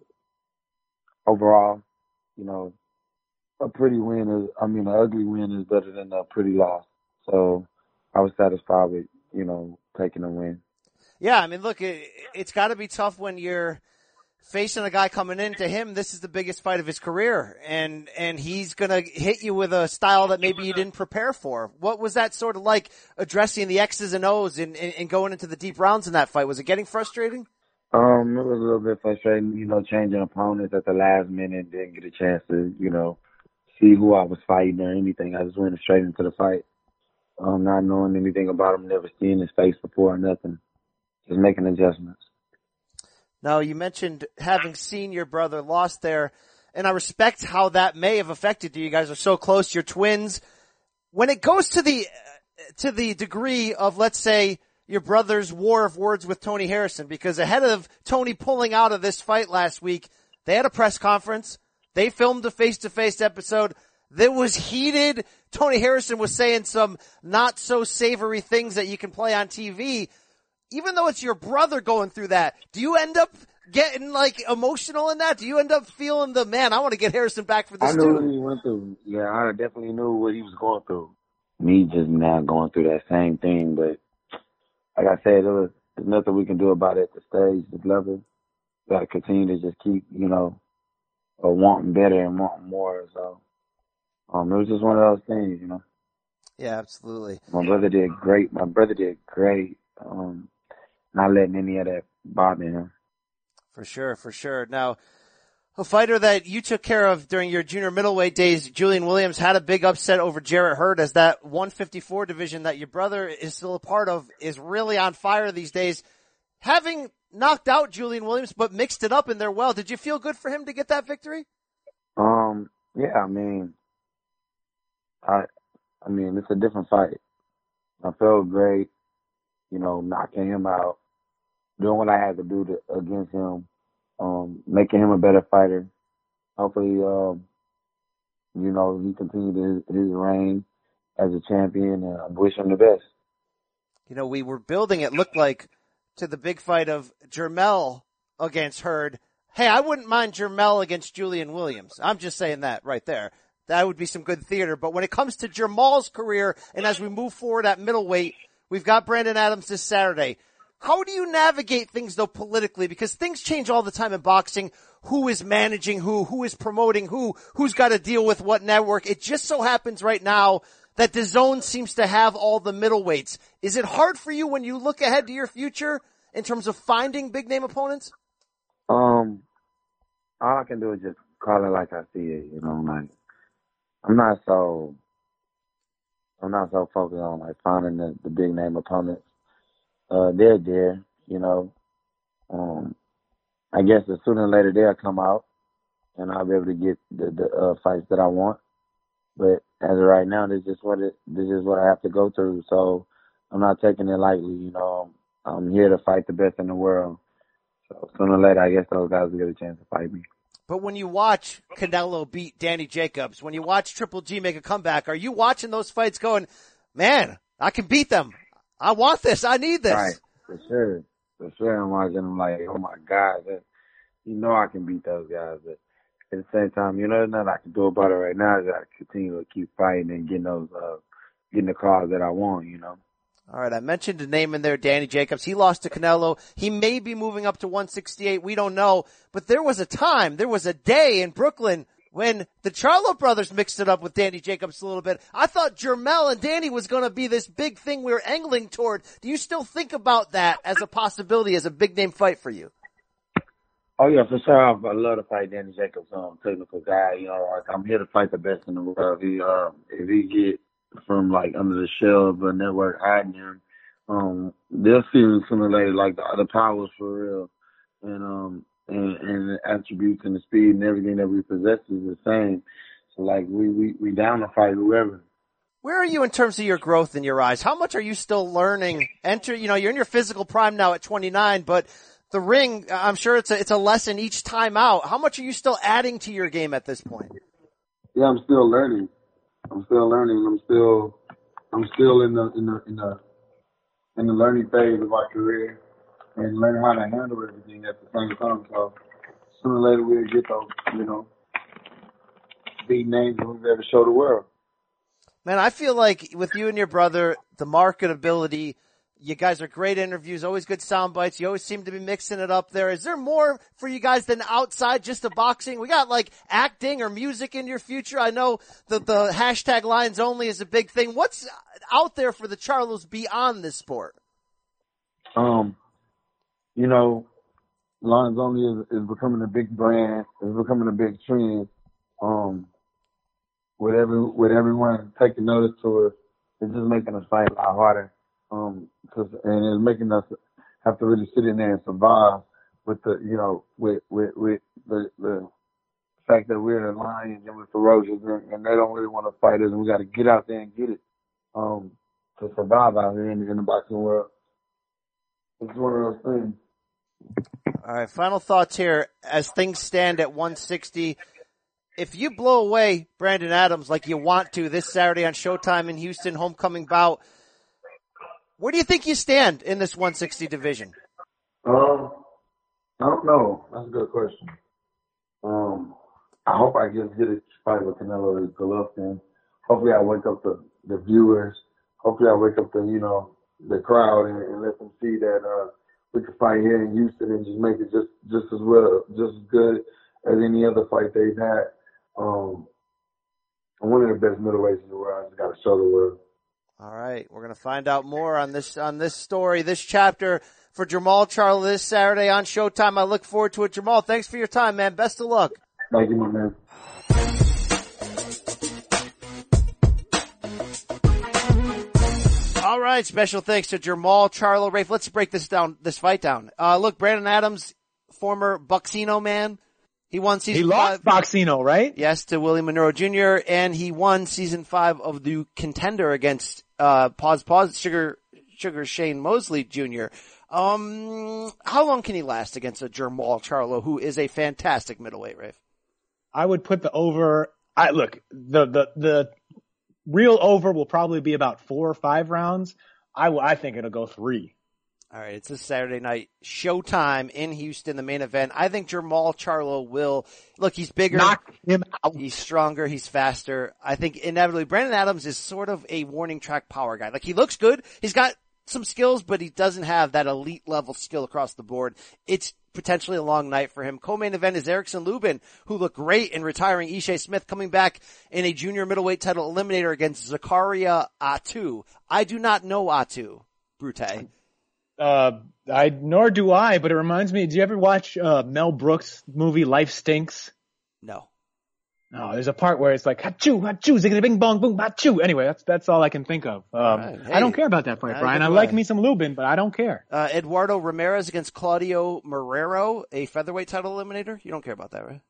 overall, you know, a pretty win is, I mean, an ugly win is better than a pretty loss. So I was satisfied with, you know, taking a win. Yeah, I mean, look, it, it's got to be tough when you're facing a guy coming into him. This is the biggest fight of his career, and and he's going to hit you with a style that maybe you didn't prepare for. What was that sort of like, addressing the X's and O's and, and, and going into the deep rounds in that fight? Was it getting frustrating? Um, it was a little bit frustrating, you know, changing opponents at the last minute, didn't get a chance to, you know, see who I was fighting or anything. I just went straight into the fight, um, not knowing anything about him, never seeing his face before or nothing, just making adjustments. Now, you mentioned having seen your brother lost there, and I respect how that may have affected you. You guys are so close, you're twins. When it goes to the to the degree of, let's say, your brother's war of words with Tony Harrison, because ahead of Tony pulling out of this fight last week, they had a press conference. They filmed a face-to-face episode that was heated. Tony Harrison was saying some not-so-savory things that you can play on T V. Even though it's your brother going through that, do you end up getting, like, emotional in that? Do you end up feeling the, man, I want to get Harrison back for this, I knew too? what he went through. Yeah, I definitely knew what he was going through. Me just now going through that same thing, but like I said, there was, there's nothing we can do about it at the stage, this level. We got to continue to just keep, you know, uh, wanting better and wanting more. So um, it was just one of those things, you know. Yeah, absolutely. My brother did great. My brother did great. Um, not letting any of that bother him. For sure, for sure. Now, a fighter that you took care of during your junior middleweight days, Julian Williams, had a big upset over Jarrett Hurd, as that one fifty-four division that your brother is still a part of is really on fire these days. Having knocked out Julian Williams but mixed it up in there well, did you feel good for him to get that victory? Um, yeah, I mean, I, I mean, it's a different fight. I felt great, you know, knocking him out, doing what I had to do to, against him, um, making him a better fighter. Hopefully, um, you know, he continued his, his reign as a champion, and I wish him the best. You know, we were building, it looked like, to the big fight of Jermell against Hurd. Hey, I wouldn't mind Jermell against Julian Williams. I'm just saying that right there. That would be some good theater. But when it comes to Jermall's career, and as we move forward at middleweight, we've got Brandon Adams this Saturday. How do you navigate things, though, politically? Because things change all the time in boxing. Who is managing who? Who is promoting who? Who's got to deal with what network? It just so happens right now that DAZN seems to have all the middleweights. Is it hard for you when you look ahead to your future in terms of finding big-name opponents? Um, all I can do is just call it like I see it, you know, like, I'm not so, I'm not so focused on, like, finding the, the big-name opponents. Uh, they're there, you know. Um, I guess sooner or later they'll come out, and I'll be able to get the, the uh, fights that I want. But as of right now, this is what it, this is what I have to go through. So I'm not taking it lightly, you know. I'm here to fight the best in the world. So sooner or later, I guess those guys will get a chance to fight me. But when you watch Canelo beat Danny Jacobs, when you watch Triple G make a comeback, are you watching those fights going, man, I can beat them. I want this. I need this. Right. For sure. For sure. I'm watching them like, oh my God, that, you know I can beat those guys. But at the same time, you know, there's nothing I can do about it right now. I just got to continue to keep fighting and getting those, uh, getting the cause that I want, you know. All right, I mentioned a name in there, Danny Jacobs. He lost to Canelo. He may be moving up to one sixty-eight. We don't know. But there was a time, there was a day in Brooklyn when the Charlo brothers mixed it up with Danny Jacobs a little bit. I thought Jermell and Danny was going to be this big thing we were angling toward. Do you still think about that as a possibility, as a big-name fight for you? Oh, yeah, for sure. I love to fight Danny Jacobs, um, technical guy. You know, like, I'm here to fight the best in the world. If he, uh, if he get from like under the shell of a network hiding him, um, they'll see him sooner or later, like the, the powers for real. And, um, and, and the attributes and the speed and everything that we possess is the same. So like we, we, we down to fight whoever. Where are you in terms of your growth in your eyes? How much are you still learning? Enter, you know, you're in your physical prime now at twenty-nine, but the ring, I'm sure it's a, it's a lesson each time out. How much are you still adding to your game at this point? Yeah, I'm still learning. I'm still learning. I'm still, I'm still in the in the in the in the learning phase of my career and learning how to handle everything at the same time. So sooner or later we'll get those, you know, big names that we'll be able to show the world. Man, I feel like with you and your brother, the marketability, you guys are great interviews, always good sound bites. You always seem to be mixing it up there. Is there more for you guys than outside just the boxing? We got like acting or music in your future. I know that the hashtag Lions Only is a big thing. What's out there for the Charlos beyond this sport? Um, you know, Lions Only is, is becoming a big brand. It's becoming a big trend. Um, with every, with everyone taking notice to it, it's just making us fight a lot harder. Um, cause, and it's making us have to really sit in there and survive with the, you know, with, with, with the, the fact that we're the Lions and we're ferocious and, and they don't really want to fight us and we got to get out there and get it, um, to survive out here in, in the boxing world. It's one of those things. All right. Final thoughts here as things stand at one sixty. If you blow away Brandon Adams like you want to this Saturday on Showtime in Houston, homecoming bout, where do you think you stand in this one sixty division? Um, I don't know. That's a good question. Um, I hope I just get a fight with Canelo Golovkin. Hopefully I wake up the, the viewers. Hopefully I wake up the, you know, the crowd and, and let them see that, uh, we can fight here in Houston and just make it just, just as well, just as good as any other fight they've had. Um, I'm one of the best middleweights in the world. I just got to show the world. All right. We're going to find out more on this, on this story, this chapter for Jermall Charlo this Saturday on Showtime. I look forward to it. Jermall, thanks for your time, man. Best of luck. Thank you, my man. All right. Special thanks to Jermall Charlo. Rafe, let's break this down, this fight down. Uh, look, Brandon Adams, former Bucksino man. He won season he lost five. Boxino, right? Yes, to Willie Monroe Junior And he won season five of the Contender against, uh, pause, pause, Sugar, Sugar Shane Mosley Junior Um, how long can he last against a Jermall Charlo, who is a fantastic middleweight, Rafe? I would put the over, I, look, the, the, the real over will probably be about four or five rounds. I, I think it'll go three. All right, it's this Saturday night, Showtime in Houston, the main event. I think Jermall Charlo will, look, he's bigger. Knock him out. He's stronger. He's faster. I think inevitably Brandon Adams is sort of a warning track power guy. Like, he looks good. He's got some skills, but he doesn't have that elite level skill across the board. It's potentially a long night for him. Co-main event is Erickson Lubin, who looked great in retiring Ishe Smith, coming back in a junior middleweight title eliminator against Zakaria Atu. I do not know Atu, Brute. Uh, I, nor do I, but it reminds me, did you ever watch, uh, Mel Brooks' movie Life Stinks? No. No, there's a part where it's like, achoo, achoo, ziggity bing bong boom, achoo. Anyway, that's, that's all I can think of. Um, right. Hey, I don't care about that fight, Brian. I like me some Lubin, but I don't care. Uh, Eduardo Ramirez against Claudio Marrero, a featherweight title eliminator. You don't care about that, right?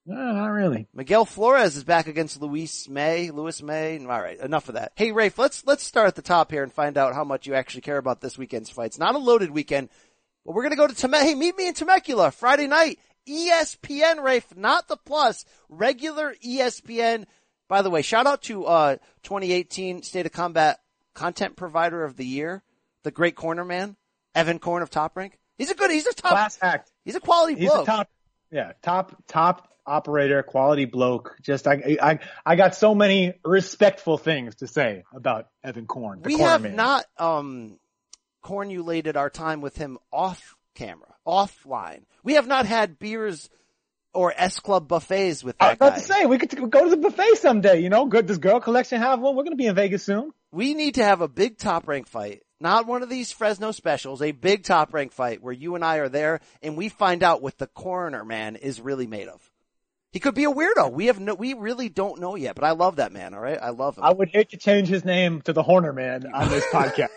No, not really. Miguel Flores is back against Luis May. Luis May. All right, enough of that. Hey, Rafe, let's let's start at the top here and find out how much you actually care about this weekend's fights. Not a loaded weekend, but we're going to go to Temecula. Hey, meet me in Temecula Friday night. E S P N, Rafe, not the Plus. Regular E S P N. By the way, shout out to uh twenty eighteen State of Combat Content Provider of the Year, the great corner man, Evan Korn of Top Rank. He's a good, he's a top, class act. He's a quality he's bloke. A top, yeah, top, top operator, quality bloke. Just, I, I, I got so many respectful things to say about Evan Korn. We have man. not, um, cornulated our time with him off camera, offline. We have not had beers or S Club buffets with that I was about guy. to say, we could go to the buffet someday, you know? Good, does Girl Collection have one? We're going to be in Vegas soon. We need to have a big Top Rank fight. Not one of these Fresno specials, a big Top Rank fight where you and I are there and we find out what the coroner man is really made of. He could be a weirdo. We have no, we really don't know yet, but I love that man, all right? I love him. I would hate to change his name to the Horner Man on this podcast.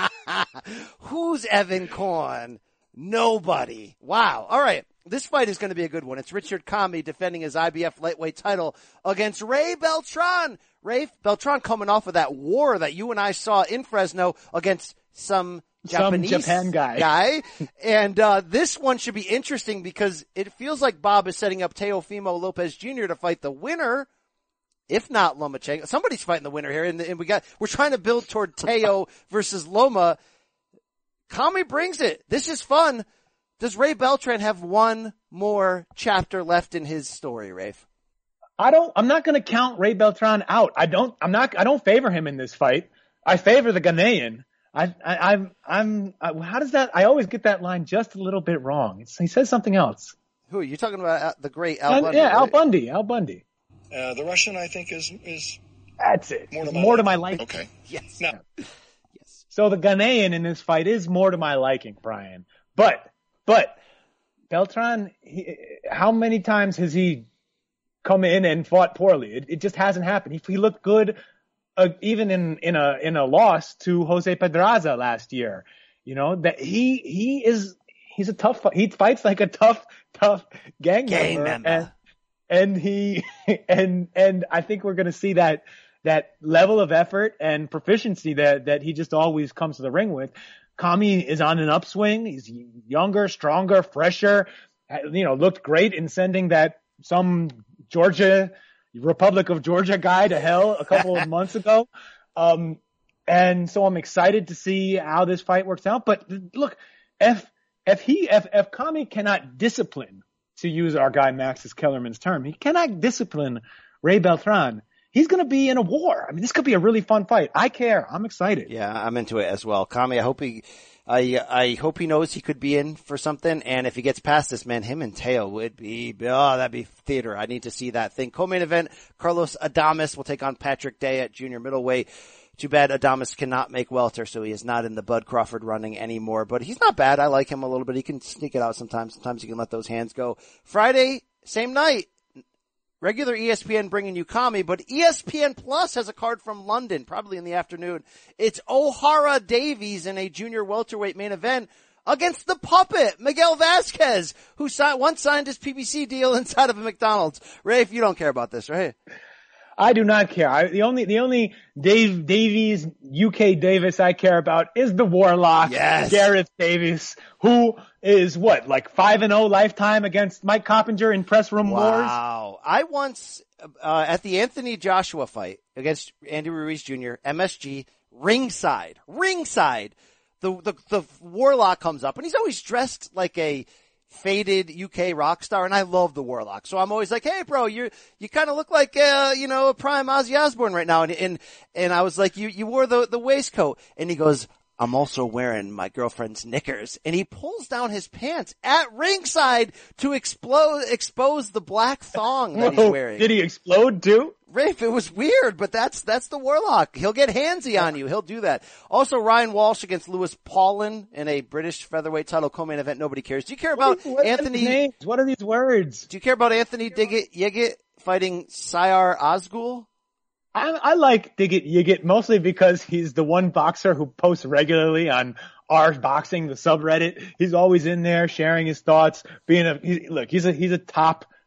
Who's Evan Korn? Nobody. Wow. All right. This fight is going to be a good one. It's Richard Kami defending his I B F lightweight title against Ray Beltran. Ray Beltran coming off of that war that you and I saw in Fresno against some Japanese some Japan guy. guy. And uh this one should be interesting because it feels like Bob is setting up Teofimo Lopez Junior to fight the winner. If not Lomachenko. Somebody's fighting the winner here, and, and we got, we're trying to build toward Teo versus Loma. Kami brings it. This is fun. Does Ray Beltran have one more chapter left in his story, Rafe? I don't, I'm not going to count Ray Beltran out. I don't, I'm not, I don't favor him in this fight. I favor the Ghanaian. I, I, I'm, I'm, I, how does that, I always get that line just a little bit wrong. It's, he says something else. Who are you talking about? The great Al Bundy? Yeah, right? Al Bundy, Al Bundy. Uh, the Russian, I think, is, is. That's it. More to, it's my, more liking. to my liking. Okay. Yes. Now. Yes. So the Ghanaian in this fight is more to my liking, Brian. But, but, Beltran, he, how many times has he come in and fought poorly? It, it just hasn't happened. He, he looked good, uh, even in, in a, in a loss to Jose Pedraza last year. You know, that he, he is, he's a tough, he fights like a tough, tough gang, gang member. member. And, and he, and, and I think we're going to see that, that level of effort and proficiency that, that he just always comes to the ring with. Kami is on an upswing. He's younger, stronger, fresher, you know, looked great in sending that some Georgia, Republic of Georgia guy to hell a couple of months ago. Um, and so I'm excited to see how this fight works out. But look, if, if he, if, if Kami cannot discipline, to use our guy Maxis Kellerman's term, he cannot discipline Ray Beltran, he's going to be in a war. I mean, this could be a really fun fight. I care. I'm excited. Yeah, I'm into it as well. Kami, I hope he, I, I hope he knows he could be in for something. And if he gets past this, man, him and Teo would be, oh, that'd be theater. I need to see that thing. Co-main event, Carlos Adames will take on Patrick Day at junior middleweight. Too bad Adames cannot make welter, so he is not in the Bud Crawford running anymore. But he's not bad. I like him a little bit. He can sneak it out sometimes. Sometimes he can let those hands go. Friday, same night. Regular E S P N bringing you Kami, but E S P N Plus has a card from London, probably in the afternoon. It's O'Hara Davies in a junior welterweight main event against the puppet, Miguel Vasquez, who signed, once signed his P B C deal inside of a McDonald's. Rafe, you don't care about this, right? I do not care. I, the only, the only Dave Davies, U K Davis I care about is the Warlock, yes. Gareth Davies, who is what, like five and oh lifetime against Mike Coppinger in press room wow. wars? Wow. I once, uh, at the Anthony Joshua fight against Andy Ruiz Junior, M S G, ringside, ringside, the, the, the Warlock comes up and he's always dressed like a faded U K rock star, and I love the Warlock. So I'm always like, hey bro, you you kind of look like uh, you know, a prime Ozzy Osbourne right now. And and and I was like, you you wore the the waistcoat, and he goes, I'm also wearing my girlfriend's knickers, and he pulls down his pants at ringside to explode expose the black thong that he's wearing. Did he explode too? Rafe, it was weird, but that's, that's the Warlock. He'll get handsy on you. He'll do that. Also, Ryan Walsh against Lewis Paulin in a British featherweight title co-main event. Nobody cares. Do you care about what, what Anthony? Are names? What are these words? Do you care about Anthony Diggett Yiggett fighting Syar Ozgul? I, I like Diggett Yiggett mostly because he's the one boxer who posts regularly on R Boxing, the subreddit. He's always in there sharing his thoughts, being a, he, look, he's a, he's a top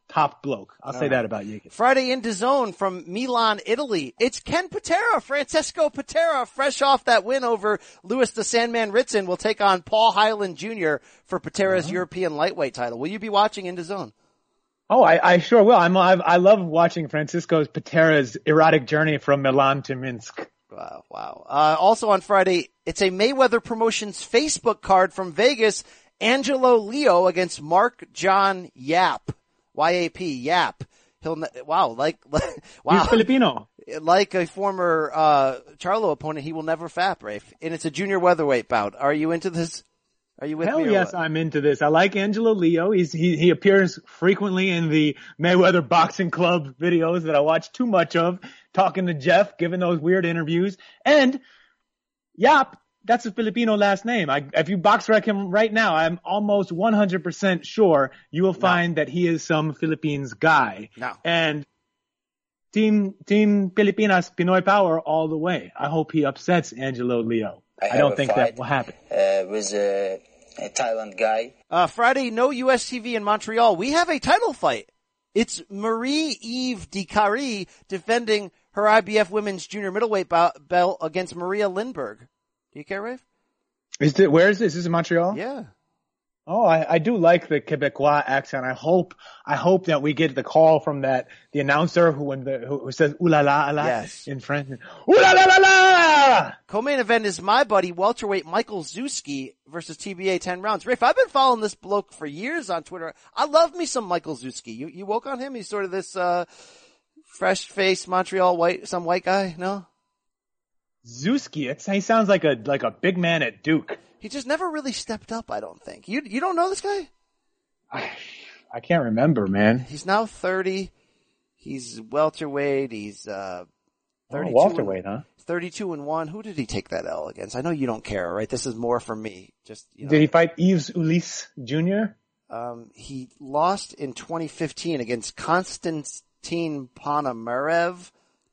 top bloke. I'll All say right. that about Yiğit. Friday in DAZN from Milan, Italy. It's Ken Patera, Francesco Patera, fresh off that win over Louis the Sandman Ritson, will take on Paul Hyland Junior for Patera's uh-huh. European lightweight title. Will you be watching in DAZN? Oh, I, I sure will. I'm, I've, I love watching Francisco Patera's erotic journey from Milan to Minsk. Wow, wow. Uh, also on Friday, it's a Mayweather Promotions Facebook card from Vegas. Angelo Leo against Mark John Yap. Y A P, Yap. He'll, wow, like, wow. He's Filipino. Like a former, uh, Charlo opponent, he will never fap, Rafe. And it's a junior weatherweight bout. Are you into this? Are you with Hell me? Hell yes, what? I'm into this. I like Angelo Leo. He's, he, he appears frequently in the Mayweather Boxing Club videos that I watch too much of, talking to Jeff, giving those weird interviews. And Yap, that's a Filipino last name. I, if you box rec him right now, I'm almost one hundred percent sure you will find no. that he is some Philippines guy. No. And Team, Team Pilipinas, Pinoy Power all the way. I hope he upsets Angelo Leo. I, I don't think that will happen. Uh, with a, a Thailand guy. Uh, Friday, no U S T V in Montreal. We have a title fight. It's Marie-Eve Dicari defending her I B F Women's Junior Middleweight belt against Maria Lindberg. Do you care, Rafe? Is it, where is this? Is this in Montreal? Yeah. Oh, I, I do like the Quebecois accent. I hope, I hope that we get the call from that, the announcer who, when the, who, who says, ooh la la la, yes. in French. Ooh la la la la! Co-main event is my buddy, welterweight Michael Zuski versus T B A ten rounds. Rafe, I've been following this bloke for years on Twitter. I love me some Michael Zuski. You, you woke on him? He's sort of this, uh, fresh-faced Montreal white, some white guy, no? Zuski, it's, he sounds like a, like a big man at Duke. He just never really stepped up, I don't think. You, you don't know this guy? I, I can't remember, man. He's now thirty. He's welterweight. He's, uh, thirty-two. Oh, welterweight, and, huh? thirty-two and one. Who did he take that L against? I know you don't care, right? This is more for me. Just, you know. Did he fight Yves Ulysse Junior? Um, he lost in twenty fifteen against Konstantin Ponomarev.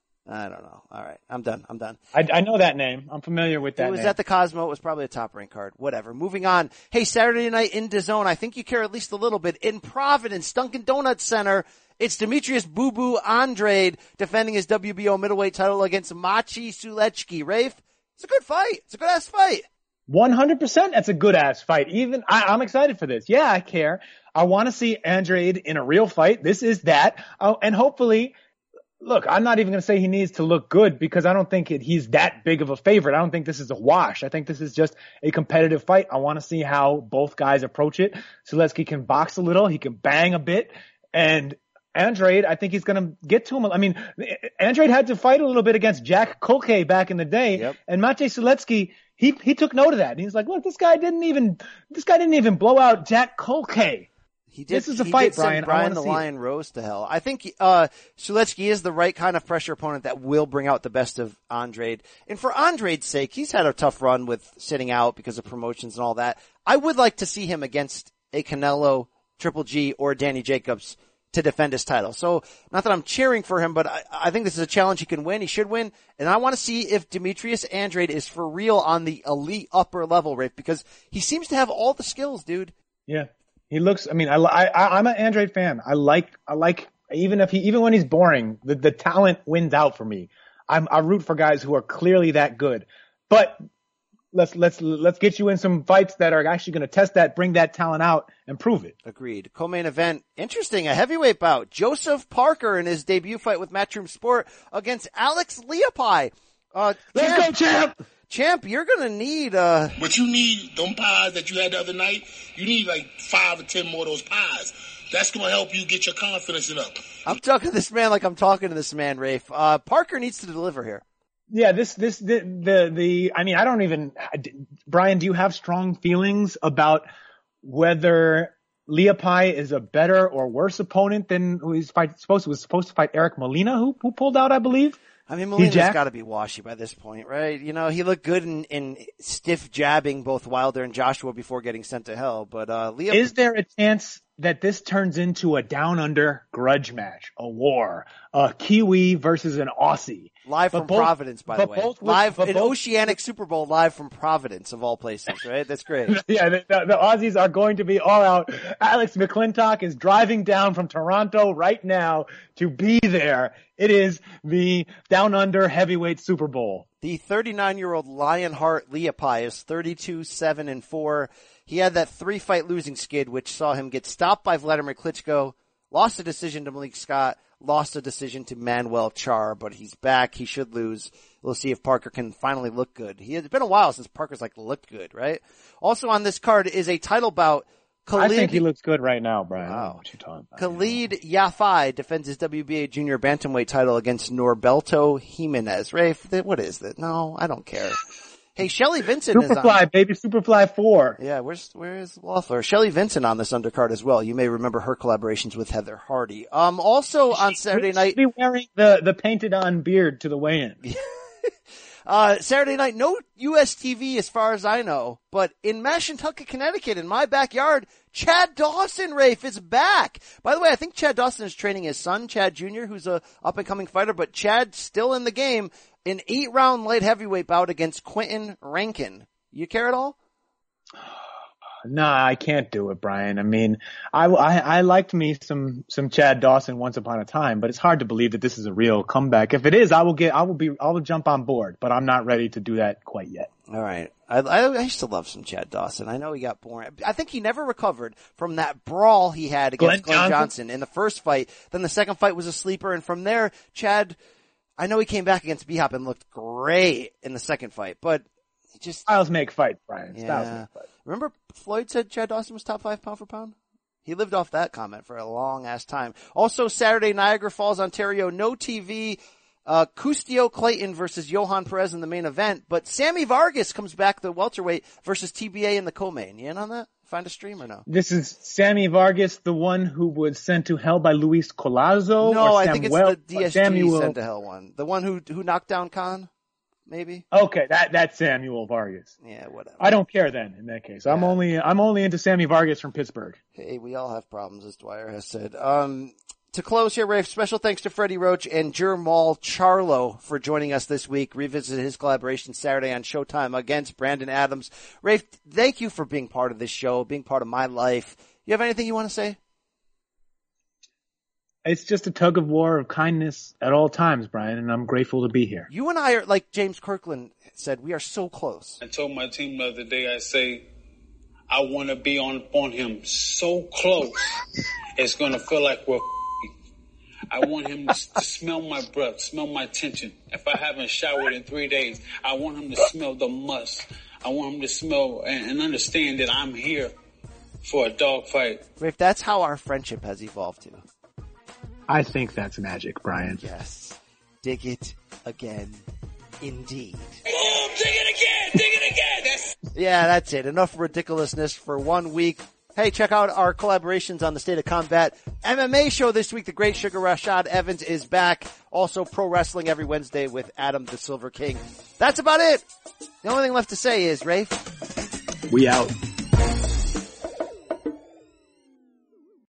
I don't know. All right. I'm done. I'm done. I, I know that name. I'm familiar with that name. It was name. at the Cosmo. It was probably a top rank card. Whatever. Moving on. Hey, Saturday night in DAZN. I think you care at least a little bit. In Providence, Dunkin' Donuts Center, it's Demetrius Boo Boo Andrade defending his W B O middleweight title against Maciej Sulecki. Rafe, it's a good fight. It's a good ass fight. one hundred percent that's a good ass fight. Even, I, I'm excited for this. Yeah, I care. I want to see Andrade in a real fight. This is that. Oh, and hopefully, look, I'm not even going to say he needs to look good because I don't think it, he's that big of a favorite. I don't think this is a wash. I think this is just a competitive fight. I want to see how both guys approach it. Sulecki can box a little. He can bang a bit. And Andrade, I think he's going to get to him. I mean, Andrade had to fight a little bit against Jack Kolke back in the day. Yep. And Maciej Sulecki, he, he took note of that. And he's like, look, this guy didn't even, this guy didn't even blow out Jack Kolke. He did, this is a he fight, did send Brian. Brian the Lion Rose to hell. I think uh Sulecki is the right kind of pressure opponent that will bring out the best of Andrade. And for Andrade's sake, he's had a tough run with sitting out because of promotions and all that. I would like to see him against a Canelo, Triple G, or Danny Jacobs to defend his title. So, not that I'm cheering for him, but I, I think this is a challenge he can win. He should win. And I want to see if Demetrius Andrade is for real on the elite upper level, Rafe, because he seems to have all the skills, dude. Yeah. He looks, I mean, I, I, I'm an Andrade fan. I like, I like, even if he, even when he's boring, the, the talent wins out for me. I'm, I root for guys who are clearly that good. But let's, let's, let's get you in some fights that are actually going to test that, bring that talent out, and prove it. Agreed. Co-main event, interesting, a heavyweight bout. Joseph Parker in his debut fight with Matchroom Sport against Alex Leopai. Uh, Let's champ, go, champ! Champ, you're gonna need, uh... But you need them pies that you had the other night. You need like five or ten more of those pies. That's gonna help you get your confidence up. I'm talking to this man like I'm talking to this man, Rafe. Uh, Parker needs to deliver here. Yeah, this, this, the, the, the, I mean, I don't even, Brian, do you have strong feelings about whether Leopai is a better or worse opponent than who he's fight, supposed to, was supposed to fight Eric Molina, who, who pulled out, I believe? I mean, Molina's got to be washy by this point, right? You know, he looked good in, in stiff jabbing both Wilder and Joshua before getting sent to hell, but, uh, Leo. Is there a chance that this turns into a down under grudge match, a war, a Kiwi versus an Aussie. Live But from both- Providence, by the but way. both with- Live, but an both- Oceanic Super Bowl live from Providence, of all places, right? That's great. Yeah, the, the, the Aussies are going to be all out. Alex McClintock is driving down from Toronto right now to be there. It is the down under heavyweight Super Bowl. The thirty-nine-year-old Lionheart Leapai is thirty-two, seven, and four. He had that three-fight losing skid, which saw him get stopped by Vladimir Klitschko, lost a decision to Malik Scott, lost a decision to Manuel Char, but he's back. He should lose. We'll see if Parker can finally look good. He, it's been a while since Parker's like looked good, right? Also on this card is a title bout. Khalid, I think he looks good right now, Brian. Wow. I don't know what you're talking about. Khalid Yafai defends his W B A junior bantamweight title against Norberto Jimenez. Rafe, th- what is that? No, I don't care. Hey, Shelly Vincent is on. Superfly, baby, Superfly four. Yeah, where's where's Loeffler? Shelly Vincent on this undercard as well. You may remember her collaborations with Heather Hardy. Um, also on Saturday Should night, be wearing the the painted on beard to the weigh-in. uh, Saturday night, no U S T V as far as I know, but in Mashantucket, Connecticut, in my backyard, Chad Dawson, Rafe, is back. By the way, I think Chad Dawson is training his son, Chad Junior, who's a up and coming fighter, but Chad's still in the game. An eight round light heavyweight bout against Quentin Rankin. You care at all? Nah, I can't do it, Brian. I mean, I, I, I liked me some, some Chad Dawson once upon a time, but it's hard to believe that this is a real comeback. If it is, I will get, I will be, I will jump on board, but I'm not ready to do that quite yet. All right. I, I, I used to love some Chad Dawson. I know he got born. I think he never recovered from that brawl he had against Glenn Glenn Johnson, Johnson? in the first fight. Then the second fight was a sleeper, and from there, Chad, I know he came back against B-Hop and looked great in the second fight, but he just... Styles make fights, Brian. Yeah. Styles make fights. Remember Floyd said Chad Dawson was top five pound for pound? He lived off that comment for a long ass time. Also Saturday, Niagara Falls, Ontario, no T V, uh, Custio Clayton versus Johan Perez in the main event, but Sammy Vargas comes back the welterweight versus T B A in the co-main. You in on that? Find a stream or no? This is Sammy Vargas, the one who was sent to hell by Luis Colazo? No, or I think it's Samuel, the D S G Samuel... sent to hell one. The one who, who knocked down Khan? Maybe? Okay, that, that's Samuel Vargas. Yeah, whatever. I don't care then, in that case. I'm Yeah. only, I'm only into Sammy Vargas from Pittsburgh. Hey, we all have problems, as Dwyer has said. Um, to close here, Rafe, special thanks to Freddie Roach and Jermal Charlo for joining us this week. Revisit his collaboration Saturday on Showtime against Brandon Adams. Rafe, thank you for being part of this show, being part of my life. You have anything you want to say? It's just a tug of war of kindness at all times, Brian, and I'm grateful to be here. You and I are, like James Kirkland said, we are so close. I told my team the other day, I say, I want to be on on him so close, it's going to feel like we're I want him to, to smell my breath, smell my tension. If I haven't showered in three days, I want him to smell the musk. I want him to smell and, and understand that I'm here for a dog fight. Rafe, that's how our friendship has evolved to. I think that's magic, Brian. Yes. Dig it again. Indeed. Boom! Dig it again! Dig it again! That's- yeah, that's it. Enough ridiculousness for one week. Hey, check out our collaborations on the State of Combat M M A show this week. The great Sugar Rashad Evans is back. Also pro wrestling every Wednesday with Adam the Silver King. That's about it. The only thing left to say is, Rafe, we out.